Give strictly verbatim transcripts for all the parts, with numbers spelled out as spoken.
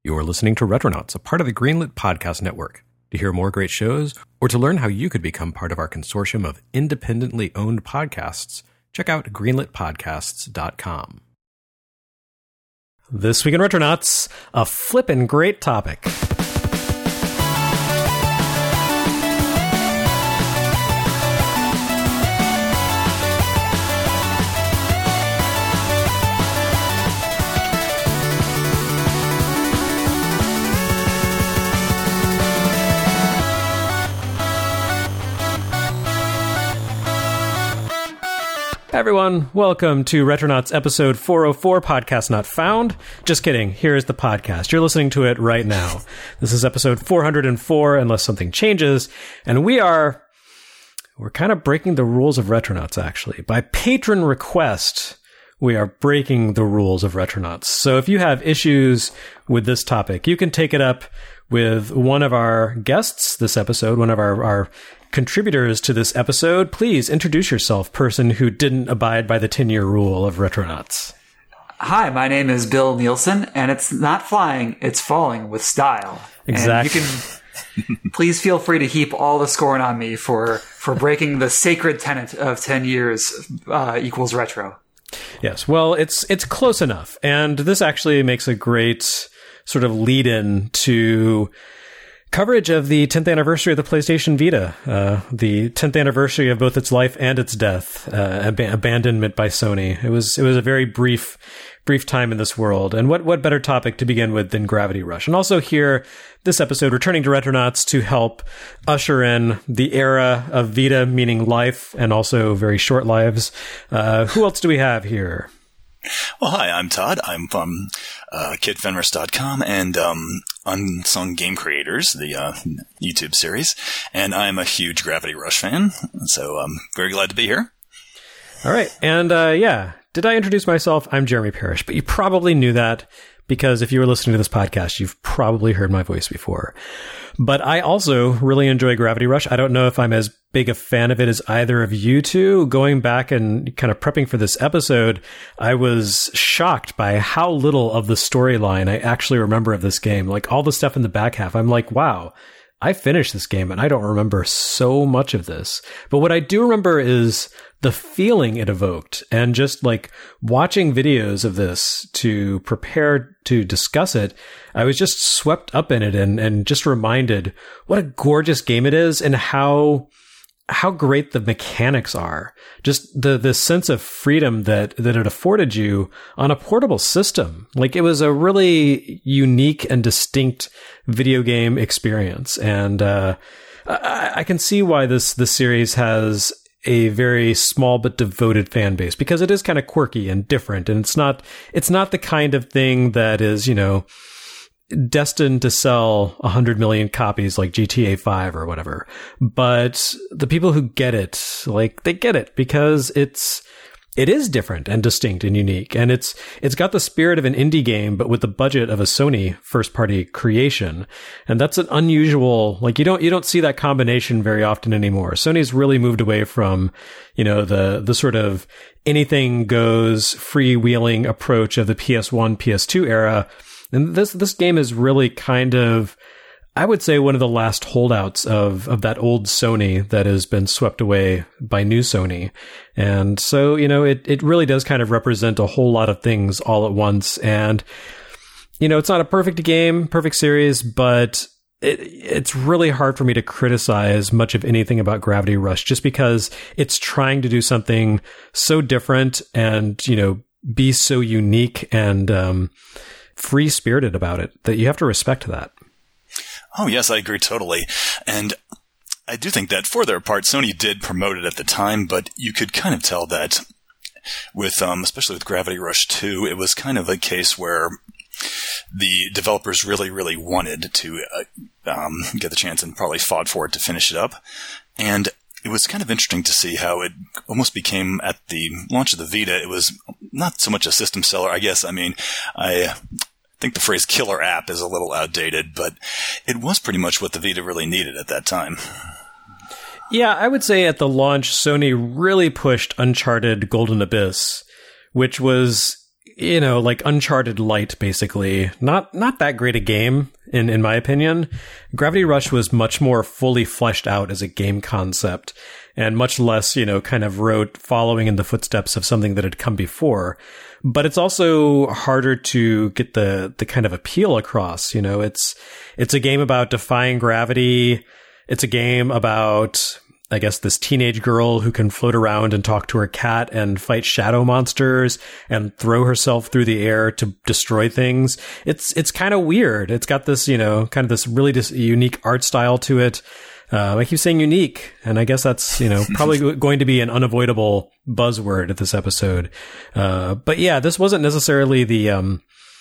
You're listening to Retronauts, a part of the Greenlit Podcast Network. To hear more great shows, or to learn how you could become part of our consortium of independently owned podcasts, check out greenlit podcasts dot com. This week in Retronauts, a flippin' great topic. Hi everyone, welcome to Retronauts episode four oh four, Podcast Not Found. Just kidding, here's the podcast. You're listening to it right now. This is episode four oh four, unless something changes, and we are, we're kind of breaking the rules of Retronauts, actually. By patron request, we are breaking the rules of Retronauts. So if you have issues with this topic, you can take it up with one of our guests this episode, one of our, our contributors to this episode. Please introduce yourself, person who didn't abide by the ten-year rule of Retronauts. Hi, my name is Bill Nielsen, and it's not flying, it's falling with style. Exactly. And you can please feel free to heap all the scorn on me for, for breaking the sacred tenet of ten years uh, equals retro. Yes, well, it's it's close enough. And this actually makes a great sort of lead-in to coverage of the tenth anniversary of the PlayStation Vita, uh, the tenth anniversary of both its life and its death, uh, ab- abandonment by Sony. It was it was a very brief brief time in this world. And what, what better topic to begin with than Gravity Rush? And also here, this episode, returning to Retronauts to help usher in the era of Vita, meaning life, and also very short lives. Uh, who else do we have here? Well, hi, I'm Todd. I'm from uh, kid fenris dot com and um, Unsung Game Creators, the uh, YouTube series, and I'm a huge Gravity Rush fan, so I'm very glad to be here. All right, and uh, yeah, did I introduce myself? I'm Jeremy Parrish, but you probably knew that because if you were listening to this podcast, you've probably heard my voice before. But I also really enjoy Gravity Rush. I don't know if I'm as big a fan of it as either of you two. Going back and kind of prepping for this episode, I was shocked by how little of the storyline I actually remember of this game. Like all the stuff in the back half, I'm like, wow, I finished this game and I don't remember so much of this. But what I do remember is the feeling it evoked, and just like watching videos of this to prepare to discuss it, I was just swept up in it and, and just reminded what a gorgeous game it is and how how great the mechanics are. Just the the sense of freedom that that it afforded you on a portable system. Like it was a really unique and distinct video game experience. And uh, I, I can see why this this series has a very small but devoted fan base, because it is kind of quirky and different, and it's not it's not the kind of thing that is, you know, destined to sell one hundred million copies like G T A five or whatever. But the people who get it, like, they get it because it's it is different and distinct and unique, and it's it's got the spirit of an indie game but with the budget of a Sony first party creation. And that's an unusual, like, you don't you don't see that combination very often anymore. Sony's really moved away from, you know, the the sort of anything goes freewheeling approach of the P S one, P S two era. And this this game is really kind of, I would say, one of the last holdouts of, of that old Sony that has been swept away by new Sony. And so, you know, it, it really does kind of represent a whole lot of things all at once. And, you know, it's not a perfect game, perfect series, but it, it's really hard for me to criticize much of anything about Gravity Rush just because it's trying to do something so different and, you know, be so unique and um, free-spirited about it that you have to respect that. Oh, yes, I agree totally. And I do think that for their part, Sony did promote it at the time, but you could kind of tell that with, um, especially with Gravity Rush two, it was kind of a case where the developers really, really wanted to uh, um, get the chance and probably fought for it to finish it up. And it was kind of interesting to see how it almost became, at the launch of the Vita, it was not so much a system seller, I guess. I mean, I think the phrase killer app is a little outdated, but it was pretty much what the Vita really needed at that time. Yeah, I would say at the launch, Sony really pushed Uncharted Golden Abyss, which was you know, like Uncharted Light, basically. Not not that great a game, in, in my opinion. Gravity Rush was much more fully fleshed out as a game concept, and much less, you know, kind of wrote following in the footsteps of something that had come before. But it's also harder to get the, the kind of appeal across, you know. It's, it's a game about defying gravity. It's a game about, I guess, this teenage girl who can float around and talk to her cat and fight shadow monsters and throw herself through the air to destroy things. It's, it's kind of weird. It's got this, you know, kind of this really dis- unique art style to it. Uh, I keep saying unique, and I guess that's, you know, probably going to be an unavoidable buzzword at this episode. Uh, but yeah, this wasn't necessarily the, um,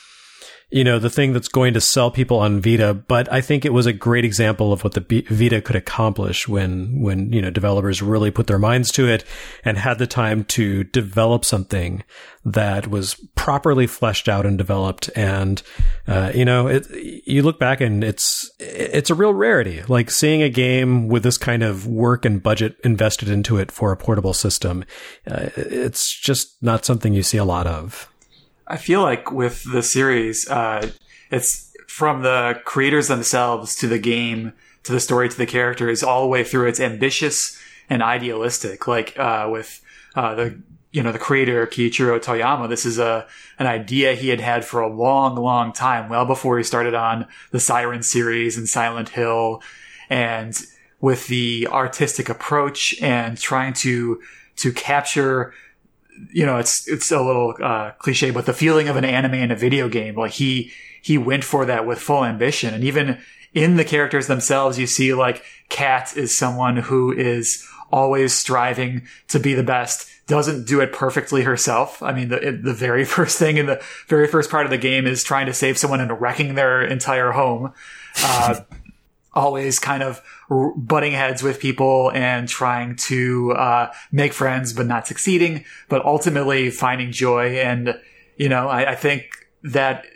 you know, the thing that's going to sell people on Vita, but I think it was a great example of what the B- Vita could accomplish when, when, you know, developers really put their minds to it and had the time to develop something that was properly fleshed out and developed. And, uh, you know, it, you look back and it's, it's a real rarity. Like seeing a game with this kind of work and budget invested into it for a portable system. Uh, it's just not something you see a lot of. I feel like with the series, uh, it's from the creators themselves to the game, to the story, to the characters, all the way through. It's ambitious and idealistic. Like, uh, with, uh, the, you know, the creator, Kiichiro Toyama, this is a, an idea he had had for a long, long time, well before he started on the Siren series and Silent Hill. And with the artistic approach and trying to, to capture, you know, it's, it's a little, uh, cliche, but the feeling of an anime in a video game, like he, he went for that with full ambition. And even in the characters themselves, you see like Kat is someone who is always striving to be the best, doesn't do it perfectly herself. I mean, the, the very first thing in the very first part of the game is trying to save someone and wrecking their entire home. Uh, always kind of butting heads with people and trying to uh make friends but not succeeding, but ultimately finding joy. And, you know, I, I think that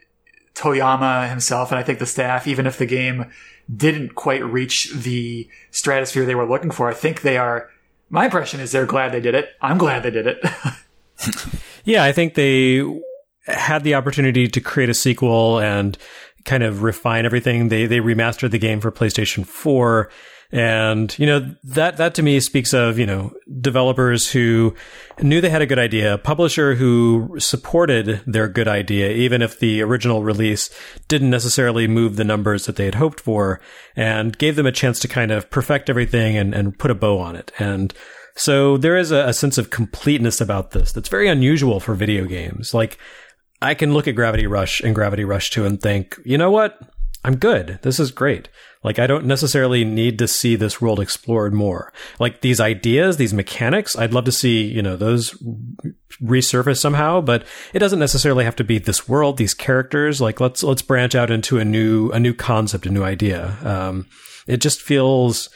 Toyama himself, and I think the staff, even if the game didn't quite reach the stratosphere they were looking for, I think they are, my impression is they're glad they did it. I'm glad they did it. Yeah, I think they had the opportunity to create a sequel and kind of refine everything. They they remastered the game for PlayStation four. And, you know, that, that to me speaks of, you know, developers who knew they had a good idea, a publisher who supported their good idea, even if the original release didn't necessarily move the numbers that they had hoped for, and gave them a chance to kind of perfect everything and, and put a bow on it. And so there is a, a sense of completeness about this that's very unusual for video games. Like, I can look at Gravity Rush and Gravity Rush two and think, you know what? I'm good. This is great. Like, I don't necessarily need to see this world explored more. Like, these ideas, these mechanics, I'd love to see, you know, those resurface somehow, but it doesn't necessarily have to be this world, these characters. Like, let's, let's branch out into a new, a new concept, a new idea. Um, it just feels,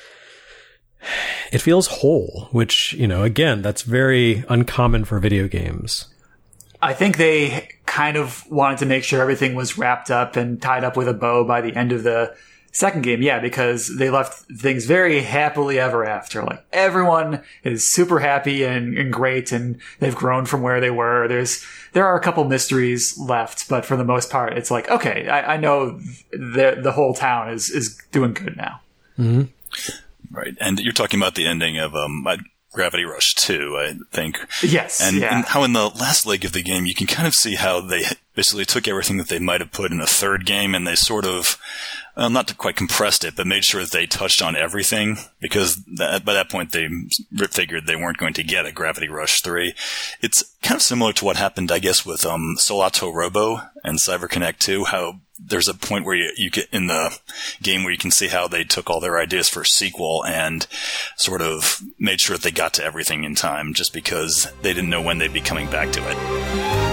it feels whole, which, you know, again, that's very uncommon for video games. I think they kind of wanted to make sure everything was wrapped up and tied up with a bow by the end of the second game. Yeah, because they left things very happily ever after. Like, everyone is super happy and, and great, and they've grown from where they were. There's, there are a couple mysteries left, but for the most part, it's like, okay, I, I know the, the whole town is, is doing good now. Mm-hmm. Right. And you're talking about the ending of, um, Gravity Rush two, I think. Yes. And, yeah. and how in the last leg of the game, you can kind of see how they basically took everything that they might have put in the third game and they sort of, well, not quite compressed it, but made sure that they touched on everything, because that, by that point they figured they weren't going to get a Gravity Rush three. It's kind of similar to what happened, I guess, with um, Solato Robo and CyberConnect two, how there's a point where you, you get in the game where you can see how they took all their ideas for a sequel and sort of made sure that they got to everything in time, just because they didn't know when they'd be coming back to it.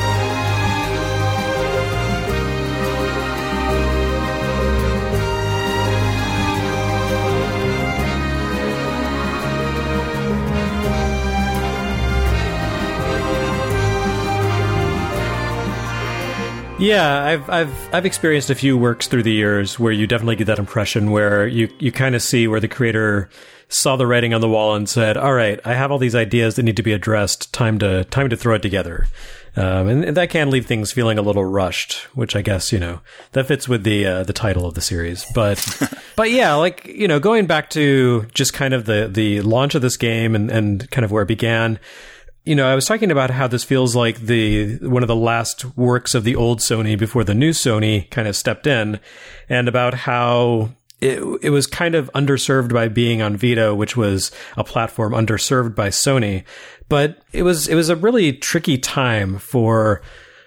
Yeah, I've I've I've experienced a few works through the years where you definitely get that impression where you, you kind of see where the creator saw the writing on the wall and said, "All right, I have all these ideas that need to be addressed. Time to time to throw it together." Um, and, and that can leave things feeling a little rushed, which I guess, you know, that fits with the uh, the title of the series. But but yeah, like, you know, going back to just kind of the, the launch of this game and, and kind of where it began, you know, I was talking about how this feels like the one of the last works of the old Sony before the new Sony kind of stepped in, and about how It, it was kind of underserved by being on Vita, which was a platform underserved by Sony. But it was it was a really tricky time for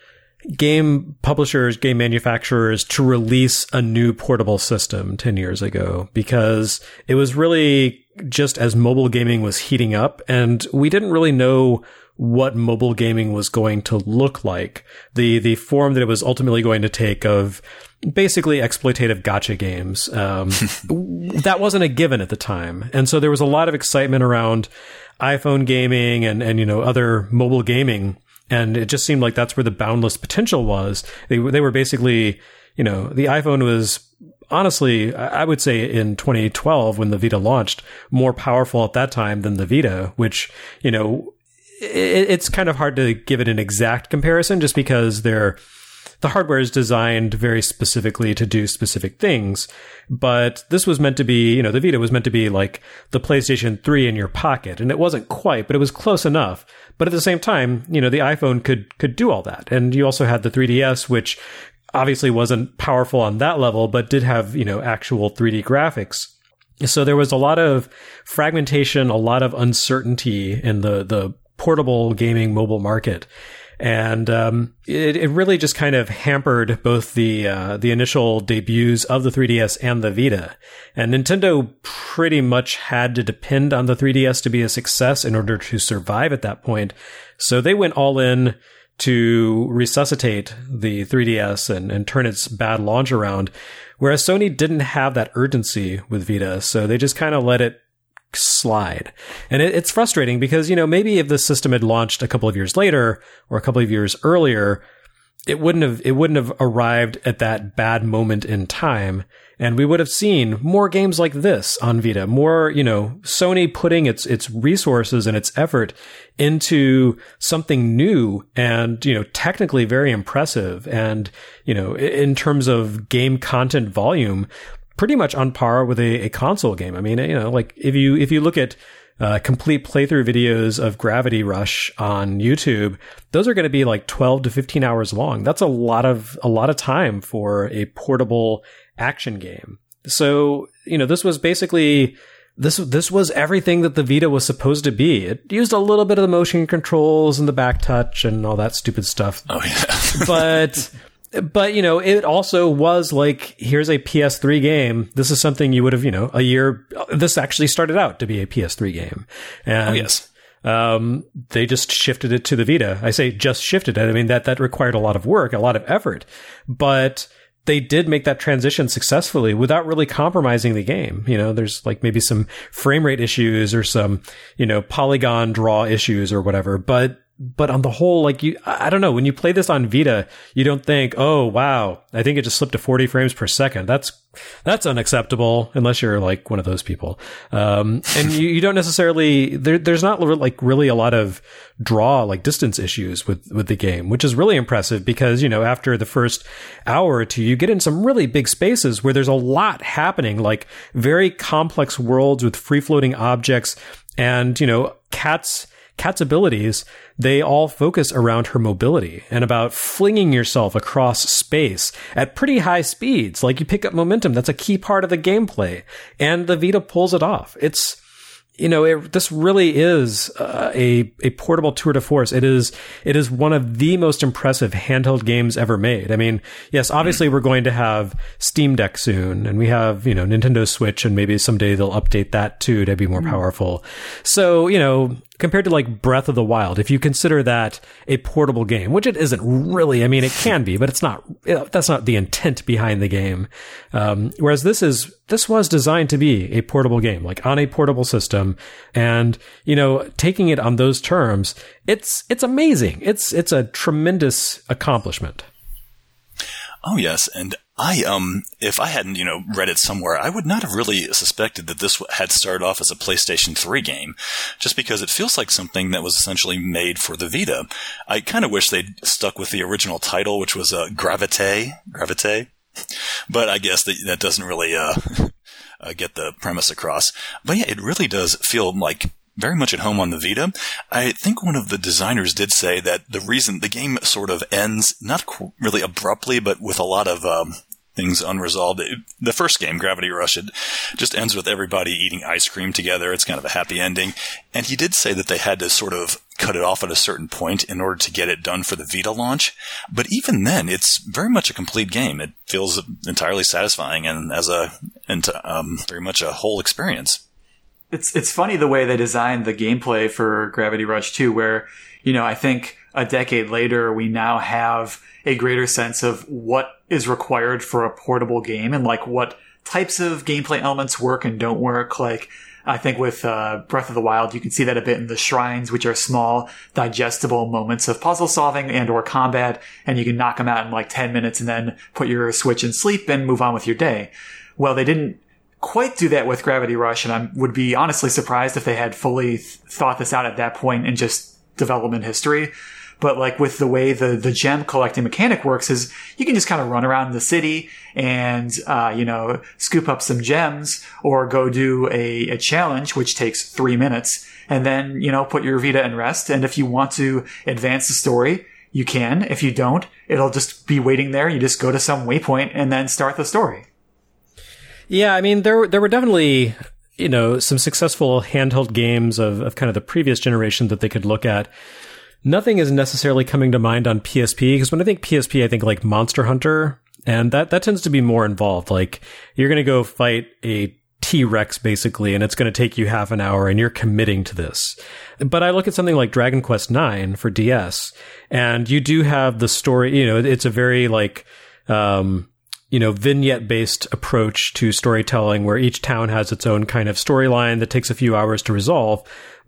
game publishers, game manufacturers to release a new portable system ten years ago, because it was really just as mobile gaming was heating up, and we didn't really know what mobile gaming was going to look like. The the form that it was ultimately going to take of basically exploitative gacha games. Um, that wasn't a given at the time. And so there was a lot of excitement around iPhone gaming and, and, you know, other mobile gaming. And it just seemed like that's where the boundless potential was. They, they were basically, you know, the iPhone was honestly, I would say in twenty twelve, when the Vita launched, more powerful at that time than the Vita, which, you know, it, it's kind of hard to give it an exact comparison just because they're, the hardware is designed very specifically to do specific things, but this was meant to be, you know, the Vita was meant to be like the PlayStation three in your pocket, and it wasn't quite, but it was close enough. But at the same time, you know, the iPhone could could do all that. And you also had the three D S, which obviously wasn't powerful on that level, but did have, you know, actual three D graphics. So there was a lot of fragmentation, a lot of uncertainty in the the portable gaming mobile market. And um, it, it really just kind of hampered both the uh, the initial debuts of the three D S and the Vita. And Nintendo pretty much had to depend on the three D S to be a success in order to survive at that point. So they went all in to resuscitate the three D S and, and turn its bad launch around, whereas Sony didn't have that urgency with Vita. So they just kind of let it slide. And it, it's frustrating because, you know, maybe if the system had launched a couple of years later or a couple of years earlier, it wouldn't have, it wouldn't have arrived at that bad moment in time. And we would have seen more games like this on Vita, more, you know, Sony putting its, its resources and its effort into something new and, you know, technically very impressive. And, you know, in terms of game content volume, pretty much on par with a, a console game. I mean, you know, like if you, if you look at uh, complete playthrough videos of Gravity Rush on YouTube, those are going to be like twelve to fifteen hours long. That's a lot of, a lot of time for a portable action game. So, you know, this was basically, this, this was everything that the Vita was supposed to be. It used a little bit of the motion controls and the back touch and all that stupid stuff. Oh, yeah. but, But, you know, it also was like, here's a P S three game. This is something you would have, you know, a year, this actually started out to be a P S three game. And, oh, yes. Um, they just shifted it to the Vita. I say just shifted it. I mean, that, that required a lot of work, a lot of effort, but they did make that transition successfully without really compromising the game. You know, there's like maybe some frame rate issues or some, you know, polygon draw issues or whatever, but But on the whole, like you, I don't know, when you play this on Vita, you don't think, oh, wow, I think it just slipped to forty frames per second. That's, that's unacceptable unless you're like one of those people. Um, and you, you don't necessarily, there, there's not like really a lot of draw, like distance issues with, with the game, which is really impressive because, you know, after the first hour or two, you get in some really big spaces where there's a lot happening, like very complex worlds with free floating objects and, you know, Kat's, Kat's abilities, they all focus around her mobility and about flinging yourself across space at pretty high speeds. Like you pick up momentum. That's a key part of the gameplay. And the Vita pulls it off. It's, you know, it, this really is uh, a a portable tour de force. It is it is one of the most impressive handheld games ever made. I mean, yes, obviously we're going to have Steam Deck soon, and we have, you know, Nintendo Switch, and maybe someday they'll update that too to be more powerful. So, you know, compared to like Breath of the Wild, if you consider that a portable game, which it isn't really, I mean, it can be, but it's not, that's not the intent behind the game. Um, whereas this is, this was designed to be a portable game, like on a portable system. And, you know, taking it on those terms, it's, it's amazing. It's, it's a tremendous accomplishment. Oh, yes. And I, um, if I hadn't, you know, read it somewhere, I would not have really suspected that this had started off as a PlayStation three game, just because it feels like something that was essentially made for the Vita. I kind of wish they'd stuck with the original title, which was, uh, Gravite, Gravite, but I guess that, that doesn't really, uh, uh, get the premise across. But yeah, it really does feel like very much at home on the Vita. I think one of the designers did say that the reason the game sort of ends, not qu- really abruptly, but with a lot of um, things unresolved. It, the first game, Gravity Rush, it just ends with everybody eating ice cream together. It's kind of a happy ending. And he did say that they had to sort of cut it off at a certain point in order to get it done for the Vita launch. But even then, it's very much a complete game. It feels entirely satisfying and as a and um, very much a whole experience. It's it's funny the way they designed the gameplay for Gravity Rush two, where, you know, I think a decade later, we now have a greater sense of what is required for a portable game and like what types of gameplay elements work and don't work. Like, I think with uh, Breath of the Wild, you can see that a bit in the shrines, which are small, digestible moments of puzzle solving and or combat, and you can knock them out in like ten minutes and then put your Switch in sleep and move on with your day. Well, they didn't quite do that with Gravity Rush, and I would be honestly surprised if they had fully th- thought this out at that point in just development history. But like with the way the, the gem collecting mechanic works is you can just kind of run around the city and, uh, you know, scoop up some gems or go do a, a challenge, which takes three minutes and then, you know, put your Vita in rest. And if you want to advance the story, you can. If you don't, it'll just be waiting there. You just go to some waypoint and then start the story. Yeah, I mean, there there were definitely, you know, some successful handheld games of, of kind of the previous generation that they could look at. Nothing is necessarily coming to mind on P S P, because when I think P S P, I think like Monster Hunter, and that, that tends to be more involved. Like, you're going to go fight a T-Rex, basically, and it's going to take you half an hour, and you're committing to this. But I look at something like Dragon Quest nine for D S, and you do have the story, you know, it's a very, like, um... you know, vignette-based approach to storytelling where each town has its own kind of storyline that takes a few hours to resolve.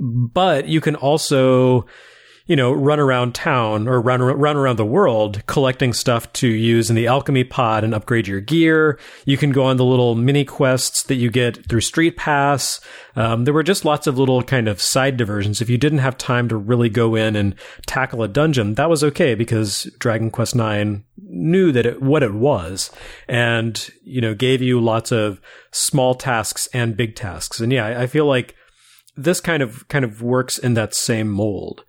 But you can also, you know, run around town or run run around the world collecting stuff to use in the alchemy pod and upgrade your gear. You can go on the little mini quests that you get through Street Pass. Um, there were just lots of little kind of side diversions. If you didn't have time to really go in and tackle a dungeon, that was okay because Dragon Quest nine knew that it, what it was and, you know, gave you lots of small tasks and big tasks. And yeah, I, I feel like this kind of kind of works in that same mold.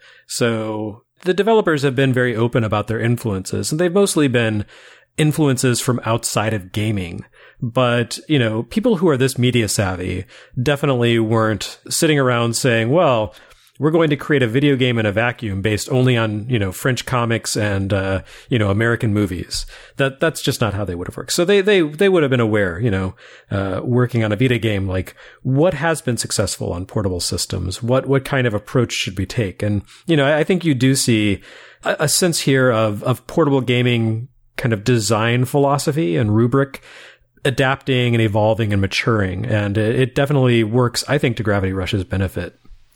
So the developers have been very open about their influences, and they've mostly been influences from outside of gaming. But, you know, people who are this media savvy definitely weren't sitting around saying, well, we're going to create a video game in a vacuum based only on, you know, French comics and, uh, you know, American movies. That, that's just not how they would have worked. So they, they, they would have been aware, you know, uh, working on a Vita game, like what has been successful on portable systems? What, what kind of approach should we take? And, you know, I, I think you do see a, a sense here of, of portable gaming kind of design philosophy and rubric adapting and evolving and maturing. And it, it definitely works, I think, to Gravity Rush's benefit.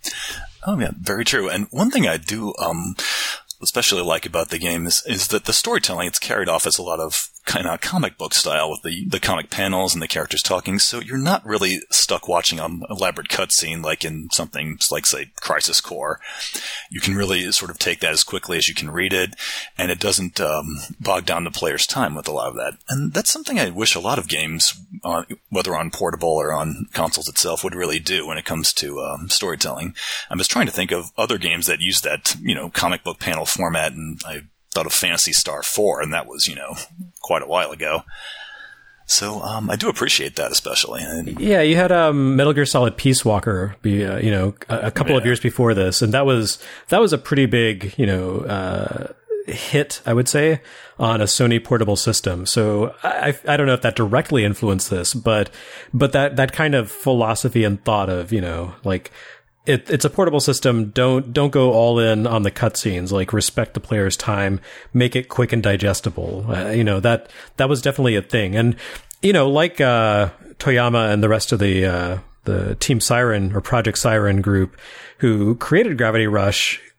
Oh, yeah, very true. And one thing I do um, especially like about the game is, is that the storytelling, it's carried off as a lot of kind of comic book style with the, the comic panels and the characters talking. So you're not really stuck watching an elaborate cutscene like in something like, say, Crisis Core. You can really sort of take that as quickly as you can read it, and it doesn't um, bog down the player's time with a lot of that. And that's something I wish a lot of games, uh, whether on portable or on consoles itself, would really do when it comes to um, storytelling. I'm just trying to think of other games that use that, you know, comic book panel format, and I thought of Phantasy Star four, and that was, you know, quite a while ago. So um, I do appreciate that, especially. And yeah, you had um, Metal Gear Solid Peace Walker, be uh, you know, a, a couple yeah. of years before this, and that was that was a pretty big, you know, uh, hit, I would say, on a Sony portable system. So I I don't know if that directly influenced this, but but that that kind of philosophy and thought of, you know, like, It, it's a portable system. Don't don't go all in on the cutscenes. Like, respect the player's time. Make it quick and digestible. Uh, you know, that that was definitely a thing. And you know, like uh, Toyama and the rest of the uh, the Team Siren or Project Siren group who created Gravity Rush,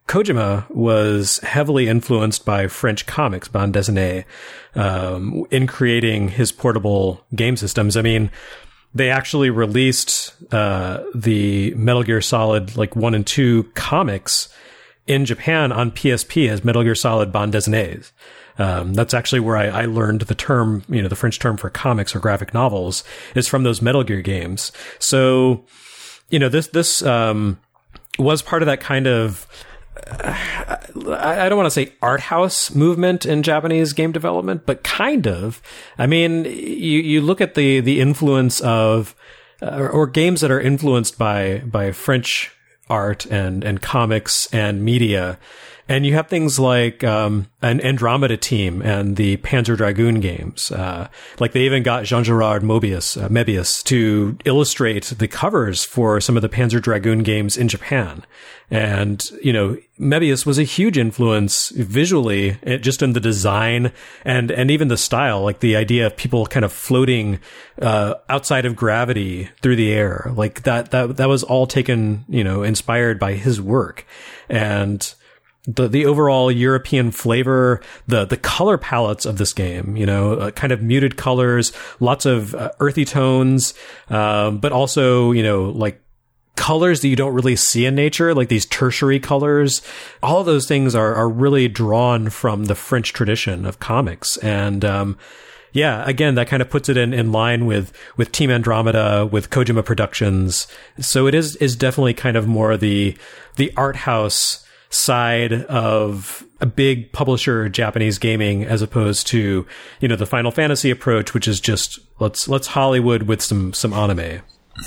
Kojima was heavily influenced by French comics, bande dessinée, um, in creating his portable game systems. I mean, they actually released uh, the Metal Gear Solid like one and two comics in Japan on P S P as Metal Gear Solid bande dessinées. Um, that's actually where I, I learned the term, you know, the French term for comics or graphic novels is from those Metal Gear games. So, you know, this, this, um, was part of that kind of, uh, I, I don't want to say art house movement in Japanese game development, but kind of. I mean, you, you look at the, the influence of, uh, or games that are influenced by, by French art and, and comics and media. And you have things like um, an Andromeda Team and the Panzer Dragoon games. Uh, like they even got Jean-Gerard Mobius, uh, Mebius to illustrate the covers for some of the Panzer Dragoon games in Japan. And, you know, Mebius was a huge influence visually, just in the design and, and even the style, like the idea of people kind of floating uh, outside of gravity through the air. Like that, that, that was all taken, you know, inspired by his work. And the the overall European flavor, the the color palettes of this game, you know, uh, kind of muted colors, lots of uh, earthy tones, um, but also, you know, like colors that you don't really see in nature, like these tertiary colors. All of those things are are really drawn from the French tradition of comics. And um yeah, again, that kind of puts it in, in line with, with Team Andromeda, with Kojima Productions. So it is is definitely kind of more the the art house side of a big publisher Japanese gaming, as opposed to, you know, the Final Fantasy approach, which is just let's let's Hollywood with some some anime.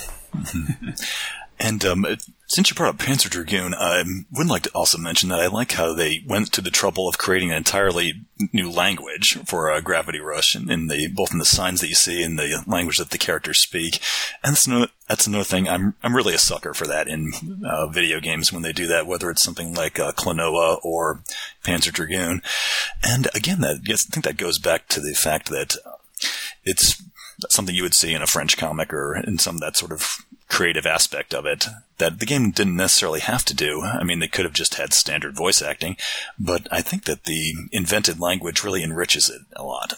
And um, since you brought up Panzer Dragoon, I would like to also mention that I like how they went to the trouble of creating an entirely new language for uh, Gravity Rush, in, in the both in the signs that you see and the language that the characters speak. And that's no, that's another thing. I'm I'm really a sucker for that in uh, video games when they do that, whether it's something like uh, Klonoa or Panzer Dragoon. And again, that yes, I think that goes back to the fact that uh, it's something you would see in a French comic or in some that sort of creative aspect of it that the game didn't necessarily have to do. I mean, they could have just had standard voice acting, but I think that the invented language really enriches it a lot.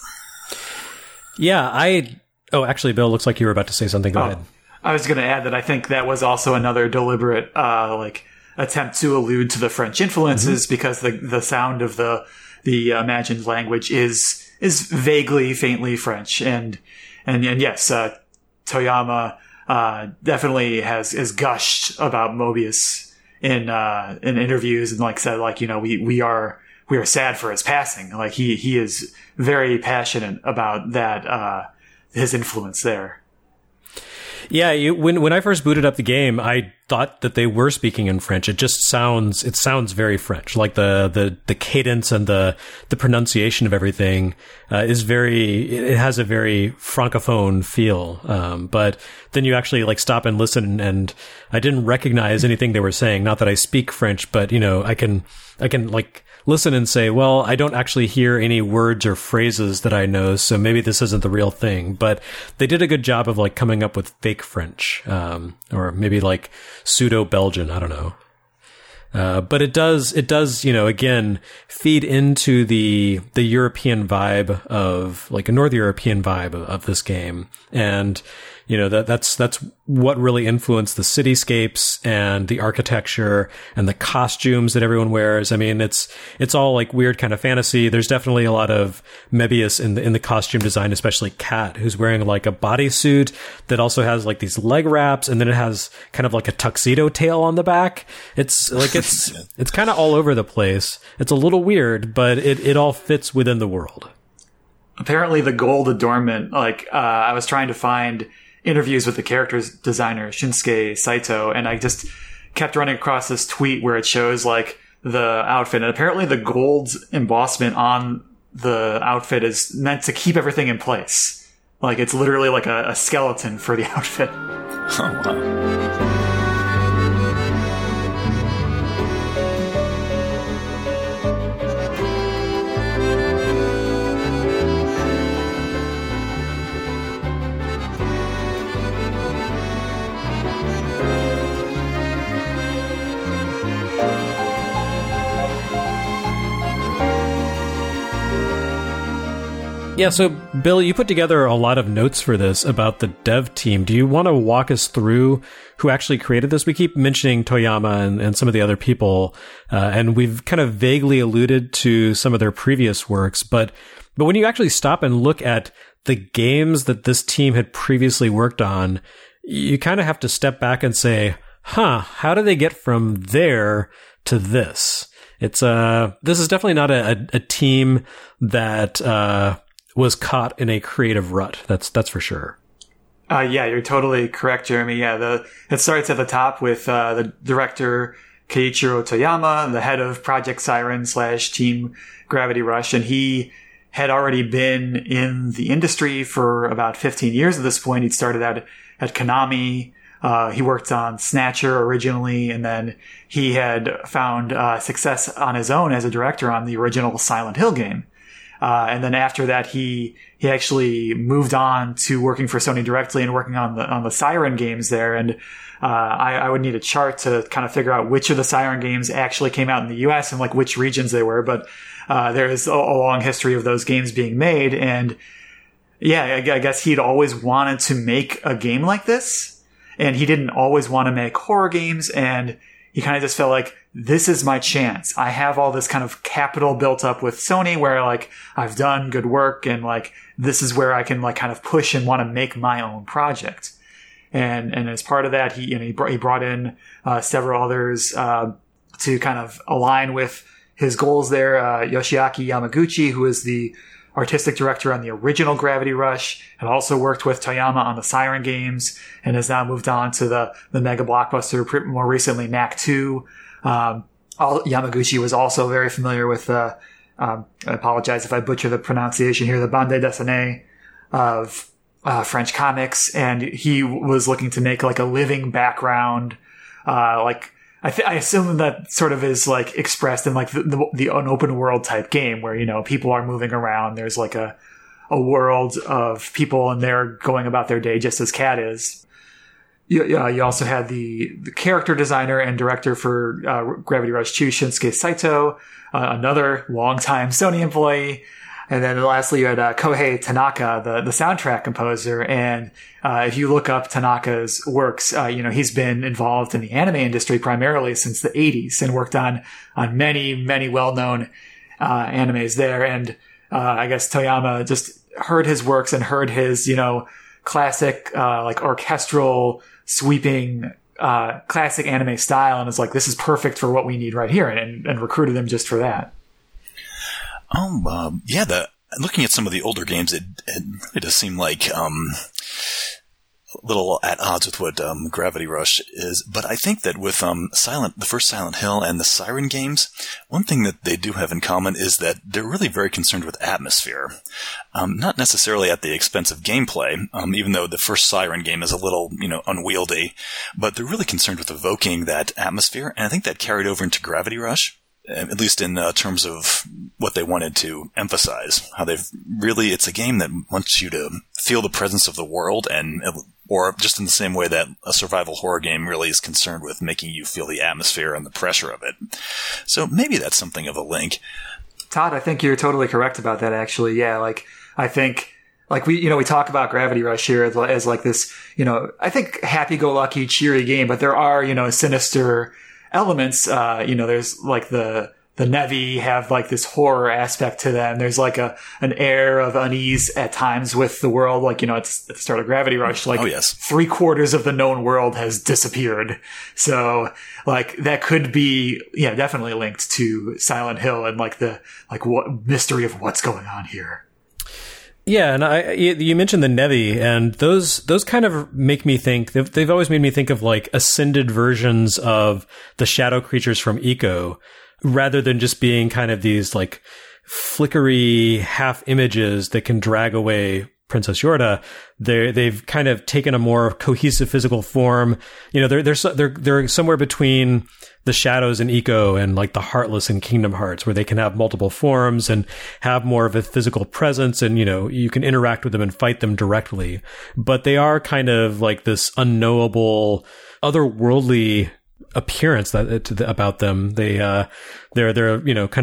Yeah, I... Oh, actually, Bill, looks like you were about to say something. Go oh, ahead. I was going to add that I think that was also another deliberate, uh, like, attempt to allude to the French influences, mm-hmm. because the the sound of the the imagined language is is vaguely, faintly French, and and and yes, uh, Toyama uh, definitely has has gushed about Mobius in uh, in interviews, and like said, like, you know, we we are we are sad for his passing. Like he he is very passionate about that, uh, his influence there. Yeah, you, when when I first booted up the game, I thought that they were speaking in French. It just sounds it sounds very French. Like the the, the cadence and the the pronunciation of everything uh, is very. It has a very francophone feel. Um, but then you actually like stop and listen, and I didn't recognize anything they were saying. Not that I speak French, but you know, I can I can like listen and say, well, I don't actually hear any words or phrases that I know, so maybe this isn't the real thing. But they did a good job of like coming up with fake French, um, or maybe like pseudo Belgian. I don't know. Uh, but it does, it does, you know, again, feed into the, the European vibe of, like a North European vibe of, of this game. And, you know, that, that's, that's what really influenced the cityscapes and the architecture and the costumes that everyone wears. I mean, it's, it's all like weird kind of fantasy. There's definitely a lot of Mebius in the, in the costume design, especially Kat, who's wearing like a bodysuit that also has like these leg wraps, and then it has kind of like a tuxedo tail on the back. It's like, it's, it's kind of all over the place. It's a little weird, but it, it all fits within the world. Apparently the gold adornment, like, uh, I was trying to find interviews with the character's designer, Shinsuke Saito, and I just kept running across this tweet where it shows like the outfit, and apparently the gold embossment on the outfit is meant to keep everything in place. Like it's literally like a, a skeleton for the outfit. Oh, wow. Yeah, so Bill, you put together a lot of notes for this about the dev team. Do you want to walk us through who actually created this? We keep mentioning Toyama and, and some of the other people, uh, and we've kind of vaguely alluded to some of their previous works, but but when you actually stop and look at the games that this team had previously worked on, you kind of have to step back and say, huh, how do they get from there to this? It's uh, this is definitely not a, a, a team that uh, was caught in a creative rut. That's that's for sure. Uh, yeah, you're totally correct, Jeremy. Yeah, the it starts at the top with uh, the director Keiichiro Toyama, the head of Project Siren slash Team Gravity Rush, and he had already been in the industry for about fifteen years at this point. He'd started out at Konami. Uh, he worked on Snatcher originally, and then he had found uh, success on his own as a director on the original Silent Hill game. Uh, and then after that, he he actually moved on to working for Sony directly and working on the on the Siren games there. And uh, I, I would need a chart to kind of figure out which of the Siren games actually came out in the U S and like which regions they were. But uh, there is a, a long history of those games being made. And yeah, I, I guess he'd always wanted to make a game like this. And he didn't always want to make horror games, and he kind of just felt like, this is my chance. I have all this kind of capital built up with Sony where like I've done good work, and like this is where I can like kind of push and want to make my own project. And and as part of that, he you know he brought, he brought in uh, several others uh, to kind of align with his goals there. Uh, Yoshiaki Yamaguchi, who is the artistic director on the original Gravity Rush, and also worked with Toyama on the Siren games, and has now moved on to the, the mega blockbuster, more recently Knack two. Um, all, Yamaguchi was also very familiar with, uh, um, I apologize if I butcher the pronunciation here, the bande dessinée of uh, French comics, and he was looking to make like a living background, uh, like I, th- I assume that sort of is like expressed in like the, the, the an open world type game where, you know, people are moving around. There's like a, a world of people and they're going about their day just as Cat is. You, uh, you also had the, the character designer and director for uh, Gravity Rush two, Shinsuke Saito, uh, another longtime Sony employee. And then lastly, you had uh, Kohei Tanaka, the, the soundtrack composer. And uh, if you look up Tanaka's works, uh, you know, he's been involved in the anime industry primarily since the eighties and worked on on many, many well-known uh, animes there. And uh, I guess Toyama just heard his works and heard his, you know, classic, uh, like orchestral, sweeping, uh, classic anime style, and is like, this is perfect for what we need right here, and, and recruited him just for that. Um, uh, yeah, the, looking at some of the older games, it, it really does seem like, um, a little at odds with what, um, Gravity Rush is. But I think that with, um, Silent, the first Silent Hill and the Siren games, one thing that they do have in common is that they're really very concerned with atmosphere. Um, not necessarily at the expense of gameplay, um, even though the first Siren game is a little, you know, unwieldy, but they're really concerned with evoking that atmosphere. And I think that carried over into Gravity Rush. At least in uh, terms of what they wanted to emphasize, how they've really, it's a game that wants you to feel the presence of the world, and or just in the same way that a survival horror game really is concerned with making you feel the atmosphere and the pressure of it. So maybe that's something of a link. Todd, I think you're totally correct about that, actually. Yeah, like, I think, like, we, you know, we talk about Gravity Rush here as, as like this, you know, I think happy-go-lucky, cheery game, but there are, you know, sinister elements. Uh, you know, there's like the, the Nevi have like this horror aspect to them. There's like a, an air of unease at times with the world. Like, you know, it's at the start of Gravity Rush, like oh, yes. three quarters of the known world has disappeared. So like that could be, yeah, definitely linked to Silent Hill and like the, like what mystery of what's going on here. Yeah, and I you mentioned the Nevi, and those those kind of make me think, they've, they've always made me think of like ascended versions of the shadow creatures from Ico, rather than just being kind of these like flickery half images that can drag away Princess Yorda. They they've kind of taken a more cohesive physical form. You know, they're they're they're they're somewhere between the shadows in Ico and like the Heartless in Kingdom Hearts, where they can have multiple forms and have more of a physical presence, and you know, you can interact with them and fight them directly. But they are kind of like this unknowable, otherworldly appearance that about them. They uh, they're they're you know kind of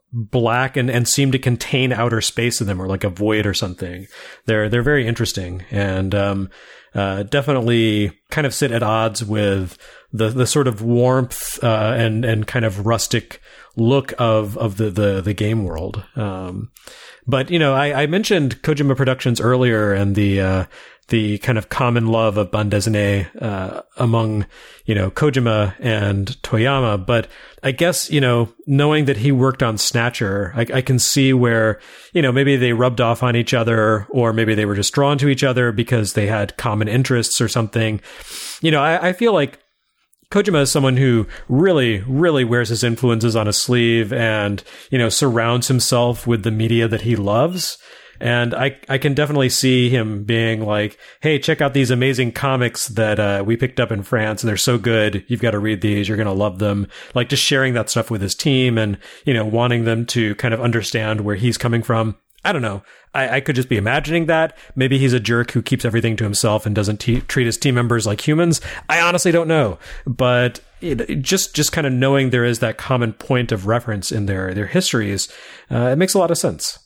black and, and seem to contain outer space in them, or like a void or something. They're they're very interesting, and um, uh, definitely kind of sit at odds with the the sort of warmth uh, and and kind of rustic look of of the the, the game world. Um, but you know, I, I mentioned Kojima Productions earlier, and the uh, the kind of common love of bande dessinée uh, among, you know, Kojima and Toyama. But I guess, you know, knowing that he worked on Snatcher, I, I can see where, you know, maybe they rubbed off on each other, or maybe they were just drawn to each other because they had common interests or something. You know, I, I feel like Kojima is someone who really, really wears his influences on his sleeve and, you know, surrounds himself with the media that he loves. And I, I can definitely see him being like, hey, check out these amazing comics that uh, we picked up in France. They're so good. You've got to read these. You're going to love them. Like, just sharing that stuff with his team and, you know, wanting them to kind of understand where he's coming from. I don't know. I, I could just be imagining that. Maybe he's a jerk who keeps everything to himself and doesn't te- treat his team members like humans. I honestly don't know. But it, just just kind of knowing there is that common point of reference in their, their histories, uh, it makes a lot of sense.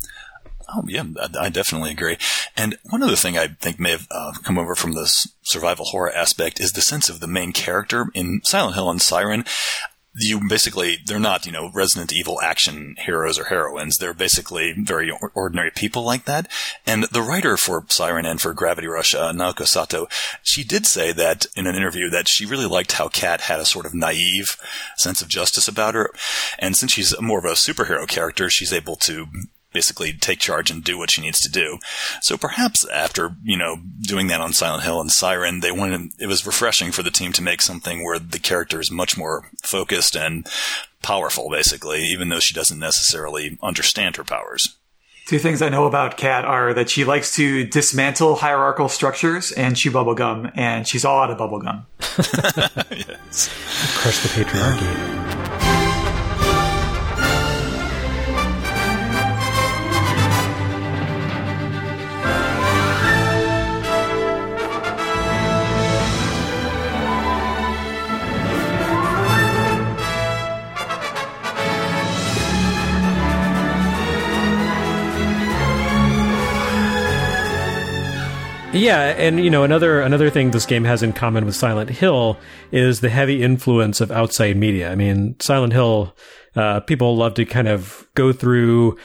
Oh, yeah, I definitely agree. And one other thing I think may have uh, come over from this survival horror aspect is the sense of the main character. In Silent Hill and Siren, you basically, they're not, you know, Resident Evil action heroes or heroines. They're basically very ordinary people like that. And the writer for Siren and for Gravity Rush, uh, Naoko Sato, she did say that in an interview that she really liked how Kat had a sort of naive sense of justice about her. And since she's more of a superhero character, she's able to basically take charge and do what she needs to do. So perhaps after, you know, doing that on Silent Hill and Siren, they wanted, it was refreshing for the team to make something where the character is much more focused and powerful, basically, even though she doesn't necessarily understand her powers. Two things I know about Kat are that she likes to dismantle hierarchical structures and chew bubblegum, and she's all out of bubblegum. Yes. Crush the patriarchy. Yeah, and you know, another another thing this game has in common with Silent Hill is the heavy influence of outside media. I mean, Silent Hill, uh, people love to kind of go through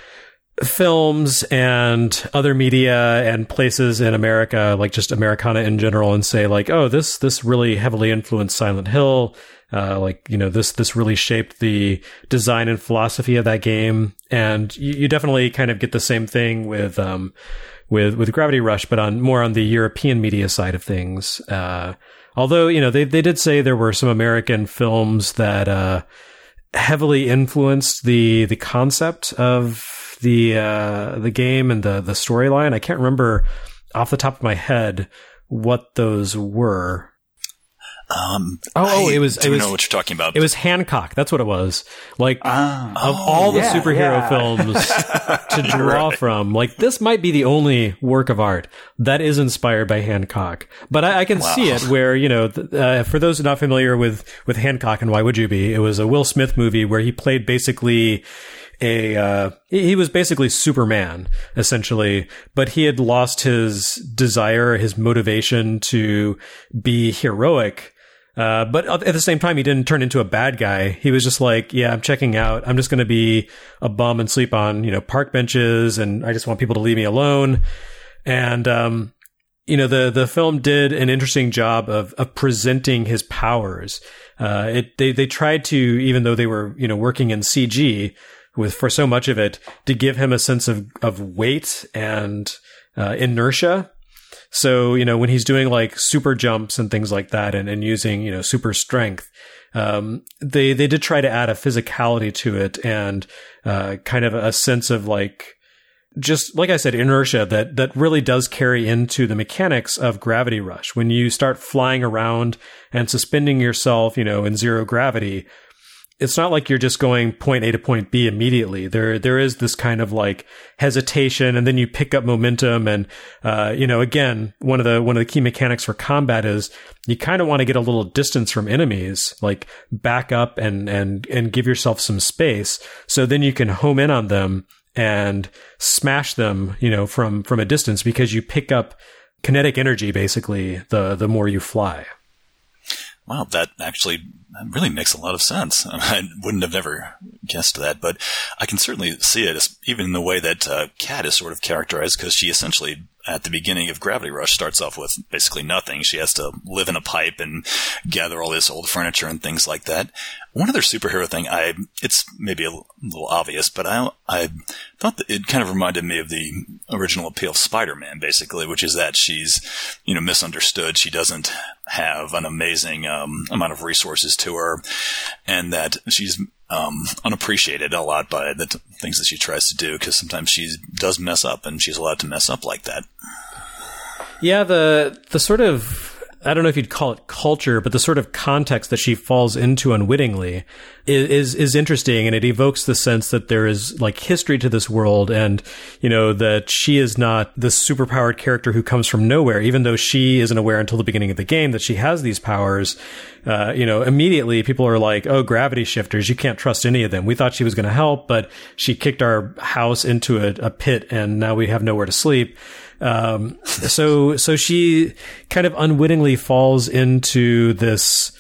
films and other media and places in America, like just Americana in general, and say like, oh, this this really heavily influenced Silent Hill. Uh, like, you know, this this really shaped the design and philosophy of that game. And you, you definitely kind of get the same thing with um with with Gravity Rush, but on more on the European media side of things. Uh, although, you know, they they did say there were some American films that uh, heavily influenced the the concept of the uh, the game and the the storyline. I can't remember off the top of my head what those were. Um, oh, oh, I it was. do it was, know what you're talking about. It was Hancock. That's what it was. Like Ah. of Oh, all the yeah, superhero yeah. films to draw right. from, like this might be the only work of art that is inspired by Hancock. But I, I can Wow. see it where, you know, th- uh, for those not familiar with with Hancock, and why would you be? It was a Will Smith movie where he played basically a uh he was basically Superman essentially, but he had lost his desire, his motivation to be heroic. Uh, but at the same time, he didn't turn into a bad guy. He was just like, yeah, I'm checking out. I'm just going to be a bum and sleep on, you know, park benches. And I just want people to leave me alone. And, um, you know, the, the film did an interesting job of, of presenting his powers. Uh, it, they, they tried to, even though they were, you know, working in C G with, for so much of it, to give him a sense of, of weight and, uh, inertia. So, you know, when he's doing like super jumps and things like that and, and using, you know, super strength, um, they, they did try to add a physicality to it and, uh, kind of a sense of like, just like I said, inertia that, that really does carry into the mechanics of Gravity Rush. When you start flying around and suspending yourself, you know, in zero gravity, it's not like you're just going point A to point B immediately. There, there is this kind of like hesitation, and then you pick up momentum. And, uh, you know, again, one of the, one of the key mechanics for combat is you kind of want to get a little distance from enemies, like back up and, and, and give yourself some space. So then you can home in on them and smash them, you know, from, from a distance, because you pick up kinetic energy, basically, the, the more you fly. Wow, that actually really makes a lot of sense. I wouldn't have never guessed that, but I can certainly see it, even in the way that uh, Kat is sort of characterized, because she essentially, at the beginning of Gravity Rush, starts off with basically nothing. She has to live in a pipe and gather all this old furniture and things like that. One other superhero thing, I it's maybe a little obvious, but I I thought that it kind of reminded me of the original appeal of Spider-Man, basically, which is that she's, you know, misunderstood. She doesn't have an amazing um, amount of resources to her, and that she's um, unappreciated a lot by the t- things that she tries to do, because sometimes she does mess up, and she's allowed to mess up like that. Yeah, the the sort of, I don't know if you'd call it culture, but the sort of context that she falls into unwittingly is, is, is interesting. And it evokes the sense that there is like history to this world, and, you know, that she is not this superpowered character who comes from nowhere, even though she isn't aware until the beginning of the game that she has these powers. Uh, you know, immediately people are like, oh, gravity shifters, you can't trust any of them. We thought she was going to help, but she kicked our house into a, a pit, and now we have nowhere to sleep. Um, so, so she kind of unwittingly falls into this,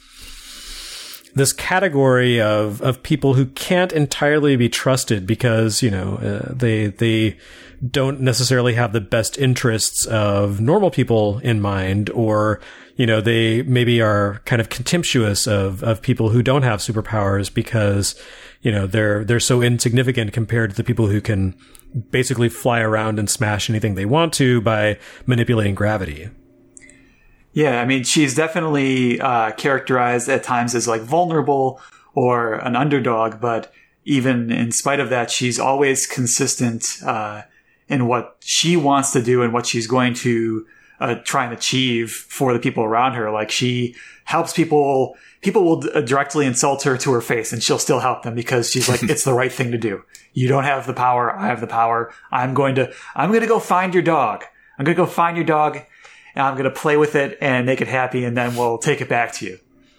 this category of, of people who can't entirely be trusted because, you know, uh, they, they don't necessarily have the best interests of normal people in mind, or, you know, they maybe are kind of contemptuous of, of people who don't have superpowers because, you know, they're, they're so insignificant compared to the people who can basically fly around and smash anything they want to by manipulating gravity. Yeah, I mean, she's definitely uh, characterized at times as like vulnerable or an underdog, but even in spite of that, she's always consistent uh, in what she wants to do and what she's going to uh, try and achieve for the people around her. Like, she helps people. People will d- directly insult her to her face, and she'll still help them because she's like, it's the right thing to do. You don't have the power. I have the power. I'm going to, I'm going to go find your dog. I'm going to go find your dog, and I'm going to play with it and make it happy, and then we'll take it back to you.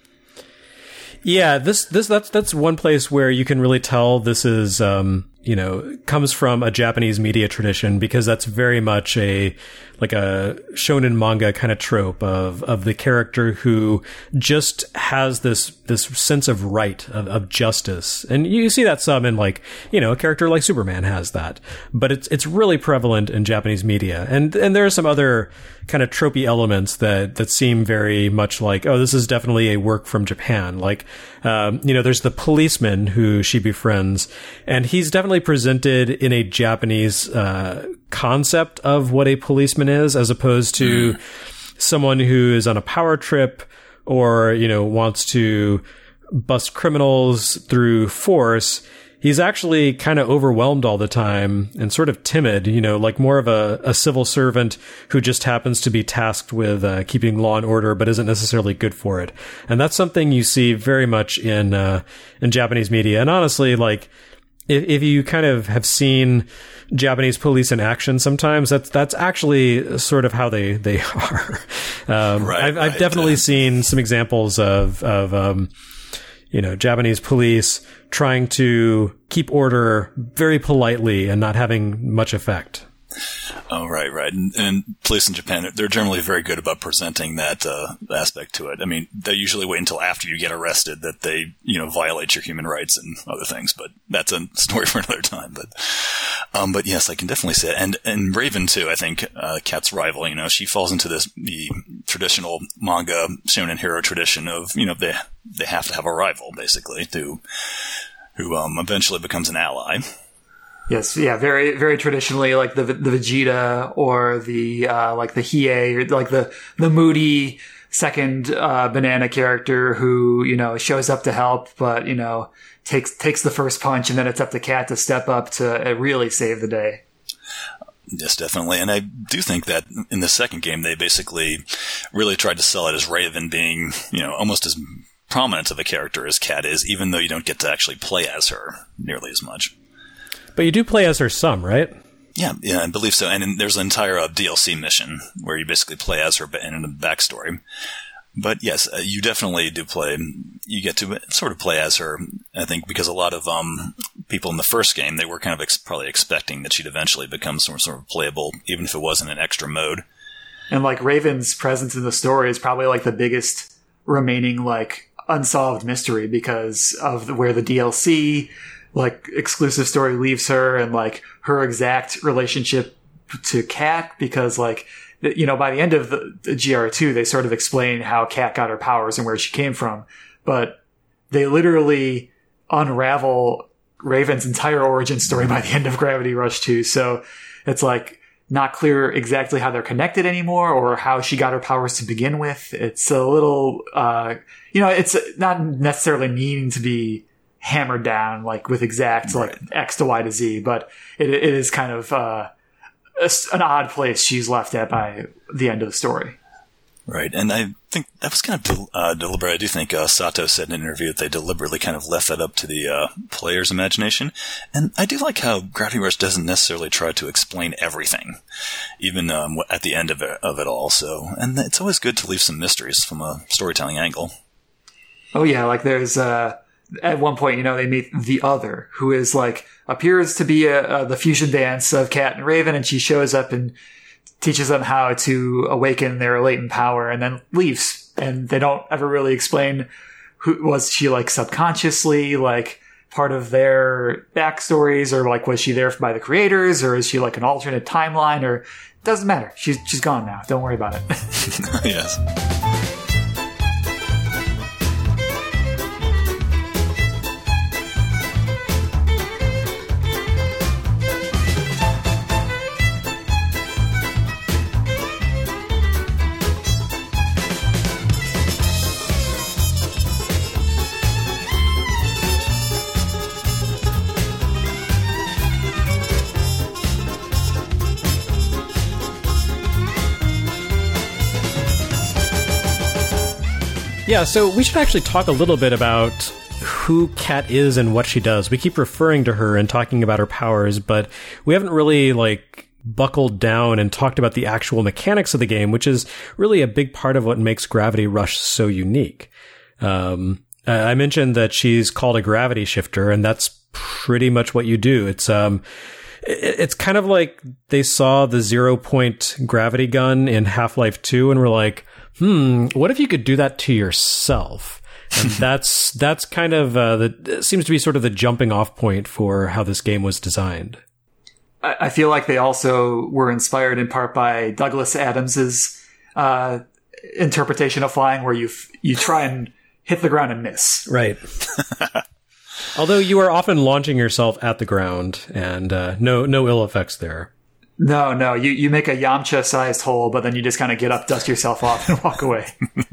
Yeah, this, this, that's, that's one place where you can really tell this is, um, you know, comes from a Japanese media tradition, because that's very much a, like a shonen manga kind of trope of, of the character who just has this, this sense of right, of, of justice. And you see that some in, like, you know, a character like Superman has that, but it's, it's really prevalent in Japanese media. And, and there are some other kind of tropey elements that, that seem very much like, oh, this is definitely a work from Japan. Like, um, you know, there's the policeman who she befriends, and he's definitely presented in a Japanese uh, concept of what a policeman is, as opposed to mm. someone who is on a power trip or, you know, wants to bust criminals through force. He's actually kind of overwhelmed all the time and sort of timid, you know, like more of a, a civil servant who just happens to be tasked with uh, keeping law and order, but isn't necessarily good for it. And that's something you see very much in uh, in Japanese media. And honestly, like, if, if you kind of have seen Japanese police in action sometimes, that's that's actually sort of how they, they are. Um, right, I've, I've right. definitely seen some examples of, of um, you know, Japanese police trying to keep order very politely and not having much effect. Oh, right, right. And, and police in Japan, they're generally very good about presenting that uh, aspect to it. I mean, they usually wait until after you get arrested that they, you know, violate your human rights and other things. But that's a story for another time. But, um, but yes, I can definitely say it. And and Raven too. I think uh, Kat's rival. You know, she falls into this the traditional manga shonen hero tradition of, you know, they they have to have a rival basically to who um, eventually becomes an ally. Yes, yeah, very, very traditionally, like the the Vegeta or the uh, like the Hiei, or like the the moody second uh, banana character who, you know, shows up to help, but, you know, takes takes the first punch, and then it's up to Kat to step up to uh, really save the day. Yes, definitely. And I do think that in the second game, they basically really tried to sell it as Raven being, you know, almost as prominent of a character as Kat is, even though you don't get to actually play as her nearly as much. But you do play as her some, right? Yeah, yeah, I believe so. And in, there's an entire uh, D L C mission where you basically play as her in a backstory. But yes, uh, you definitely do play. You get to sort of play as her, I think, because a lot of um, people in the first game, they were kind of ex- probably expecting that she'd eventually become some sort of playable, even if it wasn't an extra mode. And like Raven's presence in the story is probably like the biggest remaining like unsolved mystery because of the, where the D L C like exclusive story leaves her and like her exact relationship to Kat, because like, you know, by the end of the, the G R two, they sort of explain how Kat got her powers and where she came from, but they literally unravel Raven's entire origin story by the end of Gravity Rush two. So it's like not clear exactly how they're connected anymore or how she got her powers to begin with. It's a little, uh, you know, it's not necessarily needing to be hammered down like with exact like X to Y to Z, but it, it is kind of uh, a, an odd place she's left at by the end of the story. Right, and I think that was kind of del- uh, deliberate. I do think uh, Sato said in an interview that they deliberately kind of left that up to the uh, player's imagination. And I do like how Gravity Rush doesn't necessarily try to explain everything, even um, at the end of it, of it all. So, and it's always good to leave some mysteries from a storytelling angle. Oh yeah, like there's uh, at one point, you know, they meet the Other, who is like appears to be a, a, the fusion dance of Kat and Raven, and she shows up and teaches them how to awaken their latent power and then leaves. And they don't ever really explain who was she like subconsciously like part of their backstories, or like was she there by the creators, or is she like an alternate timeline, or doesn't matter. She's she's gone now. Don't worry about it. Yes. Yeah, so we should actually talk a little bit about who Kat is and what she does. We keep referring to her and talking about her powers, but we haven't really, like, buckled down and talked about the actual mechanics of the game, which is really a big part of what makes Gravity Rush so unique. Um, I mentioned that she's called a gravity shifter, and that's pretty much what you do. It's, um, it's kind of like they saw the zero point gravity gun in Half-Life two and were like, hmm, what if you could do that to yourself? And that's that's kind of uh, the seems to be sort of the jumping off point for how this game was designed. I, I feel like they also were inspired in part by Douglas Adams's uh, interpretation of flying, where you f- you try and hit the ground and miss. Right. Although you are often launching yourself at the ground, and uh, no no ill effects there. No, no. You, you make a Yamcha-sized hole, but then you just kind of get up, dust yourself off, and walk away.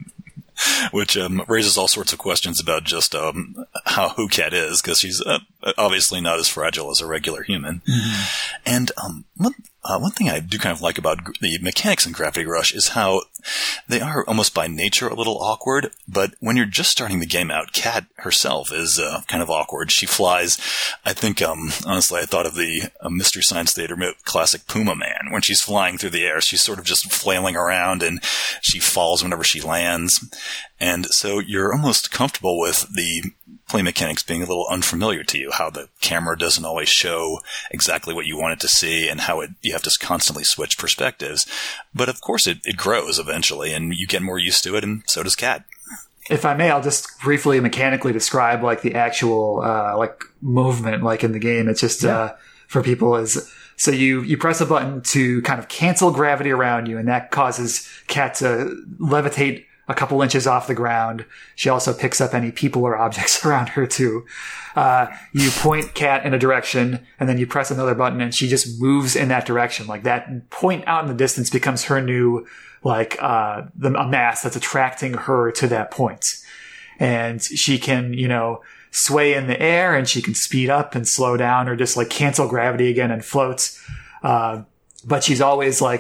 Which um, raises all sorts of questions about just um, how who Kat is, because she's uh, obviously not as fragile as a regular human. Mm-hmm. And um, one, uh, one thing I do kind of like about g- the mechanics in Gravity Rush is how they are almost by nature a little awkward, but when you're just starting the game out, Kat herself is uh, kind of awkward. She flies. I think, um, honestly, I thought of the uh, Mystery Science Theater classic Puma Man. When she's flying through the air, she's sort of just flailing around, and she falls whenever she lands. And so you're almost comfortable with the play mechanics being a little unfamiliar to you, how the camera doesn't always show exactly what you want it to see, and how it you have to constantly switch perspectives. But of course it, it grows eventually, and you get more used to it, and so does Kat. If I may, I'll just briefly mechanically describe like the actual uh, like movement like in the game. It's just yeah. uh, for people is so you you press a button to kind of cancel gravity around you, and that causes Kat to levitate a couple inches off the ground. She also picks up any people or objects around her too. Uh, you point Kat in a direction, and then you press another button, and she just moves in that direction. Like that point out in the distance becomes her new, like, uh, the, a mass that's attracting her to that point. And she can, you know, sway in the air, and she can speed up and slow down, or just like cancel gravity again and float. Uh, but she's always like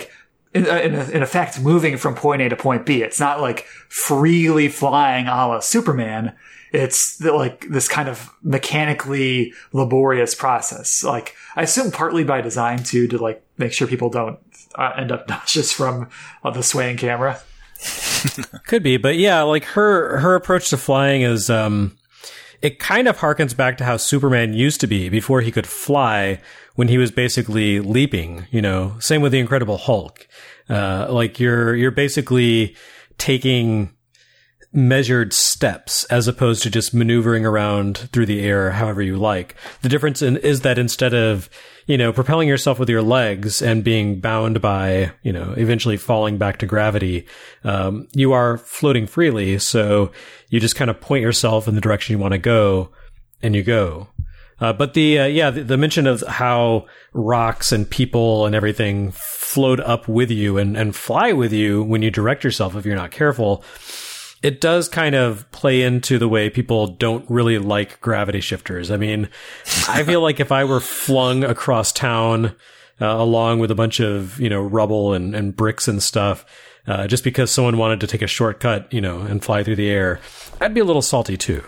in, in, in effect, moving from point A to point B. It's not like freely flying a la Superman. It's the, like this kind of mechanically laborious process. Like, I assume partly by design too, to like make sure people don't uh, end up nauseous from uh, the swaying camera. Could be, but yeah, like her her approach to flying is um it kind of harkens back to how Superman used to be before he could fly, when he was basically leaping, you know. Same with the Incredible Hulk. Uh like you're you're basically taking measured steps as opposed to just maneuvering around through the air however you like. The difference in, is that instead of, you know, propelling yourself with your legs and being bound by, you know, eventually falling back to gravity, um, you are floating freely. So you just kind of point yourself in the direction you want to go, and you go. Uh, but the, uh, yeah, the, the mention of how rocks and people and everything float up with you and, and fly with you when you direct yourself if you're not careful, it does kind of play into the way people don't really like gravity shifters. I mean, I feel like if I were flung across town uh, along with a bunch of, you know, rubble and, and bricks and stuff, uh, just because someone wanted to take a shortcut, you know, and fly through the air, I'd be a little salty too.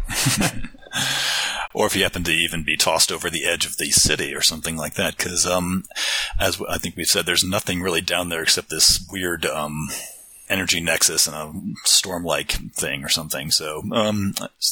Or if you happen to even be tossed over the edge of the city or something like that. Because, um, as I think we've said, there's nothing really down there except this weird um, energy nexus and a storm-like thing or something. So um,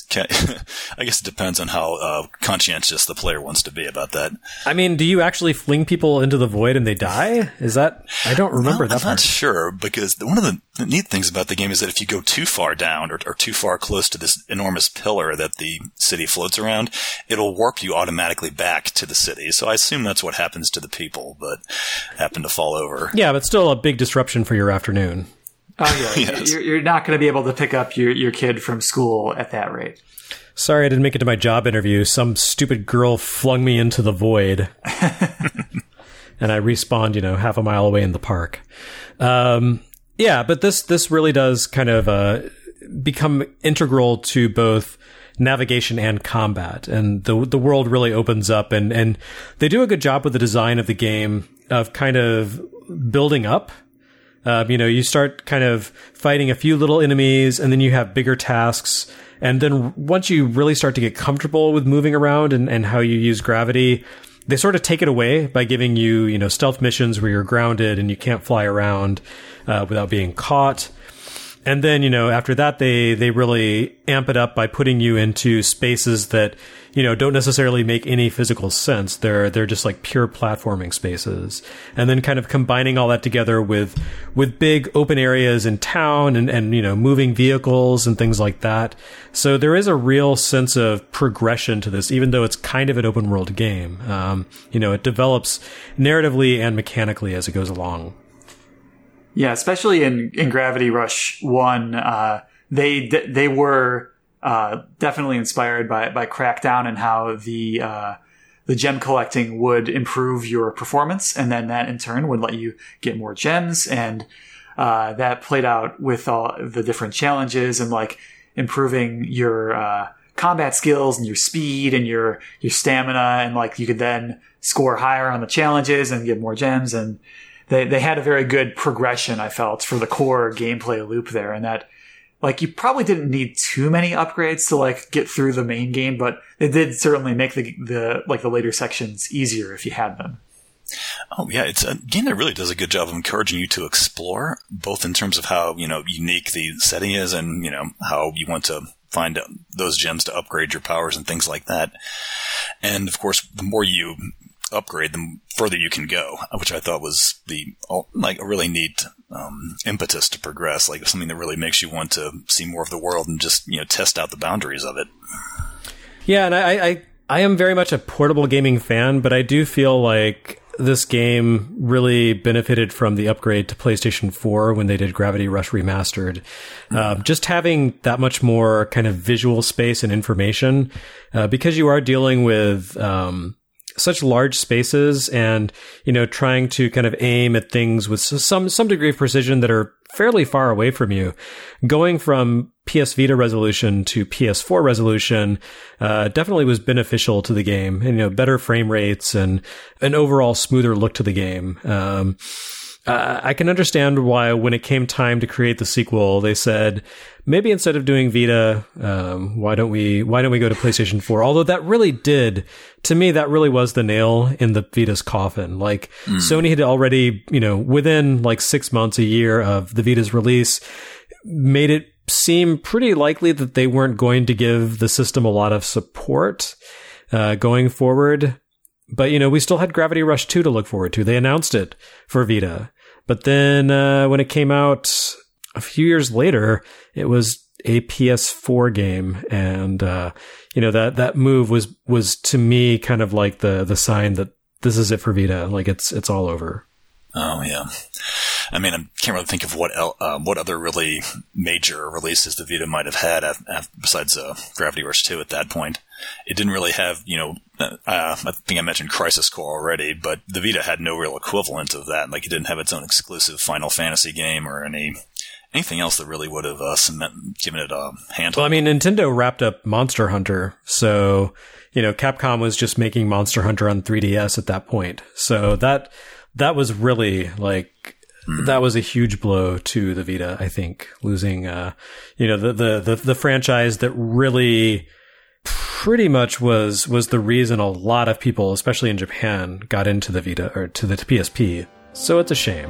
I guess it depends on how uh, conscientious the player wants to be about that. I mean, do you actually fling people into the void and they die? Is that... I don't remember well, that I'm part. not sure, because one of the neat things about the game is that if you go too far down or, or too far close to this enormous pillar that the city floats around, it'll warp you automatically back to the city. So I assume that's what happens to the people, but happen to fall over. Yeah, but still a big disruption for your afternoon. Oh, yeah. Yes. You're, you're not going to be able to pick up your, your kid from school at that rate. Sorry I didn't make it to my job interview. Some stupid girl flung me into the void. And I respawned, you know, half a mile away in the park. Um, yeah, but this this really does kind of uh, become integral to both navigation and combat. And the the world really opens up. And, and they do a good job with the design of the game of kind of building up. Um, you know, you start kind of fighting a few little enemies, and then you have bigger tasks. And then once you really start to get comfortable with moving around and, and how you use gravity, they sort of take it away by giving you, you know, stealth missions where you're grounded and you can't fly around uh, without being caught. And then, you know, after that, they, they really amp it up by putting you into spaces that, you know, don't necessarily make any physical sense. They're, they're just like pure platforming spaces. And then kind of combining all that together with, with big open areas in town and, and, you know, moving vehicles and things like that. So there is a real sense of progression to this, even though it's kind of an open world game. Um, you know, it develops narratively and mechanically as it goes along. Yeah, especially in, in Gravity Rush one, uh, they they were uh, definitely inspired by by Crackdown and how the uh, the gem collecting would improve your performance, and then that in turn would let you get more gems, and uh, that played out with all the different challenges and like improving your uh, combat skills and your speed and your your stamina, and like you could then score higher on the challenges and get more gems. And They they had a very good progression, I felt, for the core gameplay loop there, and that, like, you probably didn't need too many upgrades to like get through the main game, but it did certainly make the the like the later sections easier if you had them. Oh yeah, it's a game that really does a good job of encouraging you to explore, both in terms of how, you know, unique the setting is, and, you know, how you want to find those gems to upgrade your powers and things like that. And of course, the more you upgrade, the further you can go, which I thought was the like a really neat um, impetus to progress, like something that really makes you want to see more of the world and just, you know, test out the boundaries of it. Yeah, and I, I I am very much a portable gaming fan, but I do feel like this game really benefited from the upgrade to PlayStation four when they did Gravity Rush Remastered. Mm-hmm. Uh, just having that much more kind of visual space and information, uh, because you are dealing with um, such large spaces and, you know, trying to kind of aim at things with some some degree of precision that are fairly far away from you. Going from P S Vita resolution to P S four resolution uh, definitely was beneficial to the game. And, you know, better frame rates and an overall smoother look to the game. Um, uh, I can understand why when it came time to create the sequel, they said, maybe instead of doing Vita, um, why don't we, why don't we go to PlayStation four? Although that really did, to me, that really was the nail in the Vita's coffin. Like mm. Sony had already, you know, within like six months, a year of the Vita's release, made it seem pretty likely that they weren't going to give the system a lot of support, uh, going forward. But, you know, we still had Gravity Rush two to look forward to. They announced it for Vita. But then uh, when it came out a few years later, it was a P S four game. And, uh, you know, that, that move was, was to me kind of like the, the sign that this is it for Vita. Like it's, it's all over. Oh, yeah. I mean, I can't really think of what el- uh, what other really major releases the Vita might have had af- af- besides uh, Gravity Rush two at that point. It didn't really have, you know, uh, I think I mentioned Crisis Core already, but the Vita had no real equivalent of that. Like, it didn't have its own exclusive Final Fantasy game or any anything else that really would have uh, cement, given it a handle. Well, I mean, Nintendo wrapped up Monster Hunter, so, you know, Capcom was just making Monster Hunter on three D S at that point. So that that was really, like, mm. that was a huge blow to the Vita, I think, losing, uh, you know, the, the, the, the franchise that really pretty much was was the reason a lot of people, especially in Japan, got into the Vita or to the P S P. So it's a shame.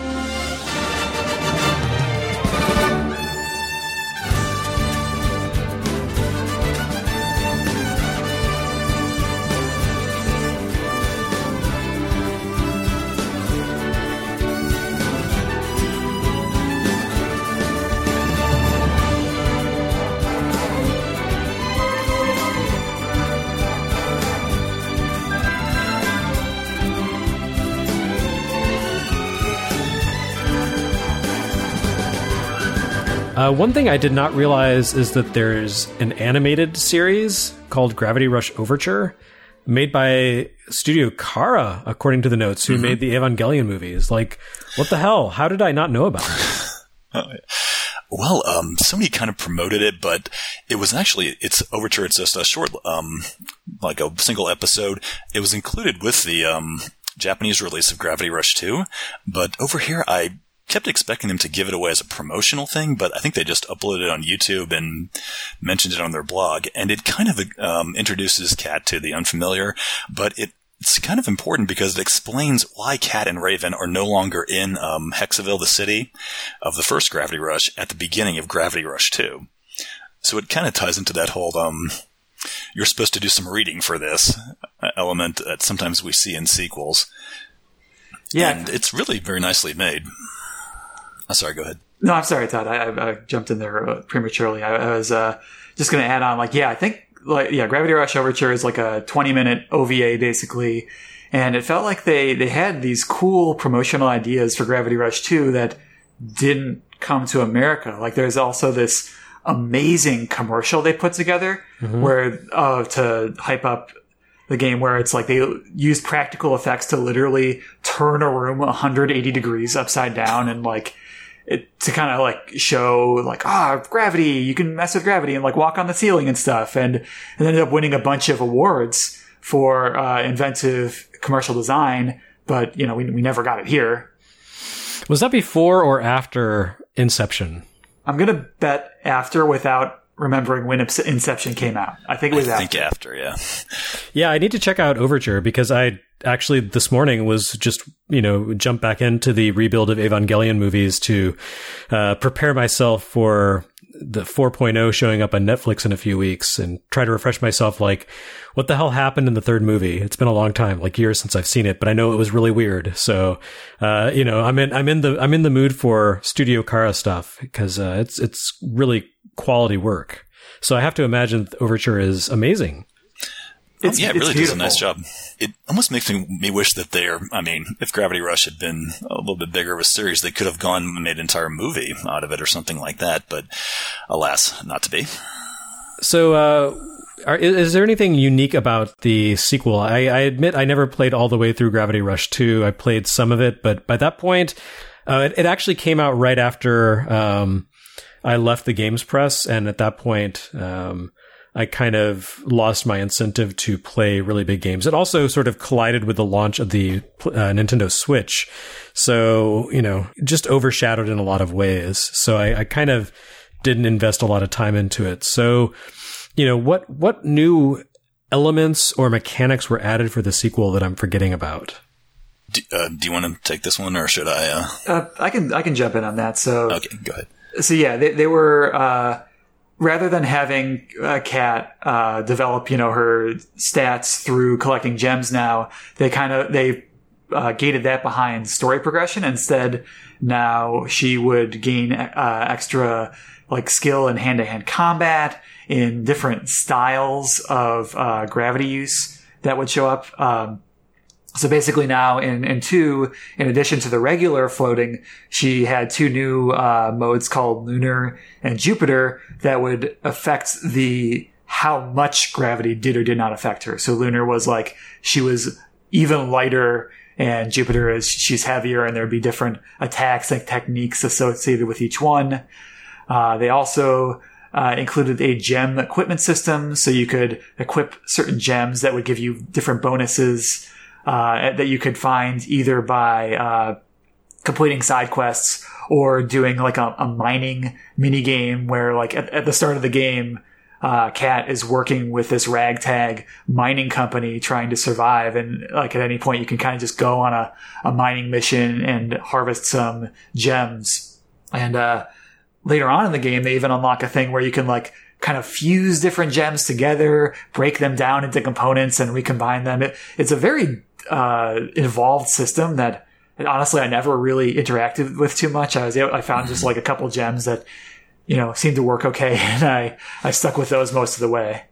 Uh, one thing I did not realize is that there's an animated series called Gravity Rush Overture made by Studio Kara, according to the notes, who mm-hmm. made the Evangelion movies. Like, what the hell? How did I not know about it? Well, um, Sony kind of promoted it, but it was actually, it's Overture, it's just a short, um, like a single episode. It was included with the um, Japanese release of Gravity Rush two, but over here I kept expecting them to give it away as a promotional thing, but I think they just uploaded it on YouTube and mentioned it on their blog. And it kind of um, introduces Cat to the unfamiliar, but it, it's kind of important because it explains why Cat and Raven are no longer in um, Hexaville, the city of the first Gravity Rush, at the beginning of Gravity Rush two. So it kind of ties into that whole um, you're supposed to do some reading for this element that sometimes we see in sequels. Yeah. And it's really very nicely made. Oh, sorry, go ahead. No, I'm sorry, Todd. I, I, I jumped in there uh, prematurely. I, I was uh, just going to add on, like, yeah, I think, like, yeah, Gravity Rush Overture is like a twenty minute O V A, basically. And it felt like they, they had these cool promotional ideas for Gravity Rush two that didn't come to America. Like, there's also this amazing commercial they put together mm-hmm. where uh, to hype up the game, where it's like they use practical effects to literally turn a room one hundred eighty degrees upside down and like it to kind of like show like, ah, gravity, you can mess with gravity and like walk on the ceiling and stuff. And, and ended up winning a bunch of awards for uh, inventive commercial design. But, you know, we, we never got it here. Was that before or after Inception? I'm going to bet after without remembering when Inception came out. I think it was I after. think after, yeah. Yeah, I need to check out Overture because I actually this morning was just, you know, jump back into the rebuild of Evangelion movies to uh, prepare myself for the four point oh showing up on Netflix in a few weeks and try to refresh myself like, what the hell happened in the third movie? It's been a long time, like years since I've seen it, but I know it was really weird. So, uh, you know, I'm in, I'm in the, I'm in the mood for Studio Kara stuff because uh, it's, it's really quality work. So I have to imagine Overture is amazing. It's, yeah, it it's really beautiful. does a nice job. It almost makes me, me wish that they're, I mean, if Gravity Rush had been a little bit bigger of a series, they could have gone and made an entire movie out of it or something like that, but alas, not to be. So, uh, are, is there anything unique about the sequel? I, I admit I never played all the way through Gravity Rush two. I played some of it, but by that point, uh, it, it actually came out right after um, I left the Games Press, and at that point, um, I kind of lost my incentive to play really big games. It also sort of collided with the launch of the uh, Nintendo Switch. So, you know, just overshadowed in a lot of ways. So I, I kind of didn't invest a lot of time into it. So, you know, what, what new elements or mechanics were added for the sequel that I'm forgetting about? Do, uh, do you want to take this one, or should I? Uh... Uh, I can I can jump in on that. So okay, go ahead. So yeah, they, they were uh, rather than having a Kat uh, develop, you know, her stats through collecting gems. Now they kind of they uh, gated that behind story progression. Instead, now she would gain uh, extra like skill in hand to hand combat, in different styles of uh, gravity use that would show up. Um, so basically now in, in two, in addition to the regular floating, she had two new uh, modes called Lunar and Jupiter that would affect the how much gravity did or did not affect her. So Lunar was like she was even lighter, and Jupiter is she's heavier, and there'd be different attacks and techniques associated with each one. Uh, they also Uh, included a gem equipment system, so you could equip certain gems that would give you different bonuses uh, that you could find either by uh, completing side quests or doing like a, a mining mini game where, like at, at the start of the game, uh, Kat is working with this ragtag mining company trying to survive, and like at any point you can kind of just go on a, a mining mission and harvest some gems. And uh later on in the game, they even unlock a thing where you can like kind of fuse different gems together, break them down into components, and recombine them. It, it's a very uh, involved system that, honestly, I never really interacted with too much. I was I found just like a couple gems that, you know, seemed to work okay, and I I stuck with those most of the way.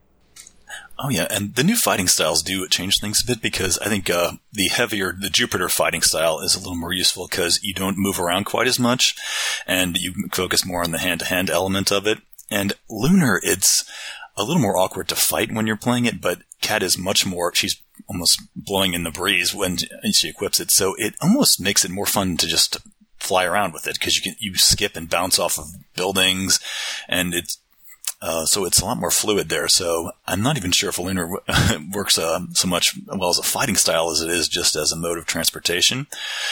Oh yeah, and the new fighting styles do change things a bit, because I think uh, the heavier, the Jupiter fighting style is a little more useful because you don't move around quite as much, and you focus more on the hand-to-hand element of it. And Lunar, it's a little more awkward to fight when you're playing it, but Kat is much more, she's almost blowing in the breeze when she equips it, so it almost makes it more fun to just fly around with it, because you can you skip and bounce off of buildings, and it's Uh, so it's a lot more fluid there. So I'm not even sure if Lunar w- works uh, so much well as a fighting style as it is just as a mode of transportation.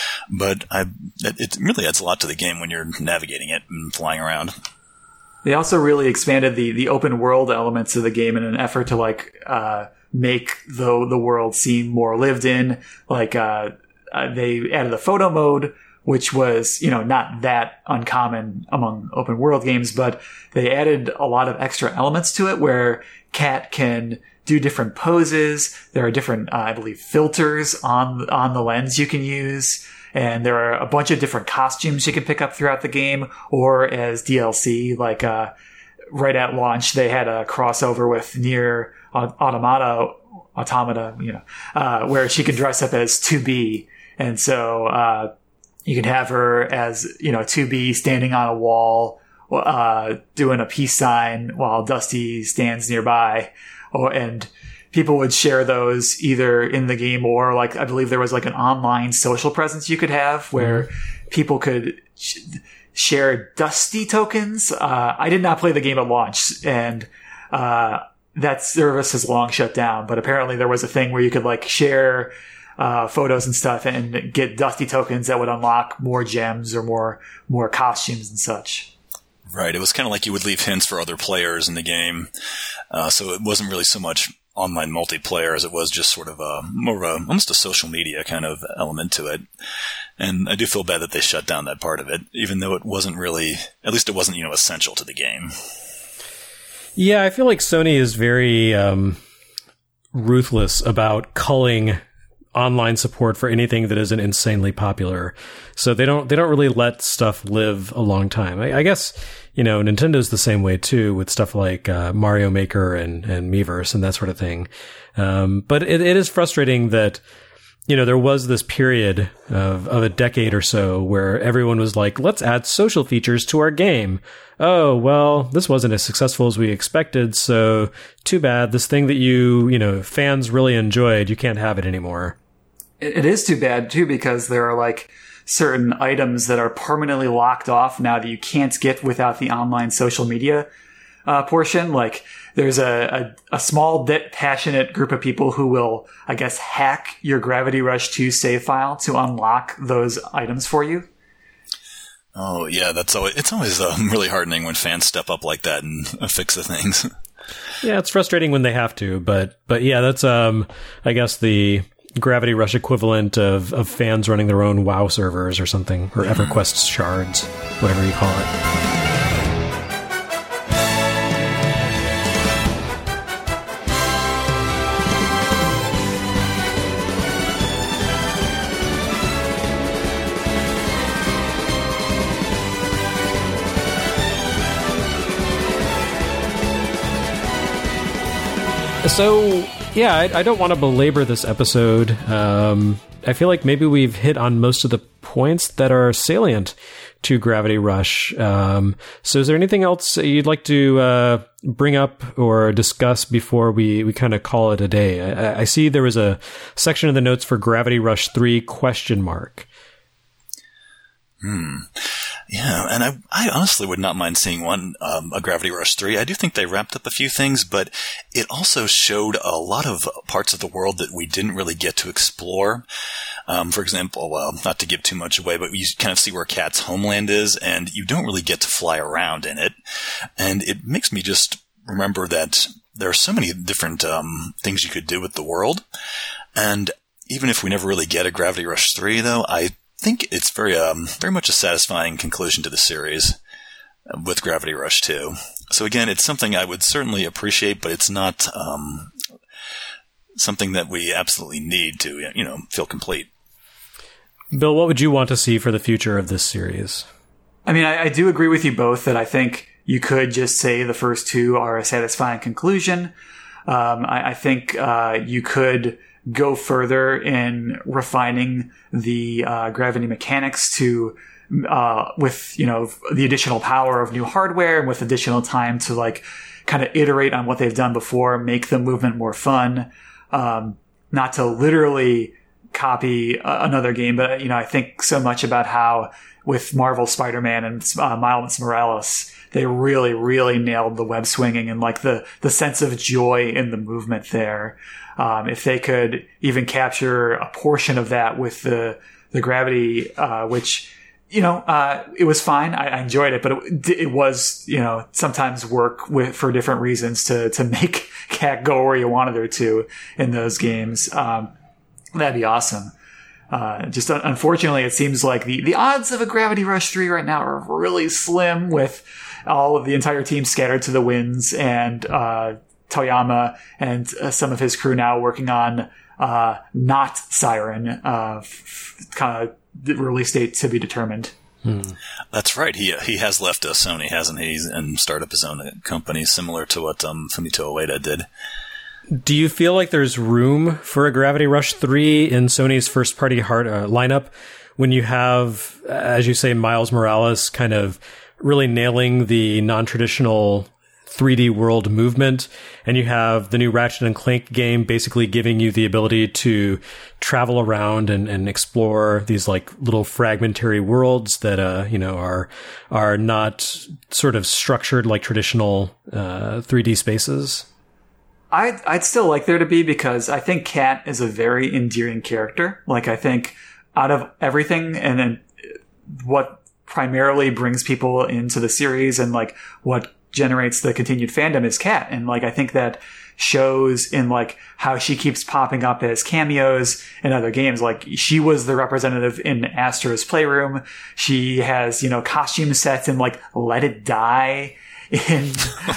But I, it, it really adds a lot to the game when you're navigating it and flying around. They also really expanded the, the open world elements of the game in an effort to like uh, make the the world seem more lived in. Like uh, uh, they added the photo mode, which was, you know, not that uncommon among open world games, but they added a lot of extra elements to it where Kat can do different poses. There are different, uh, I believe, filters on, on the lens you can use. And there are a bunch of different costumes you can pick up throughout the game, or as D L C, like, uh, right at launch, they had a crossover with Nier Automata, Automata, you know, uh, where she could dress up as two B. And so, uh, you can have her as, you know, two B standing on a wall, uh, doing a peace sign while Dusty stands nearby. Or, and people would share those either in the game or, like, I believe there was like an online social presence you could have where mm-hmm. people could sh- share Dusty tokens. Uh, I did not play the game at launch, and, uh, that service has long shut down, but apparently there was a thing where you could like share Uh, photos and stuff and get Dusty tokens that would unlock more gems or more more costumes and such. Right. It was kind of like you would leave hints for other players in the game. Uh, so it wasn't really so much online multiplayer as it was just sort of a more of a, almost a social media kind of element to it. And I do feel bad that they shut down that part of it, even though it wasn't really, at least it wasn't, you know, essential to the game. Yeah, I feel like Sony is very um, ruthless about culling online support for anything that isn't insanely popular. So they don't they don't really let stuff live a long time. I, I guess, you know, Nintendo's the same way too, with stuff like uh, Mario Maker and, and Miiverse and that sort of thing. Um, but it, it is frustrating that, you know, there was this period of, of a decade or so where everyone was like, let's add social features to our game. Oh, well, this wasn't as successful as we expected, so too bad. This thing that you, you know, fans really enjoyed, you can't have it anymore. It is too bad, too, because there are, like, certain items that are permanently locked off now that you can't get without the online social media. uh, portion. Like there's a, a, a small, bit passionate group of people who will, I guess, hack your Gravity Rush two save file to unlock those items for you. Oh, yeah, that's always, it's always um, really heartening when fans step up like that and uh, fix the things. Yeah, it's frustrating when they have to, but but yeah, that's um, I guess the Gravity Rush equivalent of, of fans running their own WoW servers or something, or EverQuest shards, whatever you call it. So, yeah, I, I don't want to belabor this episode. Um, I feel like maybe we've hit on most of the points that are salient to Gravity Rush. Um, so is there anything else you'd like to uh, bring up or discuss before we, we kind of call it a day? I, I see there was a section of the notes for Gravity Rush three question mark. Hmm. Yeah, and I, I honestly would not mind seeing one, um, a Gravity Rush three. I do think they wrapped up a few things, but it also showed a lot of parts of the world that we didn't really get to explore. Um, for example, well, not to give too much away, but you kind of see where Kat's homeland is, and you don't really get to fly around in it. And it makes me just remember that there are so many different um, things you could do with the world. And even if we never really get a Gravity Rush three, though, I think it's very um, very much a satisfying conclusion to the series with Gravity Rush two. So again, it's something I would certainly appreciate, but it's not um, something that we absolutely need to, you know, feel complete. Bill, what would you want to see for the future of this series? I mean, I, I do agree with you both that I think you could just say the first two are a satisfying conclusion. Um, I, I think uh, you could go further in refining the uh, gravity mechanics to, uh, with, you know, the additional power of new hardware and with additional time to like kind of iterate on what they've done before, make the movement more fun. Um, not to literally copy uh, another game, but, you know, I think so much about how with Marvel Spider-Man and uh, Miles Morales, they really, really nailed the web swinging and like the, the sense of joy in the movement there. Um, if they could even capture a portion of that with the, the gravity, uh, which, you know, uh, it was fine. I, I enjoyed it, but it, it was, you know, sometimes work with, for different reasons to, to make Kat go where you wanted her to in those games. Um, that'd be awesome. Uh, just unfortunately, it seems like the, the odds of a Gravity Rush three right now are really slim with all of the entire team scattered to the winds and, uh, Toyama and uh, some of his crew now working on uh, not Siren, uh, f- kind of release date to be determined. Hmm. That's right. He he has left uh, Sony, hasn't he? And started up his own company, similar to what um, Fumito Ueda did. Do you feel like there's room for a Gravity Rush three in Sony's first-party hard uh, lineup when you have, as you say, Miles Morales kind of really nailing the non-traditional three D world movement, and you have the new Ratchet and Clank game basically giving you the ability to travel around and, and explore these like little fragmentary worlds that uh you know are are not sort of structured like traditional uh three D spaces? I'd I'd still like there to be, because I think Kat is a very endearing character. Like, I think out of everything, and then what primarily brings people into the series and like what generates the continued fandom is Kat. And like, I think that shows in like how she keeps popping up as cameos in other games. Like, she was the representative in Astro's Playroom. She has, you know, costume sets in like Let It Die, in,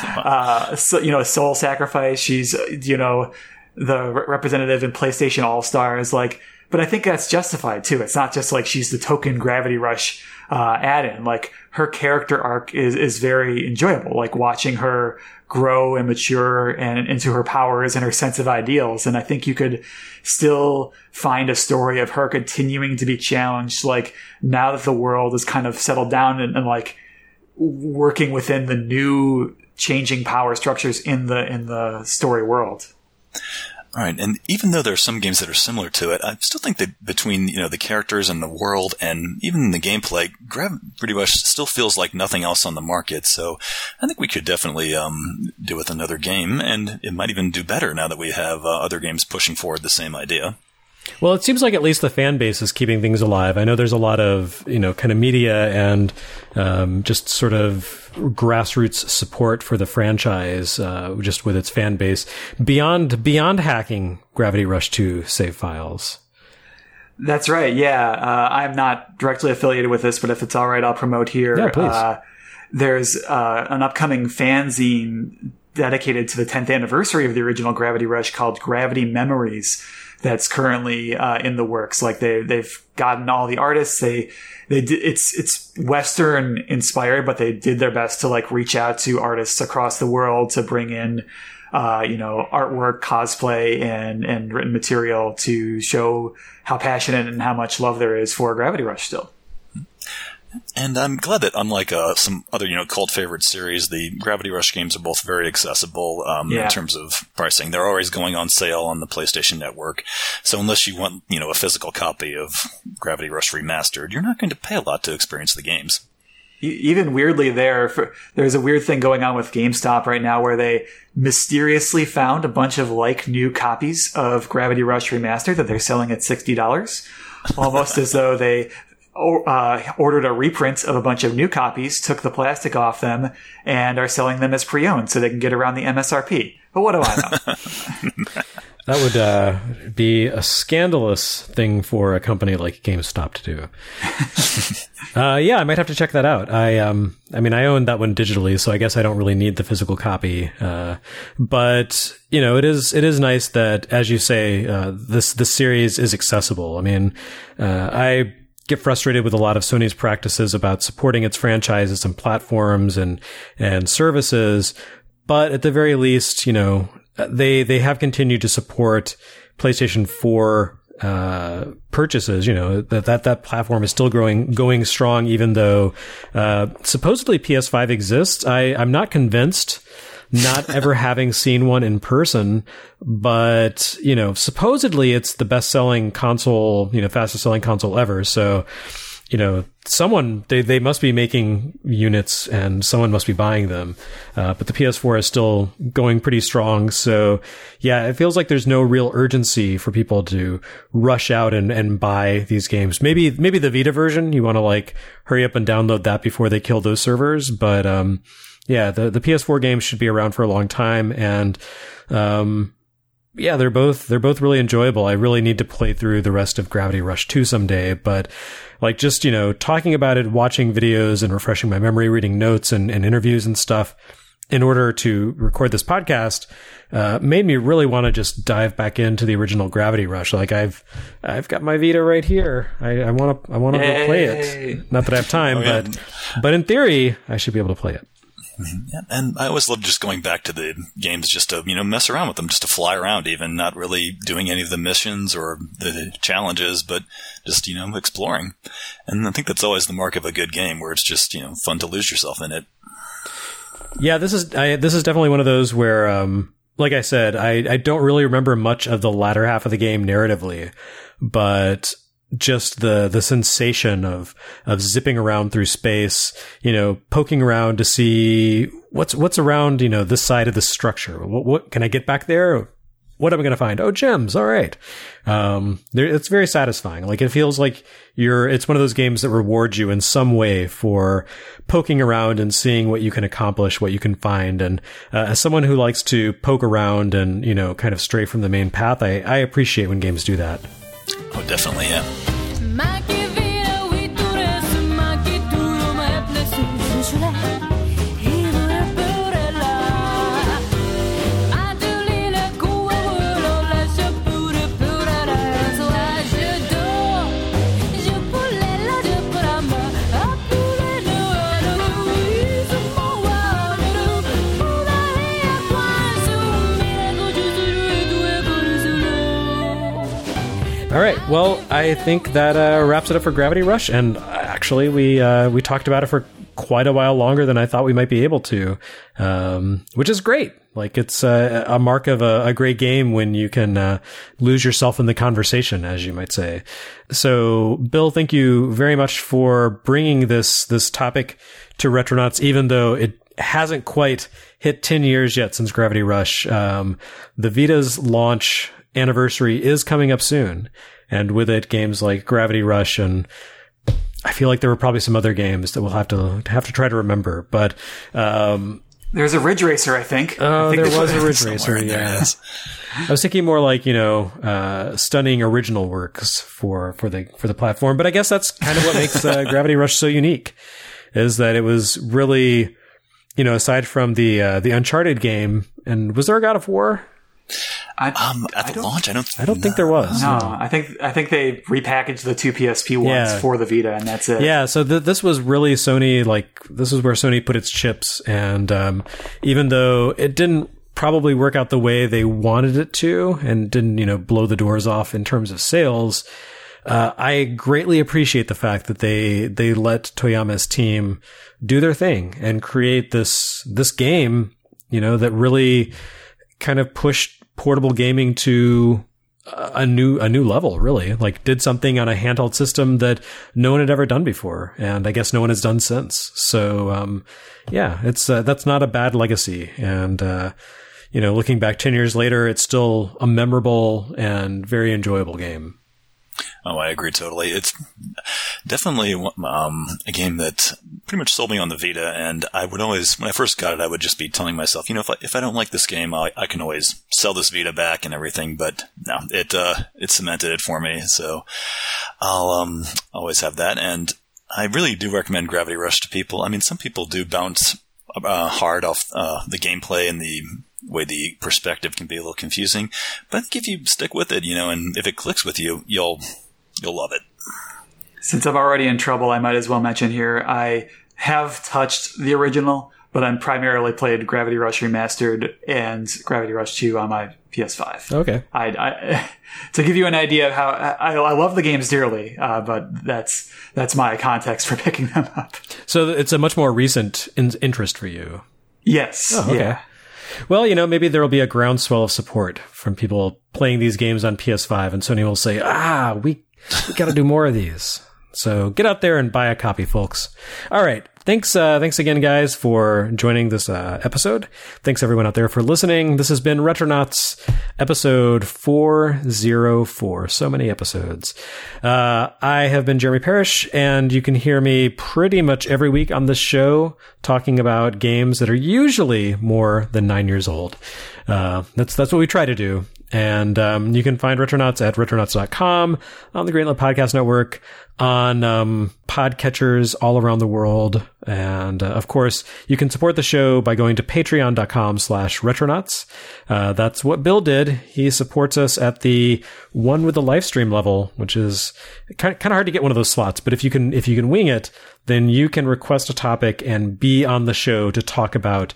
uh, so, you know, Soul Sacrifice. She's, you know, the re- representative in PlayStation All-Stars. Like, but I think that's justified too. It's not just like she's the token Gravity Rush uh, add-in. Like, her character arc is, is very enjoyable. Like, watching her grow and mature and into her powers and her sense of ideals. And I think you could still find a story of her continuing to be challenged. Like, now that the world is kind of settled down and, and like working within the new changing power structures in the, in the story world. All right, and even though there are some games that are similar to it, I still think that between, you know, the characters and the world and even the gameplay, Gravity Rush still feels like nothing else on the market. So I think we could definitely um, do with another game, and it might even do better now that we have uh, other games pushing forward the same idea. Well, it seems like at least the fan base is keeping things alive. I know there's a lot of, you know, kind of media and um, just sort of grassroots support for the franchise, uh, just with its fan base beyond beyond hacking Gravity Rush two save files. That's right. Yeah, uh, I'm not directly affiliated with this, but if it's all right, I'll promote here. Yeah, please. Uh, there's uh, an upcoming fanzine dedicated to the tenth anniversary of the original Gravity Rush called Gravity Memories. That's currently uh, in the works. Like they they've gotten all the artists. They they did, it's it's Western inspired, but they did their best to like reach out to artists across the world to bring in uh, you know artwork, cosplay, and and written material to show how passionate and how much love there is for Gravity Rush still. And I'm glad that, unlike uh, some other, you know, cult favorite series, the Gravity Rush games are both very accessible um, yeah. in terms of pricing. They're always going on sale on the PlayStation Network. So unless you want, you know, a physical copy of Gravity Rush Remastered, you're not going to pay a lot to experience the games. Even weirdly, there for, there's a weird thing going on with GameStop right now where they mysteriously found a bunch of like new copies of Gravity Rush Remastered that they're selling at sixty dollars, almost as though they Uh, ordered a reprint of a bunch of new copies, took the plastic off them, and are selling them as pre-owned so they can get around the M S R P. But what do I know? That would uh, be a scandalous thing for a company like GameStop to do. uh, yeah, I might have to check that out. I, um, I mean, I own that one digitally, so I guess I don't really need the physical copy. Uh, but you know, it is it is nice that, as you say, uh, this this series is accessible. I mean, uh, I. get frustrated with a lot of Sony's practices about supporting its franchises and platforms and and services, but at the very least, you know, they they have continued to support PlayStation four uh purchases. You know, that that that platform is still growing going strong, even though uh supposedly P S five exists. I I'm not convinced. Not ever having seen one in person, but, you know, supposedly it's the best selling console, you know, fastest selling console ever. So, you know, someone, they, they must be making units and someone must be buying them. Uh, but the P S four is still going pretty strong. So yeah, it feels like there's no real urgency for people to rush out and, and buy these games. Maybe, maybe the Vita version, you want to like hurry up and download that before they kill those servers. But, um, yeah, the, the P S four games should be around for a long time. And, um, yeah, they're both, they're both really enjoyable. I really need to play through the rest of Gravity Rush two someday, but like just, you know, talking about it, watching videos and refreshing my memory, reading notes and, and interviews and stuff in order to record this podcast, uh, made me really want to just dive back into the original Gravity Rush. Like I've, I've got my Vita right here. I want to, I want to go play it. Not that I have time, oh, yeah. but, but in theory, I should be able to play it. Mm-hmm. Yeah, and I always love just going back to the games just to, you know, mess around with them, just to fly around even, not really doing any of the missions or the challenges, but just, you know, exploring. And I think that's always the mark of a good game, where it's just, you know, fun to lose yourself in it. Yeah, this is I, this is definitely one of those where, um, like I said, I, I don't really remember much of the latter half of the game narratively, but just the, the sensation of, of zipping around through space, you know, poking around to see what's, what's around, you know, this side of the structure. What, what can I get back there? What am I going to find? Oh, gems. All right. Um, there, it's very satisfying. Like it feels like you're, it's one of those games that rewards you in some way for poking around and seeing what you can accomplish, what you can find. And, uh, as someone who likes to poke around and, you know, kind of stray from the main path, I, I appreciate when games do that. Oh, definitely, yeah. All right. Well, I think that uh, wraps it up for Gravity Rush. And actually, we uh, we talked about it for quite a while longer than I thought we might be able to, um, which is great. Like it's a, a mark of a, a great game when you can uh, lose yourself in the conversation, as you might say. So, Bill, thank you very much for bringing this this topic to Retronauts, even though it hasn't quite hit ten years yet since Gravity Rush. Um, the Vita's launch anniversary is coming up soon, and with it, games like Gravity Rush, and I feel like there were probably some other games that we'll have to have to try to remember, but. Um, There's a Ridge Racer, I think. Oh, I think there was a Ridge Racer, yeah. I was thinking more like, you know, uh, stunning original works for, for the, for the platform. But I guess that's kind of what makes uh, Gravity Rush so unique, is that it was really, you know, aside from the, uh, the Uncharted game, and was there a God of War? I, um, at the I launch, I don't. I don't think there was. No, I think I think they repackaged the two P S P ones Yeah. for the Vita, and that's it. Yeah, so th- this was really Sony, like, this is where Sony put its chips. And um, even though it didn't probably work out the way they wanted it to and didn't, you know, blow the doors off in terms of sales, uh, I greatly appreciate the fact that they they let Toyama's team do their thing and create this this game, you know, that really kind of pushed portable gaming to a new a new level, really. Like, did something on a handheld system that no one had ever done before, and I guess no one has done since. So, um, yeah, it's uh, that's not a bad legacy. And uh, you know, looking back ten years later, it's still a memorable and very enjoyable game. Oh, I agree totally. It's definitely um, a game that pretty much sold me on the Vita, and I would always, when I first got it, I would just be telling myself, you know, if I, if I don't like this game, I, I can always sell this Vita back and everything, but no, it uh, it cemented it for me, so I'll um, always have that, and I really do recommend Gravity Rush to people. I mean, some people do bounce uh, hard off uh, the gameplay and the way the perspective can be a little confusing, but I think if you stick with it, you know, and if it clicks with you, you'll you'll love it. Since I'm already in trouble, I might as well mention here, I have touched the original, but I'm primarily played Gravity Rush Remastered and Gravity Rush two on my P S five. Okay. I, I to give you an idea of how I, I love the games dearly, uh, but that's that's my context for picking them up. So it's a much more recent in- interest for you. Yes. Oh, okay. Yeah. Well, you know, maybe there will be a groundswell of support from people playing these games on P S five, and Sony will say, ah, we, we got to do more of these. So get out there and buy a copy, folks. All right. Thanks, uh, thanks again, guys, for joining this uh, episode. Thanks, everyone out there, for listening. This has been Retronauts, episode four oh four. So many episodes. Uh, I have been Jeremy Parrish, and you can hear me pretty much every week on this show talking about games that are usually more than nine years old. Uh, that's that's what we try to do. And um, you can find Retronauts at retronauts dot com, on the Greenlit Podcast Network, on um, podcatchers all around the world. And, uh, of course, you can support the show by going to patreon dot com slash retronauts. Uh, that's what Bill did. He supports us at the one with the live stream level, which is kind of, kind of hard to get one of those slots. But if you can if you can wing it, then you can request a topic and be on the show to talk about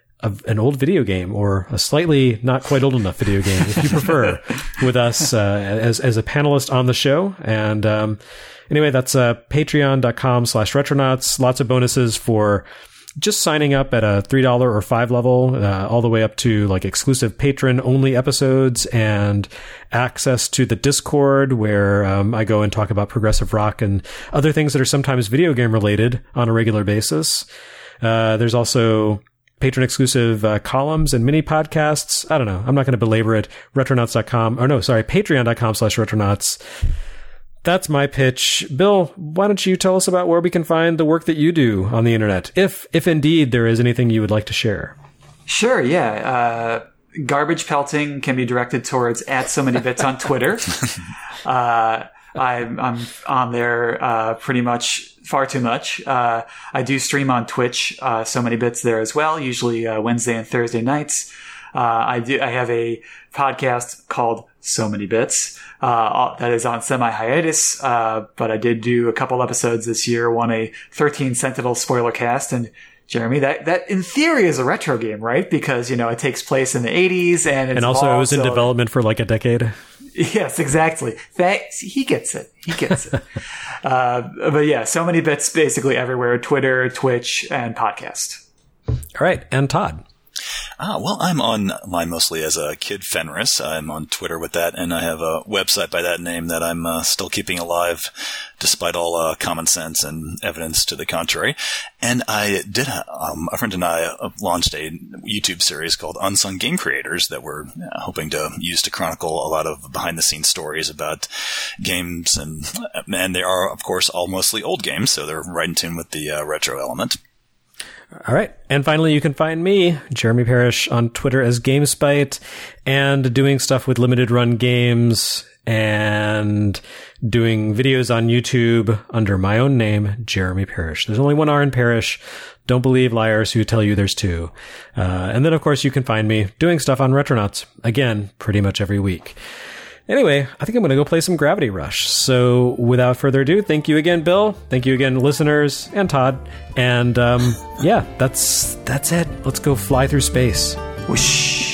an old video game, or a slightly not quite old enough video game, if you prefer, with us uh, as as a panelist on the show. And um, anyway, that's uh, patreon dot com slash retronauts. Lots of bonuses for just signing up at a three dollars or five level, uh, all the way up to like exclusive patron only episodes and access to the Discord, where um, I go and talk about progressive rock and other things that are sometimes video game related on a regular basis. Uh, there's also patron exclusive uh, columns and mini podcasts. I don't know. I'm not going to belabor it. retronauts dot com, or no, sorry, patreon dot com slash retronauts. That's my pitch. Bill, why don't you tell us about where we can find the work that you do on the internet, if if indeed there is anything you would like to share? Sure, yeah. Uh, garbage pelting can be directed towards at so many bits on Twitter. uh, I'm, I'm on there uh, pretty much far too much. Uh, I do stream on Twitch, uh, so many bits there as well, usually uh, Wednesday and Thursday nights. Uh, I do. I have a podcast called So Many Bits uh, that is on semi-hiatus, uh, but I did do a couple episodes this year, one a thirteen Sentinel spoiler cast, and Jeremy, that, that in theory is a retro game, right? Because, you know, it takes place in the eighties and it's And also evolved, it was in so development for like a decade. Yes, exactly. Thanks. He gets it. He gets it. uh, but yeah, so many bits basically everywhere. Twitter, Twitch, and podcast. All right. And Todd. Ah, well, I'm online mostly as a Kid Fenris. I'm on Twitter with that, and I have a website by that name that I'm uh, still keeping alive, despite all uh, common sense and evidence to the contrary. And I did, um, a friend and I uh, launched a YouTube series called Unsung Game Creators that we're uh, hoping to use to chronicle a lot of behind-the-scenes stories about games, and and they are, of course, all mostly old games, so they're right in tune with the uh, retro element. All right. And finally, you can find me, Jeremy Parrish, on Twitter as GameSpite, and doing stuff with limited run games and doing videos on YouTube under my own name, Jeremy Parrish. There's only one R in Parrish. Don't believe liars who tell you there's two. Uh, and then, of course, you can find me doing stuff on Retronauts, again, pretty much every week. Anyway, I think I'm going to go play some Gravity Rush. So without further ado, thank you again, Bill. Thank you again, listeners, and Todd. And um, yeah, that's that's it. Let's go fly through space. Whoosh.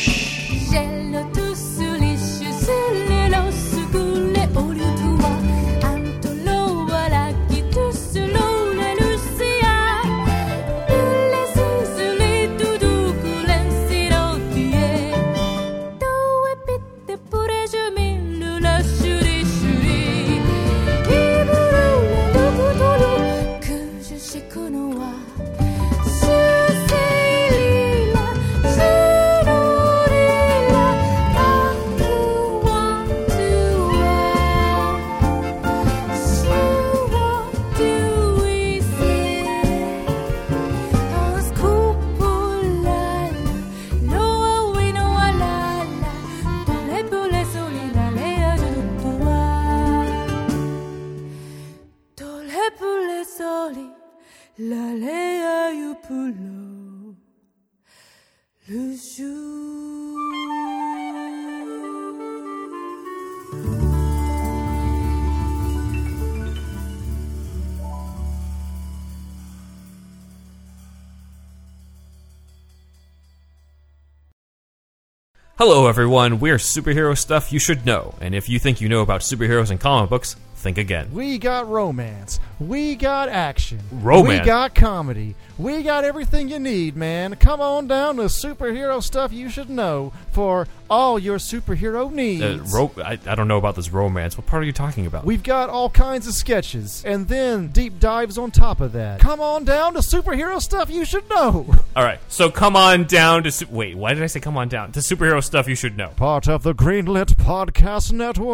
Hello everyone, we're Superhero Stuff You Should Know, and if you think you know about superheroes and comic books, think again. We got romance, we got action, Romance? we got comedy, we got everything you need, man. Come on down to Superhero Stuff You Should Know for all your superhero needs. Uh, ro- I, I don't know about this romance. What part are you talking about? We've got all kinds of sketches, and then deep dives on top of that. Come on down to Superhero Stuff You Should Know. Alright, so come on down to... Su- Wait, why did I say come on down? To Superhero Stuff You Should Know. Part of the Greenlit Podcast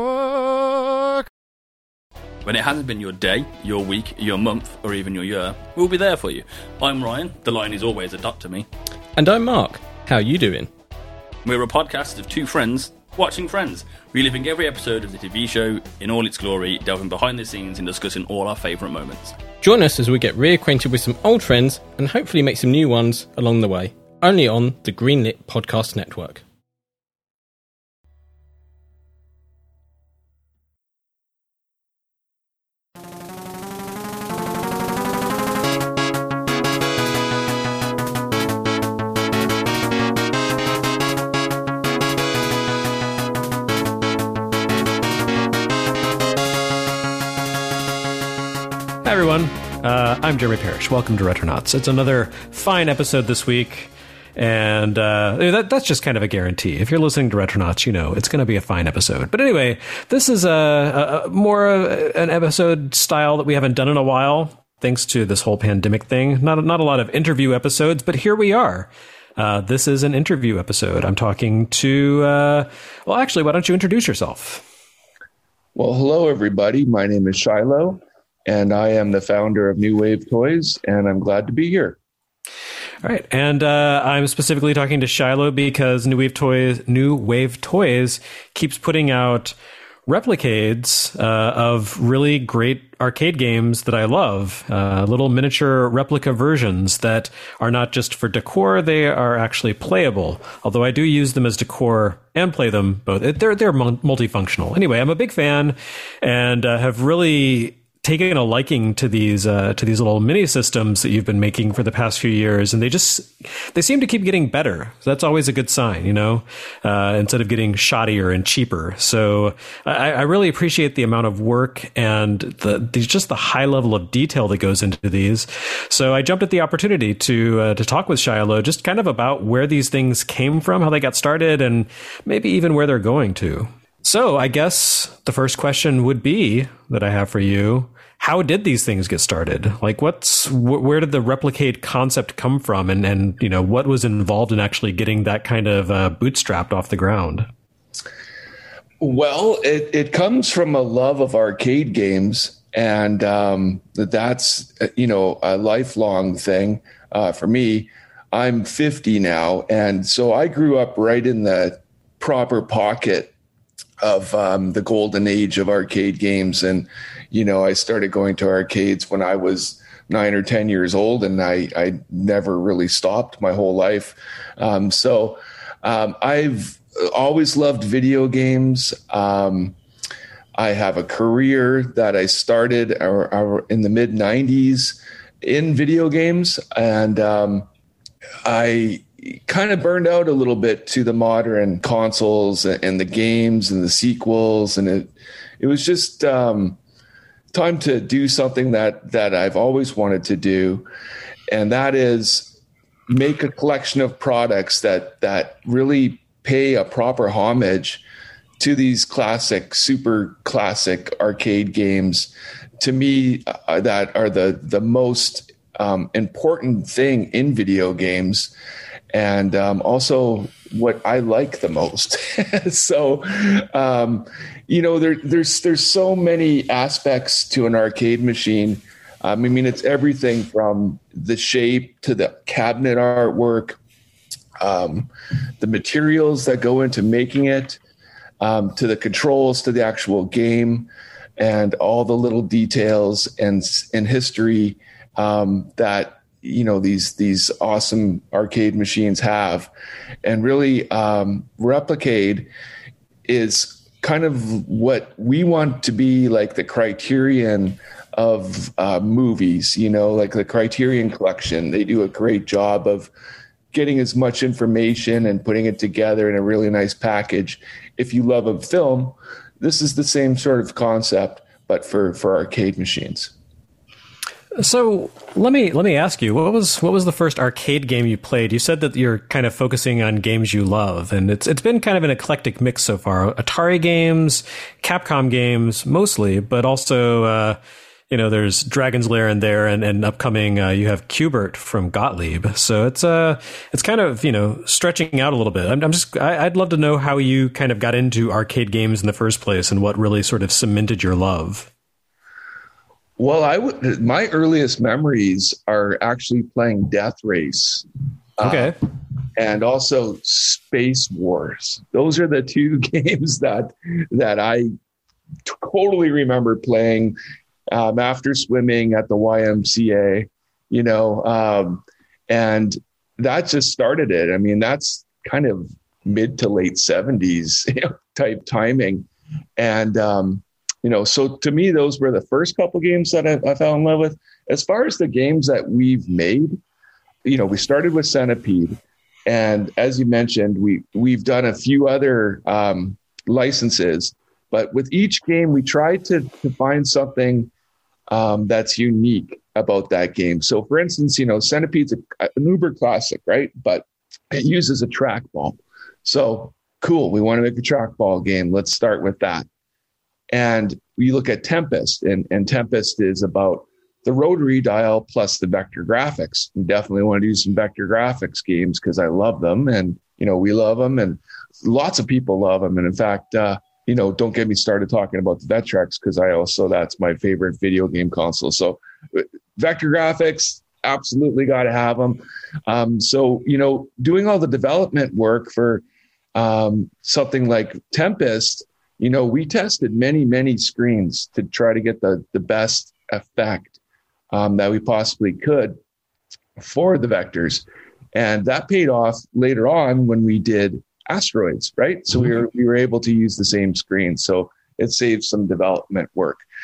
Network. When it hasn't been your day, your week, your month, or even your year, we'll be there for you. I'm Ryan. The line is always a duck to me. And I'm Mark. How you doing? We're a podcast of two friends watching Friends, reliving every episode of the T V show in all its glory, delving behind the scenes and discussing all our favourite moments. Join us as we get reacquainted with some old friends and hopefully make some new ones along the way. Only on the Greenlit Podcast Network. Hi, everyone. Uh, I'm Jeremy Parrish. Welcome to Retronauts. It's another fine episode this week, and uh, that, that's just kind of a guarantee. If you're listening to Retronauts, you know it's going to be a fine episode. But anyway, this is a, a, a more of an episode style that we haven't done in a while, thanks to this whole pandemic thing. Not, not a lot of interview episodes, but here we are. Uh, this is an interview episode. I'm talking to, uh, well, actually, why don't you introduce yourself? Well, hello, everybody. My name is Shiloh, and I am the founder of New Wave Toys, and I'm glad to be here. All right, and uh, I'm specifically talking to Shiloh because New Wave Toys, New Wave Toys keeps putting out replicades uh, of really great arcade games that I love, uh, little miniature replica versions that are not just for decor, they are actually playable, although I do use them as decor and play them both. They're, they're multifunctional. Anyway, I'm a big fan and uh, have really taken a liking to these uh, to these little mini systems that you've been making for the past few years, and they just they seem to keep getting better. So that's always a good sign, you know, uh, instead of getting shoddier and cheaper. So I, I really appreciate the amount of work and the, the just the high level of detail that goes into these. So I jumped at the opportunity to uh, to talk with Shiloh, just kind of about where these things came from, how they got started, and maybe even where they're going to. So I guess the first question would be that I have for you: how did these things get started? Like, what's wh- where did the Replicade concept come from, and and you know what was involved in actually getting that kind of uh, bootstrapped off the ground? Well, it it comes from a love of arcade games, and um, that's you know a lifelong thing uh, for me. I'm fifty now, and so I grew up right in the proper pocket of um, the golden age of arcade games. And, you know, I started going to arcades when I was nine or ten years old, and I, I never really stopped my whole life. Um, so um, I've always loved video games. Um, I have a career that I started or, or in the mid nineties in video games. And um, I kind of burned out a little bit to the modern consoles and the games and the sequels. And it, it was just um, time to do something that, that I've always wanted to do. And that is make a collection of products that, that really pay a proper homage to these classic, super classic arcade games. To me, uh, that are the, the most um, important thing in video games. And um, also what I like the most. so, um, you know, there, there's there's so many aspects to an arcade machine. Um, I mean, it's everything from the shape to the cabinet artwork, um, the materials that go into making it, um, to the controls, to the actual game, and all the little details and, and history um, that, you know, these these awesome arcade machines have. And really um, Replicade is kind of what we want to be like the Criterion of uh, movies, you know, like the Criterion Collection. They do a great job of getting as much information and putting it together in a really nice package. If you love a film, this is the same sort of concept, but for, for arcade machines. So let me let me ask you, what was what was the first arcade game you played? You said that you're kind of focusing on games you love, and it's it's been kind of an eclectic mix so far. Atari games, Capcom games mostly, but also uh, you know there's Dragon's Lair in there, and, and upcoming uh, you have Q*bert from Gottlieb. So it's uh it's kind of you know stretching out a little bit. I'm, I'm just I, I'd love to know how you kind of got into arcade games in the first place, and what really sort of cemented your love. Well, I would. My earliest memories are actually playing Death Race, okay, uh, and also Space Wars. Those are the two games that that I totally remember playing um, after swimming at the Y M C A. You know, um, and that just started it. I mean, that's kind of mid to late seventies you know, type timing, and. Um, You know, so to me, those were the first couple games that I, I fell in love with. As far as the games that we've made, you know, we started with Centipede. And as you mentioned, we, we've done a few other um, licenses. But with each game, we tried to, to find something um, that's unique about that game. So, for instance, you know, Centipede's a, an uber classic, right? But it uses a trackball. So, cool, we want to make a trackball game. Let's start with that. And we look at Tempest, and, and Tempest is about the rotary dial plus the vector graphics. We definitely want to do some vector graphics games because I love them, and you know we love them, and lots of people love them. And in fact, uh, you know, don't get me started talking about the Vectrex because I also that's my favorite video game console. So vector graphics, absolutely got to have them. Um, so you know, doing all the development work for um, something like Tempest. You know, we tested many, many screens to try to get the, the best effect um, that we possibly could for the vectors. And that paid off later on when we did Asteroids, right? So we were we were able to use the same screen. So it saved some development work.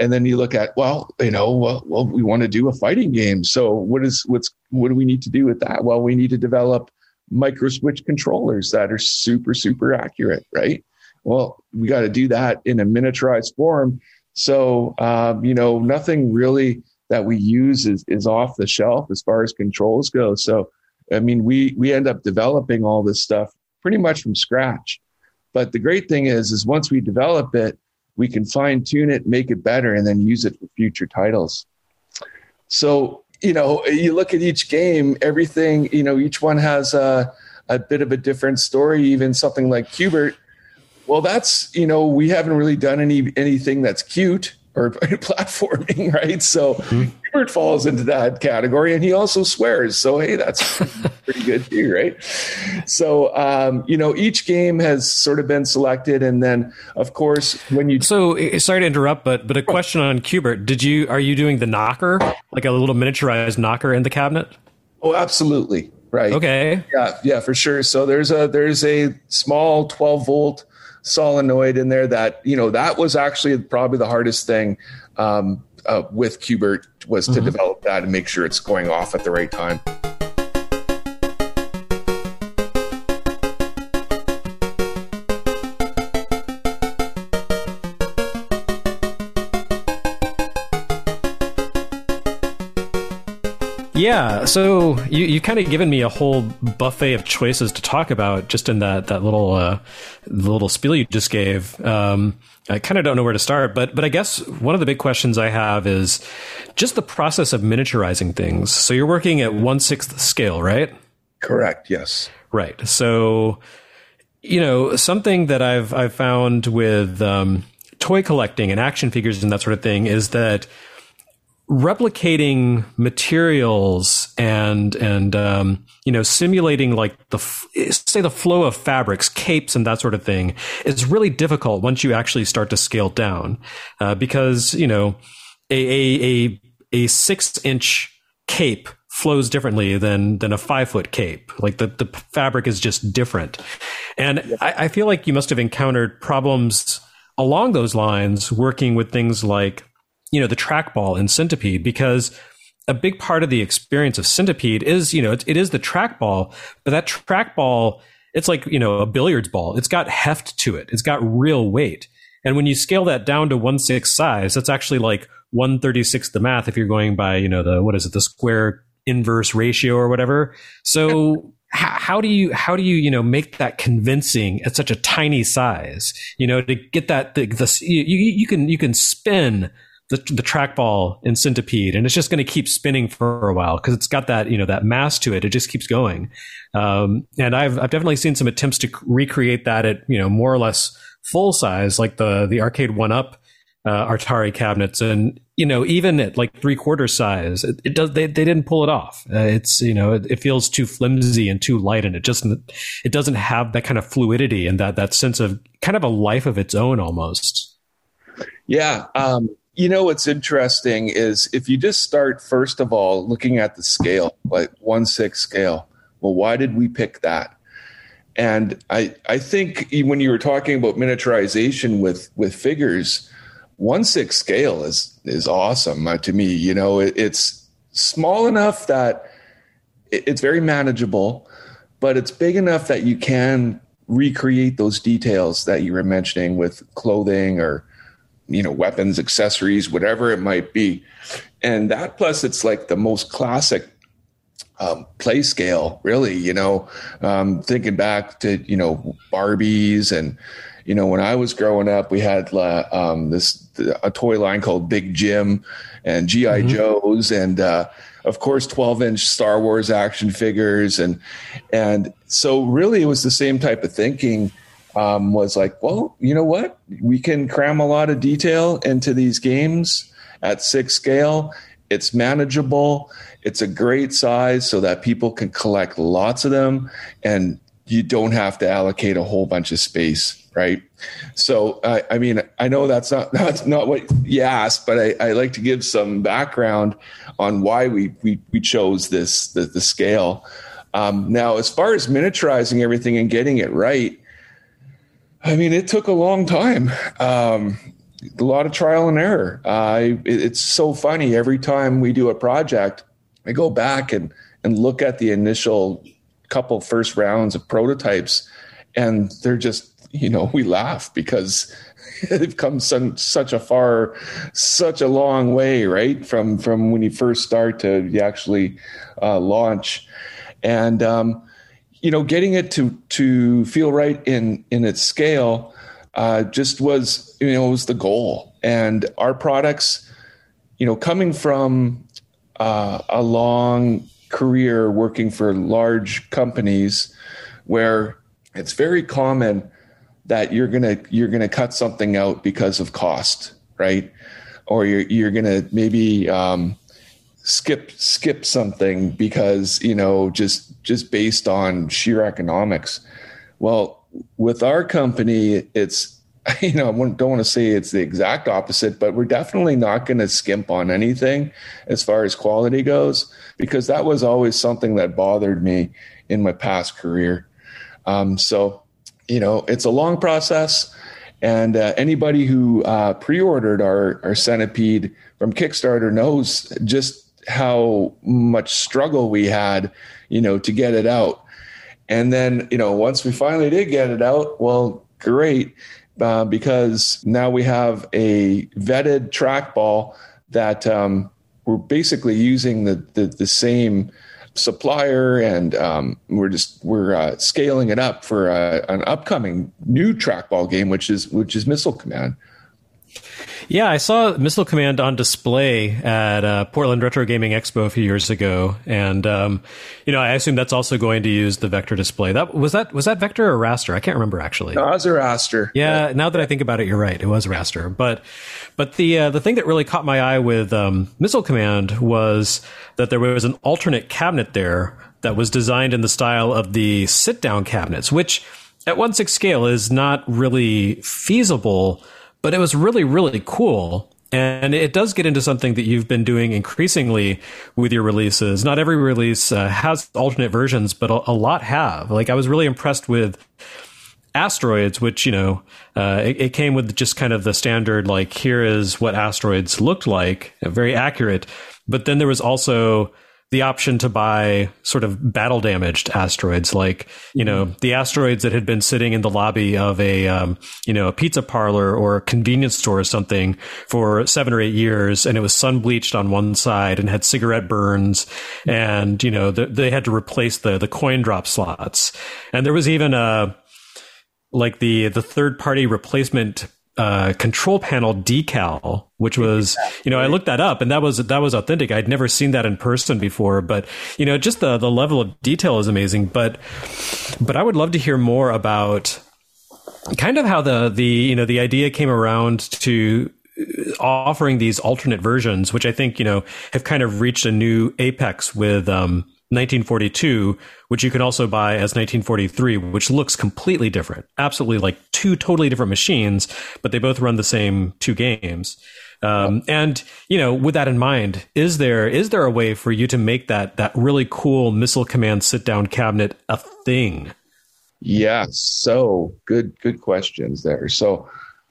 And then you look at, well, you know, well, well we want to do a fighting game. So what is, what's, what do we need to do with that? Well, we need to develop micro switch controllers that are super, super accurate, right? Well, we got to do that in a miniaturized form. So, um, you know, nothing really that we use is, is off the shelf as far as controls go. So, I mean, we, we end up developing all this stuff pretty much from scratch. But the great thing is, is once we develop it, we can fine tune it, make it better, and then use it for future titles. So, you know, you look at each game, everything, you know, each one has a, a bit of a different story, even something like Q*bert. Well, that's, you know, we haven't really done any anything that's cute or platforming, right? So mm-hmm. Q*bert falls into that category, and he also swears. So, hey, that's pretty good too, right? So, um, you know, each game has sort of been selected, and then, of course, when you so sorry to interrupt, but but a question on Q*bert: Did you are you doing the knocker, like a little miniaturized knocker in the cabinet? Oh, absolutely, right. Okay, yeah, yeah, for sure. So there's a there's a small twelve volt solenoid in there that, you know, that was actually probably the hardest thing um, uh, with Q*bert was to mm-hmm. develop that and make sure it's going off at the right time. Yeah, so you you kind of given me a whole buffet of choices to talk about just in that that little uh, little spiel you just gave. Um, I kind of don't know where to start, but but I guess one of the big questions I have is just the process of miniaturizing things. So you're working at one sixth scale, right? Correct. Yes. Right. So you know, something that I've I've found with um, toy collecting and action figures and that sort of thing is that replicating materials and and um, you know, simulating like the say the flow of fabrics, capes, and that sort of thing is really difficult once you actually start to scale down, uh, because you know a a a, a six inch cape flows differently than than a five foot cape. Like the the fabric is just different, and yeah. I, I feel like you must have encountered problems along those lines working with things like, you know, the trackball in Centipede, because a big part of the experience of Centipede is, you know, it, it is the trackball, but that trackball, it's like, you know, a billiards ball. It's got heft to it. It's got real weight. And when you scale that down to one sixth size, that's actually like one thirty-sixth the math if you're going by, you know, the, what is it, the square inverse ratio or whatever. So how, how do you, how do you, you know, make that convincing at such a tiny size, you know, to get that, the, the you, you can, you can spin the, the trackball in Centipede, and it's just going to keep spinning for a while because it's got that, you know, that mass to it. It just keeps going. Um, and I've, I've definitely seen some attempts to recreate that at, you know, more or less full size, like the, the Arcade one up, uh, Atari cabinets. And, you know, even at like three quarter size, it, it does, they, they didn't pull it off. Uh, it's, you know, it, it feels too flimsy and too light, and it just, it doesn't have that kind of fluidity and that, that sense of kind of a life of its own almost. Yeah. Um, You know, what's interesting is if you just start, first of all, looking at the scale, like one sixth scale, well, why did we pick that? And I, I think when you were talking about miniaturization with, with figures, one sixth scale is, is awesome uh, to me. You know, it, it's small enough that it, it's very manageable, but it's big enough that you can recreate those details that you were mentioning with clothing or, you know, weapons, accessories, whatever it might be. And that, plus it's like the most classic um, play scale, really, you know, um, thinking back to, you know, Barbies. And, you know, when I was growing up, we had uh, um, this, a toy line called Big Jim and G I. Mm-hmm. Joes. And, uh, of course, twelve inch Star Wars action figures. And, and so really it was the same type of thinking. Um, was like, well, you know what? We can cram a lot of detail into these games at six scale. It's manageable. It's a great size so that people can collect lots of them, and you don't have to allocate a whole bunch of space, right? So, uh, I mean, I know that's not that's not what you asked, but I, I like to give some background on why we we, we chose this the, the scale. Um, now, as far as miniaturizing everything and getting it right, I mean, it took a long time. Um, a lot of trial and error. Uh, it, it's so funny. Every time we do a project, I go back and, and look at the initial couple first rounds of prototypes, and they're just, you know, we laugh because they've come some, such a far, such a long way, right? From, from when you first start to you actually uh, launch. And, um, you know, getting it to, to feel right in, in its scale uh, just was, you know, was the goal. And our products, you know, coming from uh, a long career working for large companies where it's very common that you're going to, you're going to cut something out because of cost, right? Or you're, you're going to maybe, um, skip, skip something because, you know, just, just based on sheer economics. Well, with our company, it's, you know, I don't want to say it's the exact opposite, but we're definitely not going to skimp on anything as far as quality goes, because that was always something that bothered me in my past career. Um, so, you know, it's a long process, and uh, anybody who uh, pre-ordered our, our Centipede from Kickstarter knows just how much struggle we had, you know, to get it out. And then, you know, once we finally did get it out, well, great. Uh, because now we have a vetted trackball that um, we're basically using the, the, the same supplier, and um, we're just we're uh, scaling it up for uh, an upcoming new trackball game, which is which is Missile Command. Yeah, I saw Missile Command on display at uh, Portland Retro Gaming Expo a few years ago, and um, you know, I assume that's also going to use the vector display. That was that was that vector or raster? I can't remember actually. No, it was a raster. Yeah, yeah, now that I think about it, you're right. It was raster. But but the uh, the thing that really caught my eye with um, Missile Command was that there was an alternate cabinet there that was designed in the style of the sit-down cabinets, which at one sixth scale is not really feasible. But it was really, really cool. And it does get into something that you've been doing increasingly with your releases. Not every release uh, has alternate versions, but a, a lot have. Like, I was really impressed with Asteroids, which, you know, uh, it, it came with just kind of the standard, like, here is what Asteroids looked like, very accurate. But then there was also the option to buy sort of battle damaged asteroids, like, you know, the asteroids that had been sitting in the lobby of a, um, you know, a pizza parlor or a convenience store or something for seven or eight years. And it was sun bleached on one side and had cigarette burns. And, you know, the, they had to replace the, the coin drop slots. And there was even a, like the, the third party replacement uh, control panel decal, which was, you know, I looked that up and that was, that was authentic. I'd never seen that in person before, but, you know, just the, the level of detail is amazing. But, but I would love to hear more about kind of how the, the, you know, the idea came around to offering these alternate versions, which I think, you know, have kind of reached a new apex with, um, nineteen forty-two, which you can also buy as nineteen forty-three, which looks completely different. Absolutely like two totally different machines, but they both run the same two games. Um, and, you know, with that in mind, is there is there a way for you to make that that really cool Missile Command sit-down cabinet a thing? Yes. So good, good questions there. So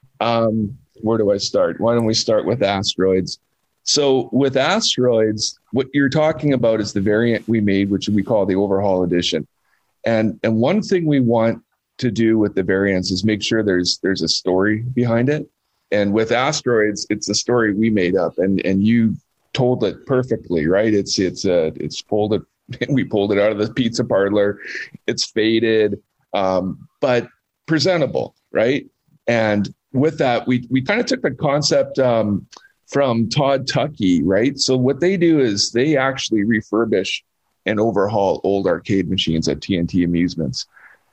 um, where do I start? Why don't we start with Asteroids? So with Asteroids, what you're talking about is the variant we made, which we call the Overhaul Edition. And and one thing we want to do with the variants is make sure there's there's a story behind it. And with Asteroids, it's a story we made up, and and you told it perfectly, right? It's it's uh, it's pulled it. We pulled it out of the pizza parlor. It's faded, um, but presentable, right? And with that, we we kind of took the concept um, from Todd Tuckey, right? So what they do is they actually refurbish and overhaul old arcade machines at T N T Amusements.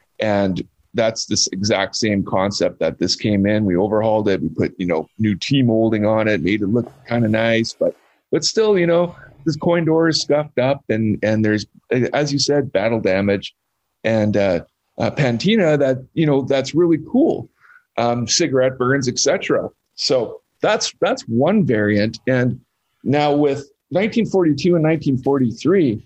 And that's this exact same concept that this came in. We overhauled it. We put, you know, new T-molding on it, made it look kind of nice, but but still, you know, this coin door is scuffed up, and and there's, as you said, battle damage and uh, uh, patina that, you know, that's really cool. Um, cigarette burns, et cetera. So That's that's one variant. And now with nineteen forty-two and nineteen forty-three,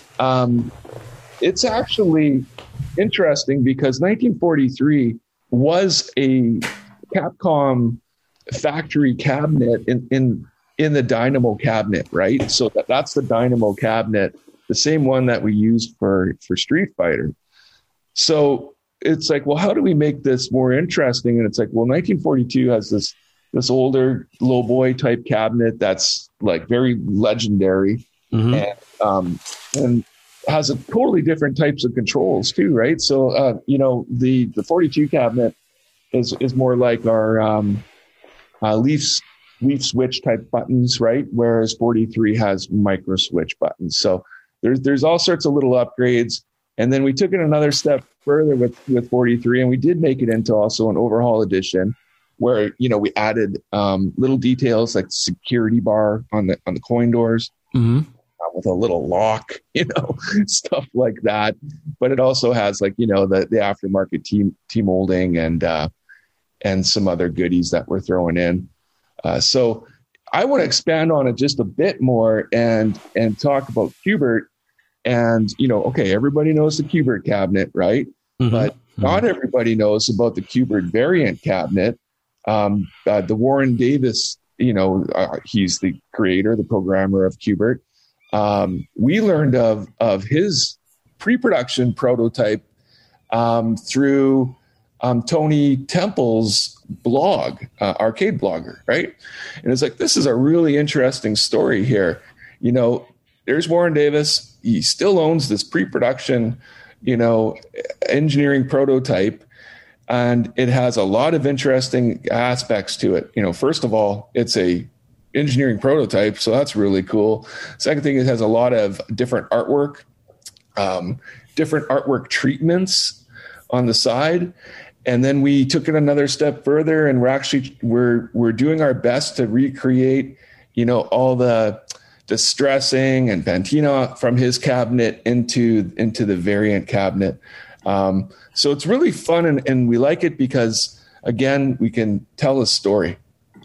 um, it's actually interesting because nineteen forty-three was a Capcom factory cabinet in, in, in the Dynamo cabinet, right? So that, that's the Dynamo cabinet, the same one that we used for, for Street Fighter. So it's like, well, how do we make this more interesting? And it's like, well, nineteen forty-two has this, this older low boy type cabinet that's like very legendary, mm-hmm. and, um, and has a totally different types of controls too. Right. So, uh, you know, the, the forty-two cabinet is, is more like our, um, uh, leaf, leaf switch type buttons, right? Whereas forty-three has micro switch buttons. So there's, there's all sorts of little upgrades. And then we took it another step further with, with forty-three, and we did make it into also an overhaul edition where, you know, we added um, little details like security bar on the, on the coin doors, mm-hmm. uh, with a little lock, you know, stuff like that. But it also has like, you know, the, the aftermarket team, team molding and, uh, and some other goodies that we're throwing in. Uh, so I want to expand on it just a bit more and, and talk about Q*bert. And, you know, okay, everybody knows the Q*bert cabinet, right? Mm-hmm. But not everybody knows about the Q*bert variant cabinet. Um, uh, the Warren Davis, you know, uh, he's the creator, the programmer of Q*bert. Um, we learned of of his pre-production prototype um, through um, Tony Temple's blog, uh, Arcade Blogger, right? And it's like, this is a really interesting story here. You know, there's Warren Davis. He still owns this pre-production, you know, engineering prototype, and it has a lot of interesting aspects to it. You know, first of all, it's a engineering prototype, so that's really cool. Second thing, it has a lot of different artwork, um, different artwork treatments on the side. And then we took it another step further, and we're actually we're we're doing our best to recreate, you know, all the distressing and patina from his cabinet into into the variant cabinet. Um, so it's really fun, and, and we like it because, again, we can tell a story.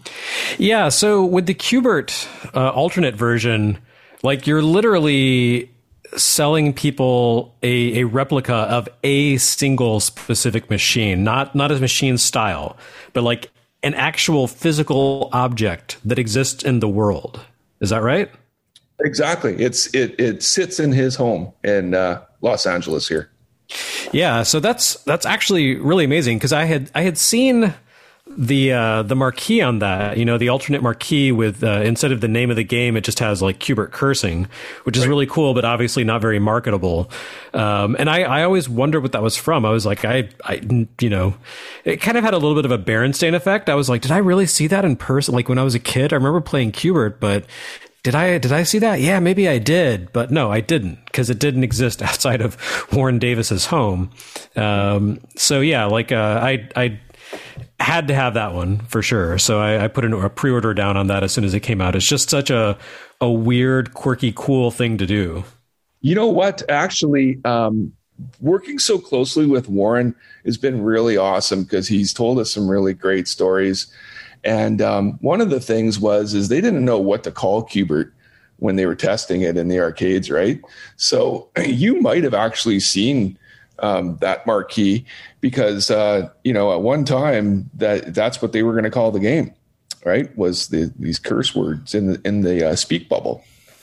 Yeah, so with the Q*bert uh, alternate version, like you're literally selling people a, a replica of a single specific machine, not not a machine style, but like an actual physical object that exists in the world. Is that right? Exactly. It's it it sits in his home in uh, Los Angeles here. Yeah, so that's that's actually really amazing because I had I had seen the uh, the marquee on that, you know, the alternate marquee with uh, instead of the name of the game, it just has like Q*bert cursing, which is right. really cool, but obviously not very marketable. Um, and I, I always wondered what that was from. I was like, I, I, you know, it kind of had a little bit of a Berenstain effect. I was like, did I really see that in person? Like when I was a kid, I remember playing Q*bert, but Did I did I see that? Yeah, maybe I did, but no, I didn't, because it didn't exist outside of Warren Davis's home. Um, so yeah, like uh, I I had to have that one for sure. So I, I put an, a pre-order down on that as soon as it came out. It's just such a a weird, quirky, cool thing to do. You know what? Actually, um, working so closely with Warren has been really awesome because he's told us some really great stories. And um, one of the things was is they didn't know what to call Q*bert when they were testing it in the arcades, right? So you might have actually seen um, that marquee because uh, you know at one time that that's what they were going to call the game, right? Was the these curse words in the in the uh, speak bubble.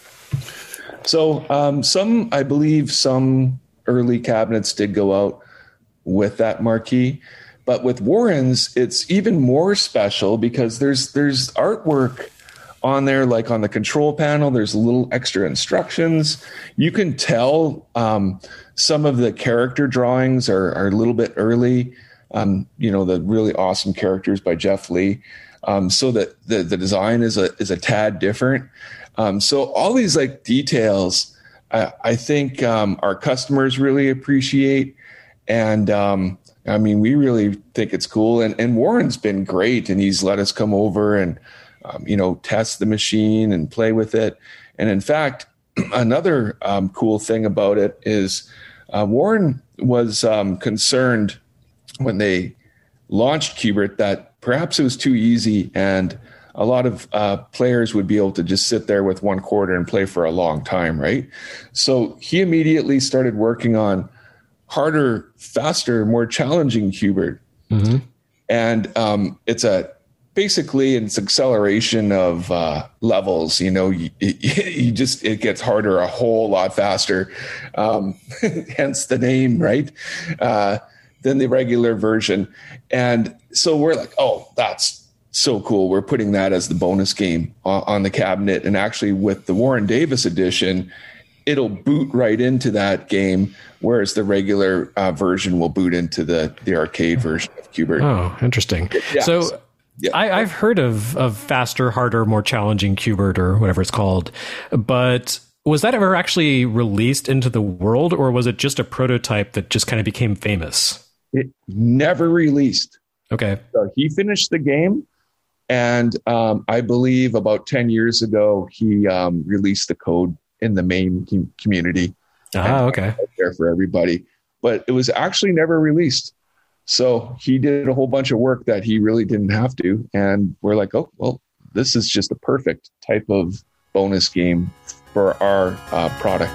So um, some, I believe, some early cabinets did go out with that marquee. But with Warren's, it's even more special because there's there's artwork on there, like on the control panel. There's a little extra instructions. You can tell um, some of the character drawings are, are a little bit early. Um, you know, the really awesome characters by Jeff Lee. Um, so that the, the design is a is a tad different. Um, so all these like details, I, I think um, our customers really appreciate, and um, I mean, we really think it's cool. And, and Warren's been great, and he's let us come over and, um, you know, test the machine and play with it. And in fact, another um, cool thing about it is uh, Warren was um, concerned when they launched Q*bert that perhaps it was too easy and a lot of uh, players would be able to just sit there with one quarter and play for a long time, right? So he immediately started working on harder, faster, more challenging Q*bert. Mm-hmm. And um, it's a basically it's acceleration of uh, levels. You know, you, you just it gets harder a whole lot faster, um, hence the name, right? Uh, than the regular version. And so we're like, oh, that's so cool. We're putting that as the bonus game on, on the cabinet. And actually, with the Warren Davis edition, it'll boot right into that game, whereas the regular uh, version will boot into the the arcade version of Q*bert. Oh, interesting. Yeah. So. Yeah. I, I've heard of, of faster, harder, more challenging Q*bert or whatever it's called, but was that ever actually released into the world, or was it just a prototype that just kind of became famous? It never released. Okay. So he finished the game, and um, I believe about ten years ago, he um, released the code in the main com- community. Ah, okay. There for everybody, but it was actually never released. So he did a whole bunch of work that he really didn't have to. And we're like, oh, well, this is just the perfect type of bonus game for our uh, product.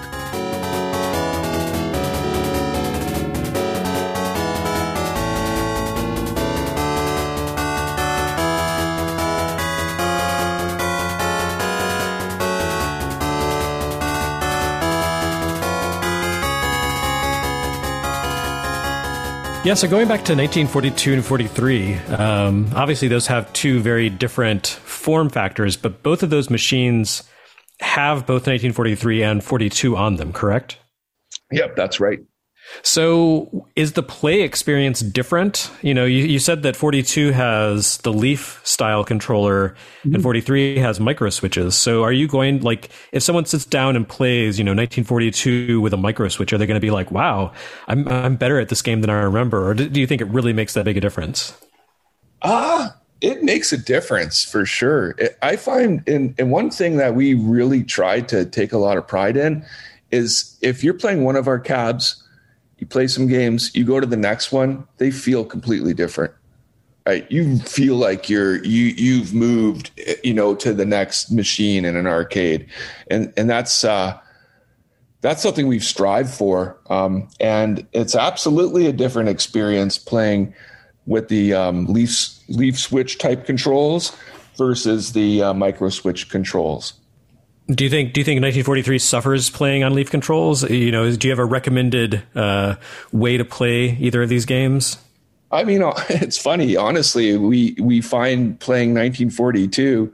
Yeah, so going back to nineteen forty-two and forty-three, um, obviously those have two very different form factors, but both of those machines have both nineteen forty-three and forty-two on them, correct? Yep, that's right. So is the play experience different? You know, you, you said that forty-two has the Leaf style controller mm-hmm. and forty-three has micro switches. So are you going, like, if someone sits down and plays, you know, nineteen forty-two with a micro switch, are they going to be like, wow, I'm I'm better at this game than I remember? Or do, do you think it really makes that big a difference? Ah, it makes a difference for sure. It, I find, in, and one thing that we really try to take a lot of pride in is if you're playing one of our cabs, you play some games, you go to the next one, they feel completely different, right? You feel like you're, you, you've moved, you know, to the next machine in an arcade. And, and that's, uh, that's something we've strived for. Um, and it's absolutely a different experience playing with the, um, leaf, leaf switch type controls versus the uh, micro switch controls. Do you think do you think nineteen forty-three suffers playing on Leaf controls? You know, do you have a recommended uh, way to play either of these games? I mean, it's funny. Honestly, we we find playing nineteen forty-two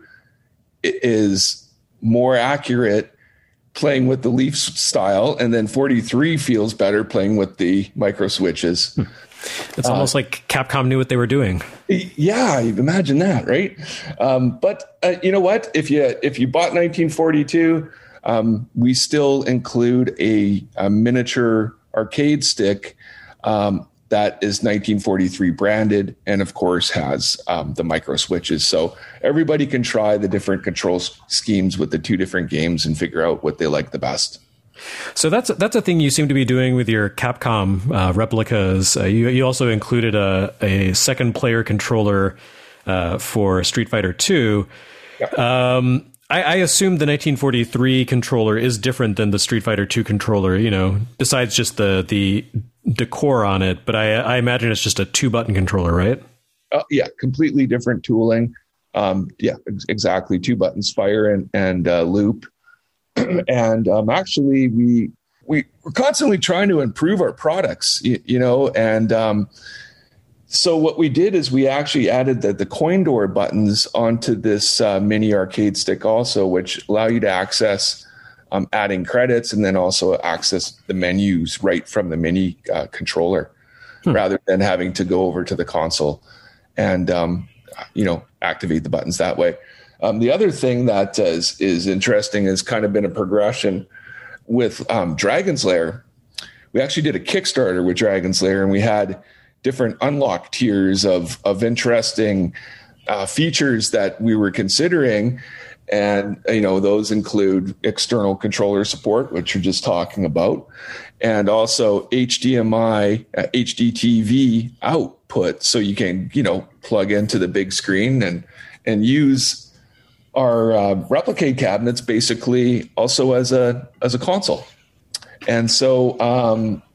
is more accurate playing with the Leaf style, and then forty-three feels better playing with the micro switches. Hmm. It's almost uh, like Capcom knew what they were doing. Yeah, imagine that, right? Um, but uh, you know what? If you if you bought nineteen forty-two, um, we still include a, a miniature arcade stick um, that is nineteen forty-three branded, and of course has um, the micro switches. So everybody can try the different control schemes with the two different games and figure out what they like the best. So that's that's a thing you seem to be doing with your Capcom uh, replicas. Uh, you you also included a, a second player controller uh, for Street Fighter two. Yeah. Um, I, I assume the nineteen forty-three controller is different than the Street Fighter two controller. You know, besides just the the decor on it, but I, I imagine it's just a two button controller, right? Uh, yeah, completely different tooling. Um, yeah, ex- exactly. Two buttons, fire and and uh, loop. And um, actually, we we we're constantly trying to improve our products, you, you know. And um, so what we did is we actually added the, the coin door buttons onto this uh, mini arcade stick, also, which allow you to access um, adding credits and then also access the menus right from the mini uh, controller, hmm. rather than having to go over to the console and um, you know activate the buttons that way. Um, the other thing that uh, is, is interesting has kind of been a progression with um, Dragon's Lair. We actually did a Kickstarter with Dragon's Lair, and we had different unlock tiers of of interesting uh, features that we were considering. And, you know, those include external controller support, which you're just talking about, and also H D M I, uh, H D T V output. So you can, you know, plug into the big screen and and use our uh, Replicade cabinets basically also as a as a console. And so um,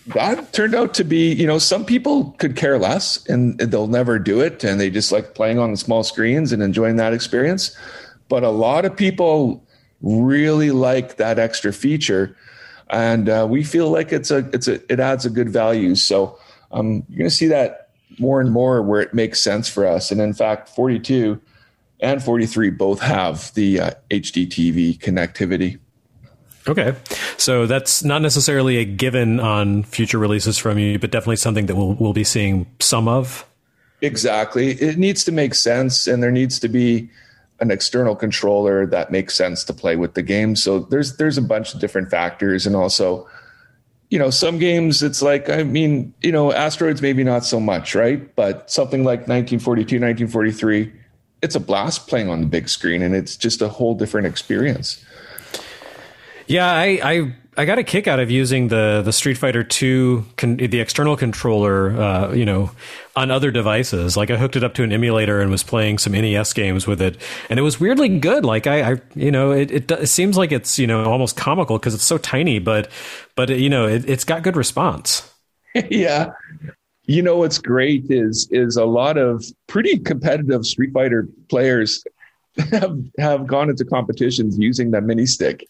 that turned out to be, you know, some people could care less and they'll never do it. And they just like playing on the small screens and enjoying that experience. But a lot of people really like that extra feature. And uh, we feel like it's a, it's a, it adds a good value. So um, you're going to see that more and more where it makes sense for us. And in fact, forty-two and forty-three both have the uh, H D T V connectivity. Okay. So that's not necessarily a given on future releases from you, but definitely something that we'll, we'll be seeing some of. Exactly. It needs to make sense, and there needs to be an external controller that makes sense to play with the game. So there's there's a bunch of different factors. And also, you know, some games it's like, I mean, you know, Asteroids maybe not so much, right? But something like nineteen forty-two, nineteen forty-three, it's a blast playing on the big screen, and it's just a whole different experience. Yeah, I, I I got a kick out of using the the Street Fighter two con, the external controller, uh, you know, on other devices. Like I hooked it up to an emulator and was playing some N E S games with it, and it was weirdly good. Like I, I you know, it, it it seems like it's, you know, almost comical because it's so tiny, but but you know, it, it's got good response. Yeah. You know what's great is is a lot of pretty competitive Street Fighter players have have gone into competitions using that mini stick.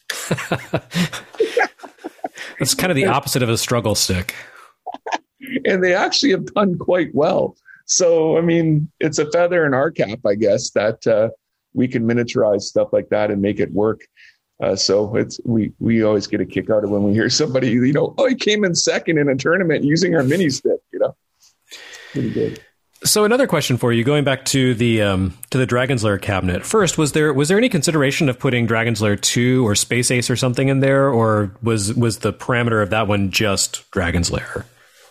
It's kind of the opposite of a struggle stick. And they actually have done quite well. So, I mean, it's a feather in our cap, I guess, that uh, we can miniaturize stuff like that and make it work. Uh, so it's we we always get a kick out of when we hear somebody, you know, oh, he came in second in a tournament using our mini stick, you know. Pretty good. So another question for you, going back to the um, to the Dragon's Lair cabinet. First, was there was there any consideration of putting Dragon's Lair two or Space Ace or something in there, or was was the parameter of that one just Dragon's Lair?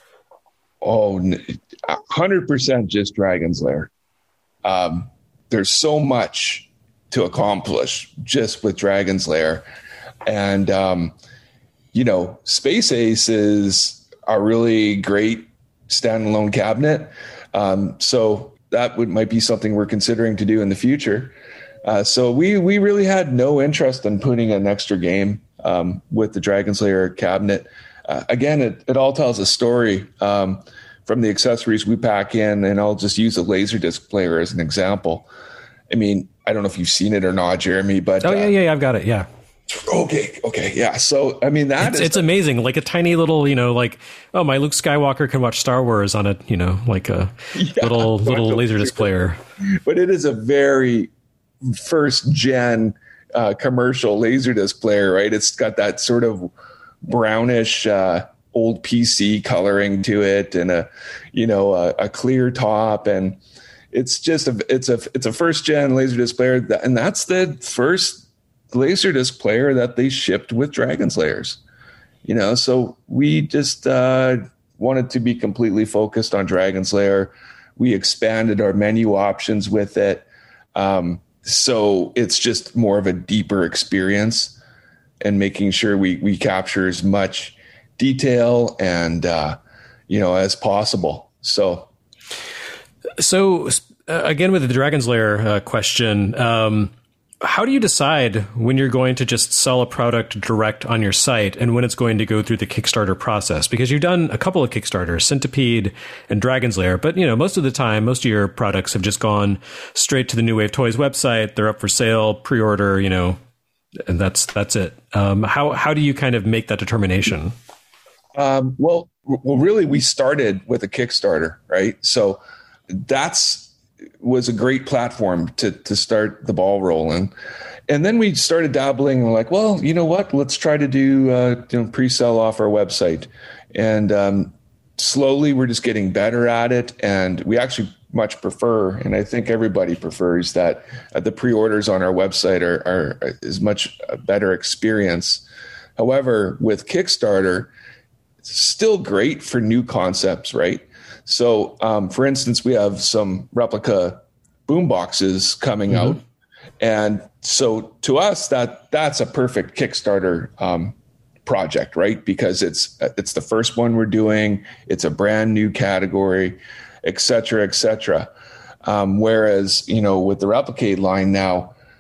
Oh, one hundred percent just Dragon's Lair. Um, there's so much to accomplish just with Dragon's Lair, and um, you know, Space Ace is a really great standalone cabinet. Um, so that would might be something we're considering to do in the future. Uh, so we we really had no interest in putting an extra game um, with the Dragon's Lair cabinet. Uh, again, it, it all tells a story um, from the accessories we pack in, and I'll just use a Laserdisc player as an example. I mean, I don't know if you've seen it or not, Jeremy, but oh yeah, uh, yeah, yeah, I've got it. Yeah. Okay. Okay. Yeah. So, I mean, that it's, is it's amazing. Like a tiny little, you know, like, oh, my Luke Skywalker can watch Star Wars on a, you know, like a yeah, little, little Laserdisc player. But it is a very first gen uh, commercial Laserdisc player, right? It's got that sort of brownish, uh, old P C coloring to it, and a, you know, a, a clear top. And it's just a, it's a, it's a first gen Laserdisc player. And that's the first Laserdisc player that they shipped with Dragon's Lairs, you know. So we just uh, wanted to be completely focused on Dragon's Lair. We expanded our menu options with it, um, so it's just more of a deeper experience, and making sure we we capture as much detail and uh, you know, as possible. So, so uh, again with the Dragon's Lair uh, question. Um, How do you decide when you're going to just sell a product direct on your site and when it's going to go through the Kickstarter process? Because you've done a couple of Kickstarters, Centipede and Dragon's Lair, but you know, most of the time, most of your products have just gone straight to the New Wave Toys website. They're up for sale, pre-order, you know, and that's that's it. Um, how how do you kind of make that determination? Um, well, well, really, we started with a Kickstarter, right? So that's was a great platform to to start the ball rolling. And then we started dabbling and like, well, you know what, let's try to do uh, you know, pre-sell off our website. And um, slowly we're just getting better at it. And we actually much prefer, and I think everybody prefers, that uh, the pre-orders on our website are, are is much a better experience. However, with Kickstarter, it's still great for new concepts, right? So, um, for instance, we have some replica boom boxes coming mm-hmm. out. And so to us, that that's a perfect Kickstarter um, project, right? Because it's it's the first one we're doing. It's a brand new category, et cetera, et cetera. Um, whereas, you know, with the Replicate line now,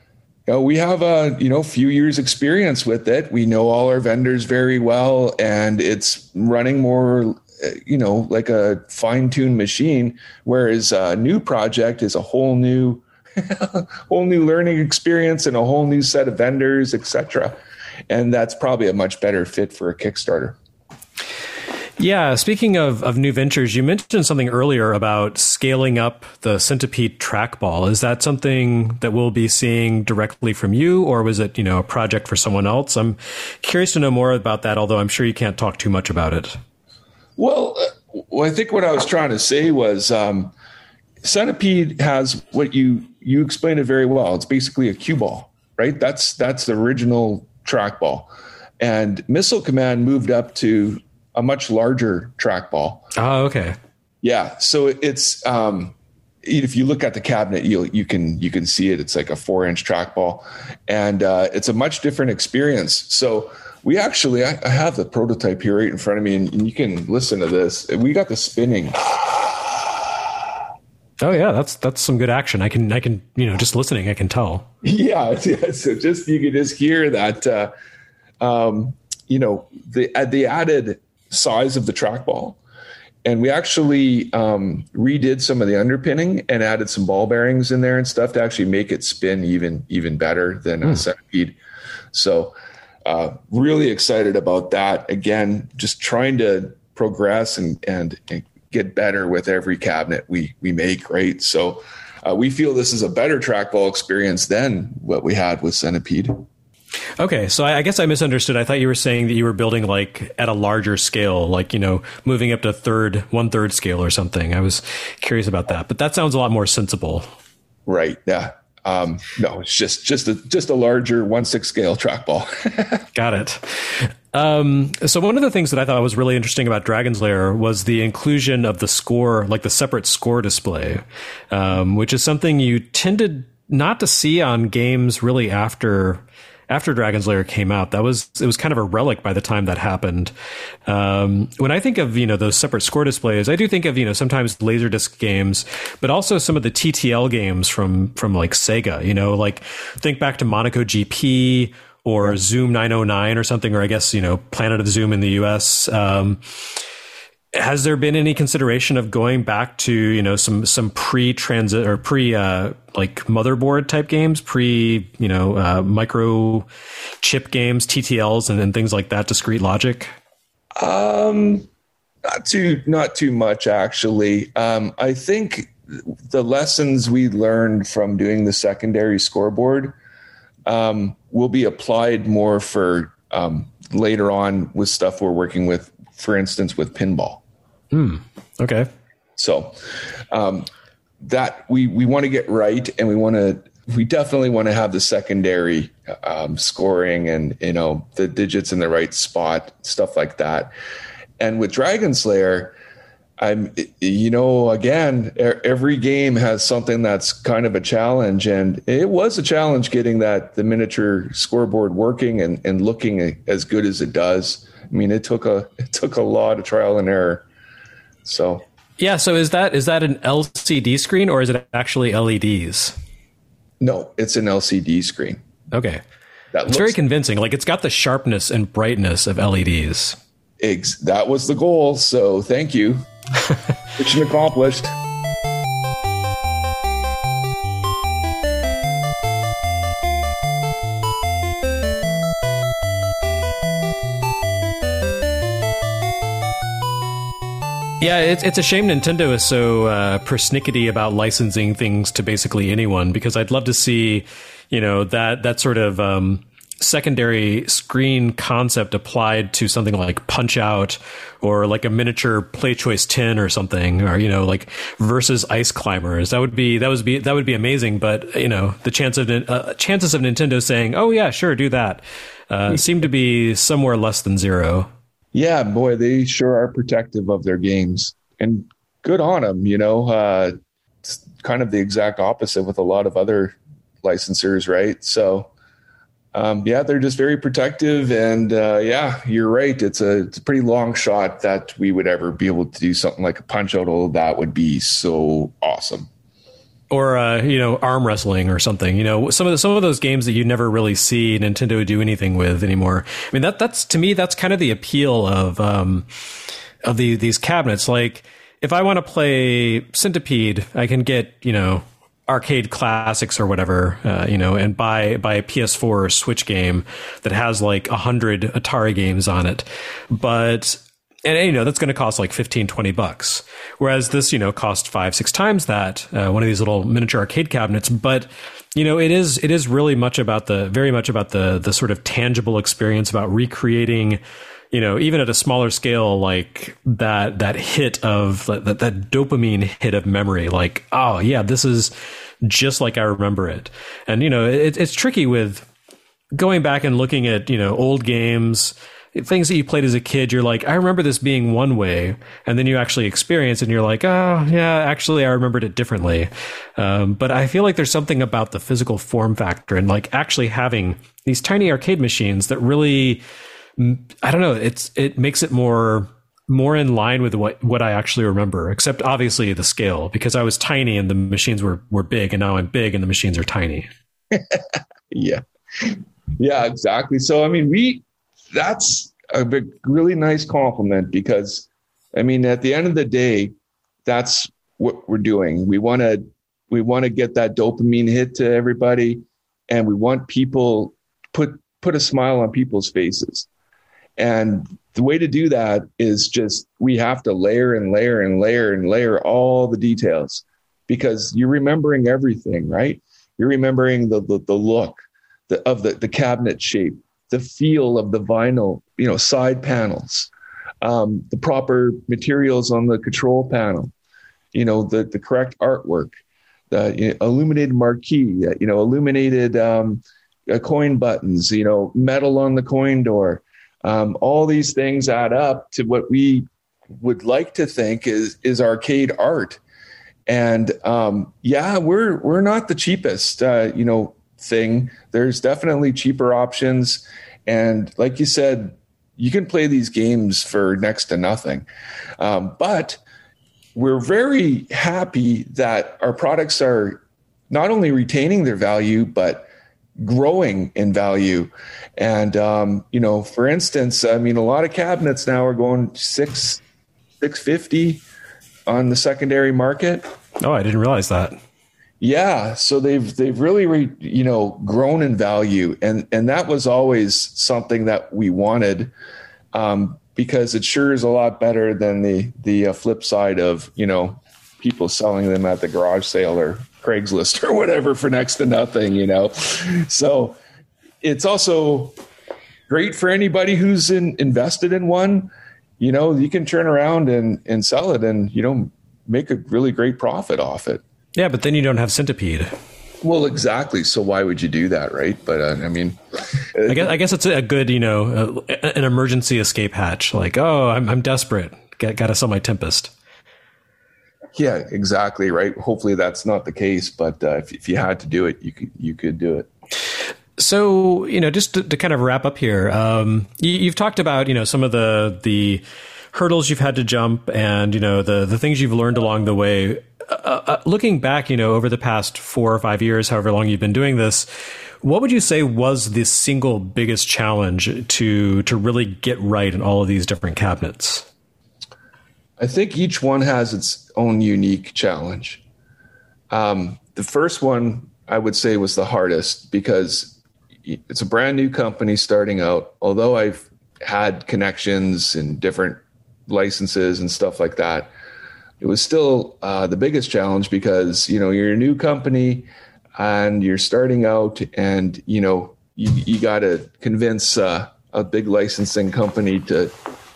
you know, we have a, you know, few years experience with it. We know all our vendors very well, and it's running more, you know, like a fine-tuned machine, whereas a new project is a whole new, whole new learning experience and a whole new set of vendors, et cetera. And that's probably a much better fit for a Kickstarter. Yeah, speaking of, of new ventures, you mentioned something earlier about scaling up the Centipede trackball. Is that something that we'll be seeing directly from you, or was it, you know, a project for someone else? I'm curious to know more about that, although I'm sure you can't talk too much about it. Well, uh, well I think what I was trying to say was um, Centipede has what you you explained it very well. It's basically a cue ball, right? That's that's the original trackball, and Missile Command moved up to a much larger trackball. Oh, okay. Yeah. So it's, um, if you look at the cabinet, you you can, you can see it. It's like a four inch trackball, and uh, it's a much different experience. So we actually, I, I have the prototype here right in front of me, and, and you can listen to this. We got the spinning. Oh yeah, that's that's some good action. I can I can you know, just listening, I can tell. Yeah, yeah. So just you can just hear that. Uh, um, you know, the uh, the added size of the trackball, and we actually um, redid some of the underpinning and added some ball bearings in there and stuff to actually make it spin even even better than mm. a Centipede. So uh, really excited about that. Again, just trying to progress and and, and get better with every cabinet we we make, right? So uh, we feel this is a better trackball experience than what we had with Centipede. Okay, so I, I guess I misunderstood. I thought you were saying that you were building like at a larger scale, like, you know, moving up to third, one third scale or something. I was curious about that, but that sounds a lot more sensible. Right. Yeah. Um, no, it's just just a just a larger one sixth scale trackball. Got it. Um, so one of the things that I thought was really interesting about Dragon's Lair was the inclusion of the score, like the separate score display, um, which is something you tended not to see on games really after. After Dragon's Lair came out. That was, it was kind of a relic by the time that happened. Um, when I think of, you know, those separate score displays, I do think of, you know, sometimes Laserdisc games, but also some of the T T L games from, from like Sega, you know, like think back to Monaco G P or Zoom nine oh nine or something, or I guess, you know, Planet of Zoom in the U S. Um, has there been any consideration of going back to, you know, some, some pre-transit or pre, uh, like motherboard type games, pre, you know, uh, micro chip games, T T Ls and, and things like that, discrete logic? Um, not too, not too much actually. Um, I think the lessons we learned from doing the secondary scoreboard, um, will be applied more for, um, later on with stuff we're working with, for instance, with pinball. Hmm. Okay. So, um, that we, we want to get right, and we want to, we definitely want to have the secondary, um, scoring and, you know, the digits in the right spot, stuff like that. And with Dragon's Lair, I'm, you know, again, every game has something that's kind of a challenge, and it was a challenge getting that, the miniature scoreboard working and, and looking as good as it does. I mean, it took a, it took a lot of trial and error. So, yeah. So is that, is that an L C D screen or is it actually L E Ds? No, it's an L C D screen. Okay. That it's looks very convincing. Like, it's got the sharpness and brightness of L E Ds. Ex- that was the goal. So thank you. Mission accomplished. Yeah, it's it's a shame Nintendo is so uh, persnickety about licensing things to basically anyone, because I'd love to see, you know, that that sort of um, secondary screen concept applied to something like Punch-Out or like a miniature Play Choice tin or something, or, you know, like versus Ice Climbers. That would be that would be that would be amazing. But, you know, the chance of uh, chances of Nintendo saying, "Oh yeah, sure, do that," uh, seem to be somewhere less than zero. Yeah, boy, they sure are protective of their games, and good on them. You know, uh, it's kind of the exact opposite with a lot of other licensors, right? So, um, yeah, they're just very protective, and uh, yeah, you're right. It's a it's a pretty long shot that we would ever be able to do something like a Punch-Out. Although that would be so awesome. or uh, you know, arm wrestling or something. You know, some of the, some of those games that you never really see Nintendo do anything with anymore. I mean, that that's to me that's kind of the appeal of um, of the these cabinets. Like, if I want to play Centipede, I can get, you know, arcade classics or whatever, uh, you know, and buy buy a P S four or Switch game that has like a hundred Atari games on it, but. And, you know, that's going to cost like fifteen, twenty bucks. Whereas this, you know, cost five, six times that, uh, one of these little miniature arcade cabinets. But, you know, it is, it is really much about the, very much about the, the sort of tangible experience, about recreating, you know, even at a smaller scale, like that, that hit of that, that dopamine hit of memory. Like, oh yeah, this is just like I remember it. And, you know, it, it's tricky with going back and looking at, you know, old games, things that you played as a kid. You're like, I remember this being one way, and then you actually experience it and you're like, oh yeah, actually I remembered it differently. Um, but I feel like there's something about the physical form factor and like actually having these tiny arcade machines that really, I don't know, it's, it makes it more, more in line with what, what I actually remember, except obviously the scale, because I was tiny and the machines were, were big, and now I'm big and the machines are tiny. Yeah. Yeah, exactly. So, I mean, we, that's a big, really nice compliment, because, I mean, at the end of the day, that's what we're doing. We want to, we want to get that dopamine hit to everybody, and we want people put, put a smile on people's faces. And the way to do that is just, we have to layer and layer and layer and layer all the details, because you're remembering everything, right? You're remembering the, the, the look the, of the, the cabinet shape, the feel of the vinyl, you know, side panels, um, the proper materials on the control panel, you know, the, the correct artwork, the you know, illuminated marquee, you know, illuminated um, uh, coin buttons, you know, metal on the coin door. Um, all these things add up to what we would like to think is, is arcade art. And um, yeah, we're, we're not the cheapest, uh, you know, thing. There's definitely cheaper options. And like you said, you can play these games for next to nothing. Um, but we're very happy that our products are not only retaining their value, but growing in value. And, um, you know, for instance, I mean, a lot of cabinets now are going six, six fifty on the secondary market. Oh, I didn't realize that. Yeah, so they've they've really re, you know grown in value, and and that was always something that we wanted, um, because it sure is a lot better than the the uh, flip side of you know people selling them at the garage sale or Craigslist or whatever for next to nothing, you know. So it's also great for anybody who's in, invested in one. You know, you can turn around and and sell it, and you know make a really great profit off it. Yeah, but then you don't have Centipede. Well, exactly. So why would you do that, right? But uh, I mean, I guess I guess it's a good, you know, uh, an emergency escape hatch. Like, oh, I'm I'm desperate. Got got to sell my Tempest. Yeah, exactly. Right. Hopefully that's not the case, but uh, if if you had to do it, you could you could do it. So, you know, just to, to kind of wrap up here, um, you, you've talked about, you know, some of the the hurdles you've had to jump, and you know the the things you've learned along the way. Uh, uh, looking back, you know, over the past four or five years, however long you've been doing this, what would you say was the single biggest challenge to to really get right in all of these different cabinets? I think each one has its own unique challenge. Um, the first one I would say was the hardest, because it's a brand new company starting out. Although I've had connections and different licenses and stuff like that, it was still uh, the biggest challenge, because, you know, you're a new company and you're starting out, and, you know, you, you got to convince uh, a big licensing company to,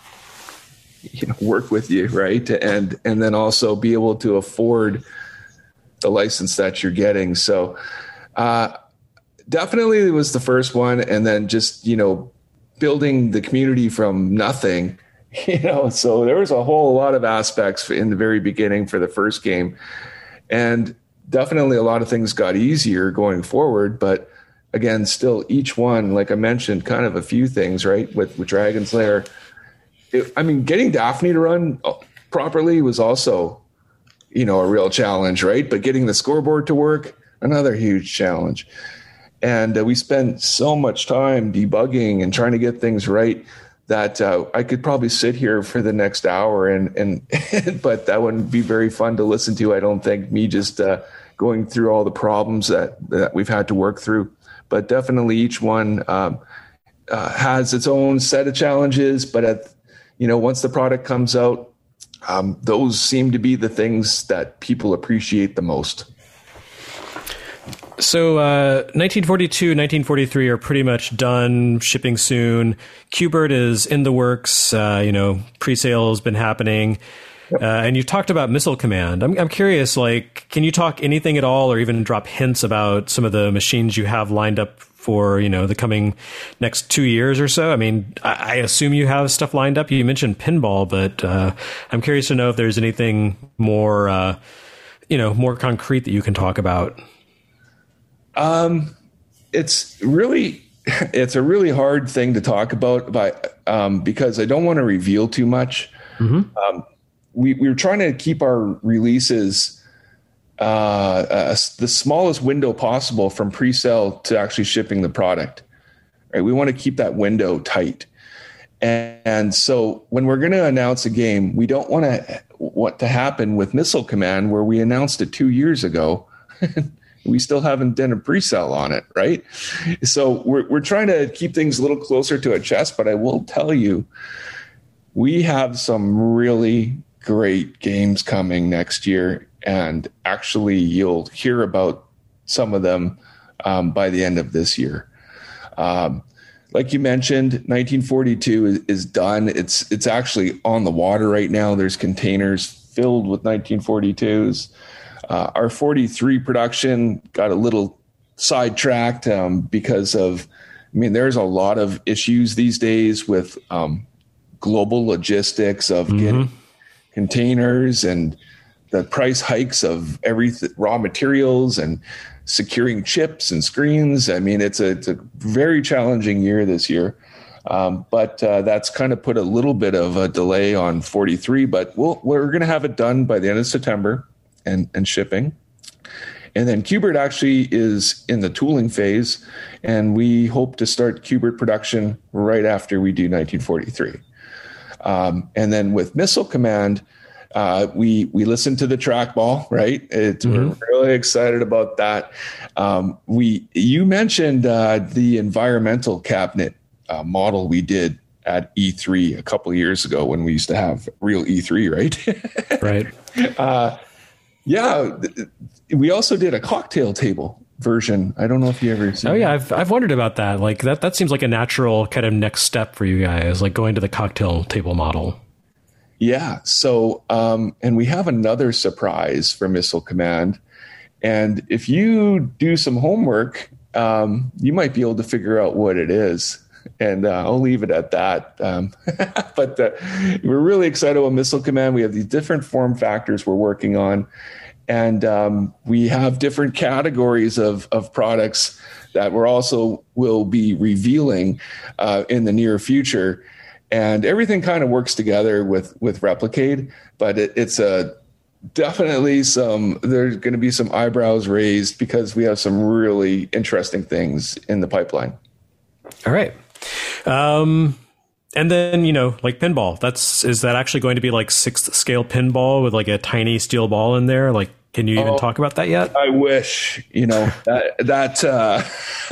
you know, work with you, right? And, and then also be able to afford the license that you're getting. So uh, definitely it was the first one. And then just, you know, building the community from nothing. You know, so there was a whole lot of aspects in the very beginning for the first game, and definitely a lot of things got easier going forward. But again, still each one, like I mentioned, kind of a few things, right? With, with Dragon's Lair, it, I mean, getting Daphne to run properly was also, you know, a real challenge, right? But getting the scoreboard to work, another huge challenge. And uh, we spent so much time debugging and trying to get things right that uh, I could probably sit here for the next hour, and, and but that wouldn't be very fun to listen to. I don't think, me just uh, going through all the problems that, that we've had to work through. But definitely each one um, uh, has its own set of challenges. But at, you know, once the product comes out, um, those seem to be the things that people appreciate the most. So uh, nineteen forty-two, nineteen forty-three are pretty much done, shipping soon. Q*bert is in the works. Uh, you know, pre-sale has been happening. Uh, and you talked about Missile Command. I'm, I'm curious, like, can you talk anything at all or even drop hints about some of the machines you have lined up for, you know, the coming next two years or so? I mean, I, I assume you have stuff lined up. You mentioned pinball, but uh, I'm curious to know if there's anything more, uh, you know, more concrete that you can talk about. Um, it's really, it's a really hard thing to talk about, but, um, because I don't want to reveal too much. Mm-hmm. Um, we, we were trying to keep our releases, uh, uh, the smallest window possible from pre-sale to actually shipping the product, right? We want to keep that window tight. And, and so when we're going to announce a game, we don't want to, what to happen with Missile Command, where we announced it two years ago. We still haven't done a pre-sale on it, right? So we're we're trying to keep things a little closer to a chest, but I will tell you, we have some really great games coming next year, and actually you'll hear about some of them um, by the end of this year. Um, like you mentioned, nineteen forty-two is, is done. It's it's actually on the water right now. There's containers filled with nineteen forty-twos. Uh, our forty-three production got a little sidetracked um, because of, I mean, there's a lot of issues these days with um, global logistics of mm-hmm. getting containers and the price hikes of everything, raw materials and securing chips and screens. I mean, it's a, it's a very challenging year this year. Um, but uh, that's kind of put a little bit of a delay on forty-three, but we'll, we're going to have it done by the end of September. And, and shipping. And then Q*bert actually is in the tooling phase, and we hope to start Q*bert production right after we do nineteen forty-three. Um, and then with Missile Command, uh, we we listened to the trackball, right? It's, mm-hmm. We're really excited about that. Um, we you mentioned uh, the environmental cabinet uh, model we did at E three a couple of years ago when we used to have real E three, right? Right. Uh, Yeah, we also did a cocktail table version. I don't know if you ever seen Oh yeah, that. I've I've wondered about that. Like that that seems like a natural kind of next step for you guys, like going to the cocktail table model. Yeah. So, um, and we have another surprise for Missile Command. And if you do some homework, um, you might be able to figure out what it is. And uh, I'll leave it at that. Um, but uh, we're really excited about Missile Command. We have these different form factors we're working on. And um, we have different categories of, of products that we're also will be revealing uh, in the near future. And everything kind of works together with, with Replicade. But it, it's a definitely some, there's going to be some eyebrows raised because we have some really interesting things in the pipeline. All right. Um, and then, you know, like pinball, that's, is that actually going to be like sixth scale pinball with like a tiny steel ball in there? Like, can you even oh, talk about that yet? I wish, you know, that, that, uh,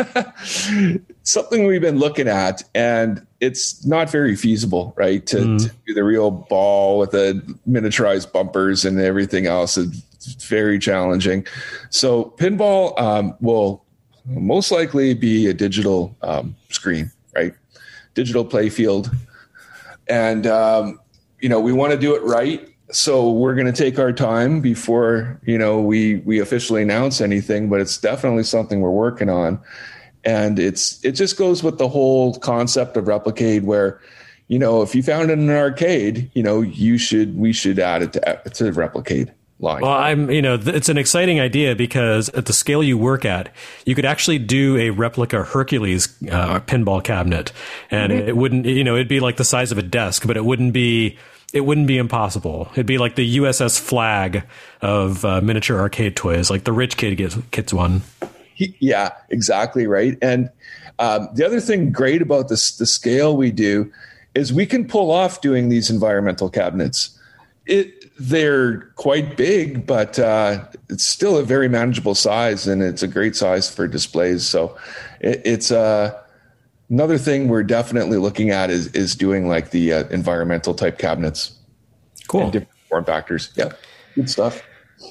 something we've been looking at, and it's not very feasible, right? To, mm. to do the real ball with the miniaturized bumpers and everything else. It's very challenging. So pinball, um, will most likely be a digital, um, screen, right? Digital play field. And, um, you know, we want to do it right. So we're going to take our time before, you know, we, we officially announce anything, but it's definitely something we're working on. And it's, it just goes with the whole concept of Replicade where, you know, if you found it in an arcade, you know, you should, we should add it to, to Replicade line. Well, I'm, you know, th- it's an exciting idea because at the scale you work at, you could actually do a replica Hercules uh, pinball cabinet, and mm-hmm. it wouldn't, you know, it'd be like the size of a desk, but it wouldn't be it wouldn't be impossible. It'd be like the U S S Flag of uh, miniature arcade toys, like the rich kid gets, gets one. Yeah, exactly right. And um, the other thing great about this, the scale we do is we can pull off doing these environmental cabinets. It They're quite big, but uh, it's still a very manageable size, and it's a great size for displays. So it, it's uh, another thing we're definitely looking at is is doing like the uh, environmental type cabinets. Cool. And different form factors. Yeah, good stuff.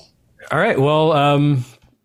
All right. Well, um,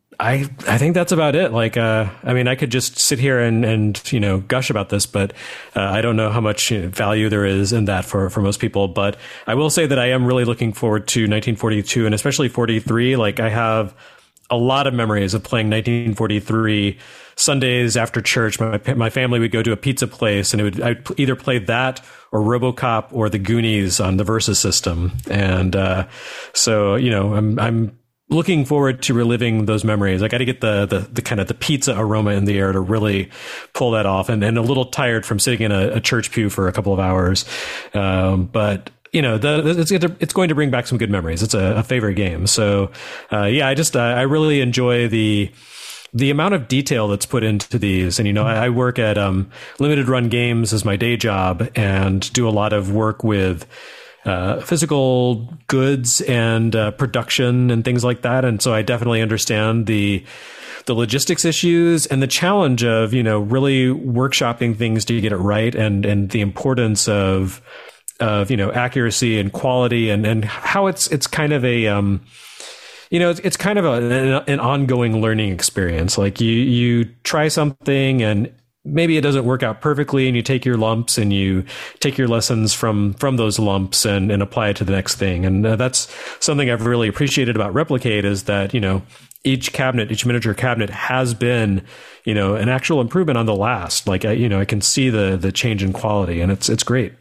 I I think that's about it. Like, uh, I mean, I could just sit here and, and you know, gush about this, but uh, I don't know how much you know, value there is in that for, for most people. But I will say that I am really looking forward to nineteen forty-two and especially forty-three. Like, I have a lot of memories of playing nineteen forty-three Sundays after church. My my family would go to a pizza place, and it would I'd either play that or RoboCop or the Goonies on the Versus system. And uh, so, you know, I'm I'm. looking forward to reliving those memories. I got to get the, the the kind of the pizza aroma in the air to really pull that off, and, and a little tired from sitting in a, a church pew for a couple of hours. Um, but you know, the, it's it's going to bring back some good memories. It's a, a favorite game. So uh, yeah, I just uh, I really enjoy the the amount of detail that's put into these. And you know, I, I work at um, Limited Run Games as my day job, and do a lot of work with Uh, physical goods and uh, production and things like that. And so I definitely understand the the logistics issues and the challenge of, you know, really workshopping things to get it right, and and the importance of of, you know, accuracy and quality, and and how it's it's kind of a um you know, it's, it's kind of a, an, an ongoing learning experience. Like you you try something and maybe it doesn't work out perfectly, and you take your lumps and you take your lessons from from those lumps and, and apply it to the next thing. And uh, that's something I've really appreciated about Replicate, is that, you know, each cabinet, each miniature cabinet has been, you know, an actual improvement on the last. Like, I, you know, I can see the the change in quality, and it's it's great.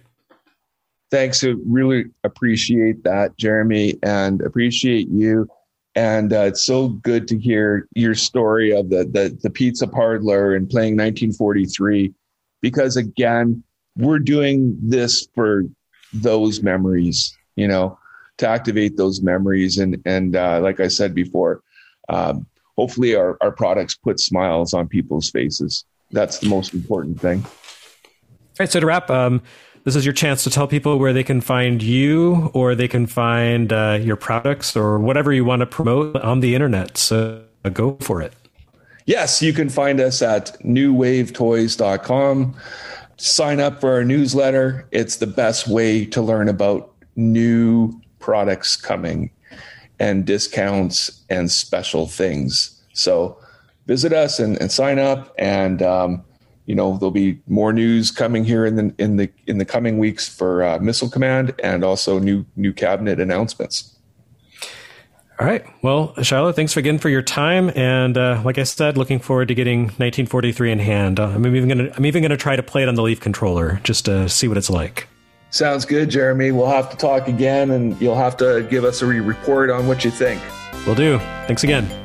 Thanks. I really appreciate that, Jeremy, and appreciate you. And uh, it's so good to hear your story of the, the the pizza parlor and playing nineteen forty-three, because again, we're doing this for those memories, you know, to activate those memories. And and uh, like I said before, um, hopefully our, our products put smiles on people's faces. That's the most important thing. All right, so to wrap, um, this is your chance to tell people where they can find you, or they can find uh, your products, or whatever you want to promote on the internet. So uh, go for it. Yes, you can find us at new wave toys dot com. Sign up for our newsletter. It's the best way to learn about new products coming and discounts and special things. So visit us and, and sign up, and um, you know, there'll be more news coming here in the in the in the coming weeks for uh, Missile Command, and also new new cabinet announcements. All right. Well, Shiloh, thanks again for your time, and uh, like I said, looking forward to getting nineteen forty-three in hand. Uh, I'm even gonna I'm even gonna try to play it on the Leaf controller just to see what it's like. Sounds good, Jeremy. We'll have to talk again, and you'll have to give us a re- report on what you think. Will do. Thanks again.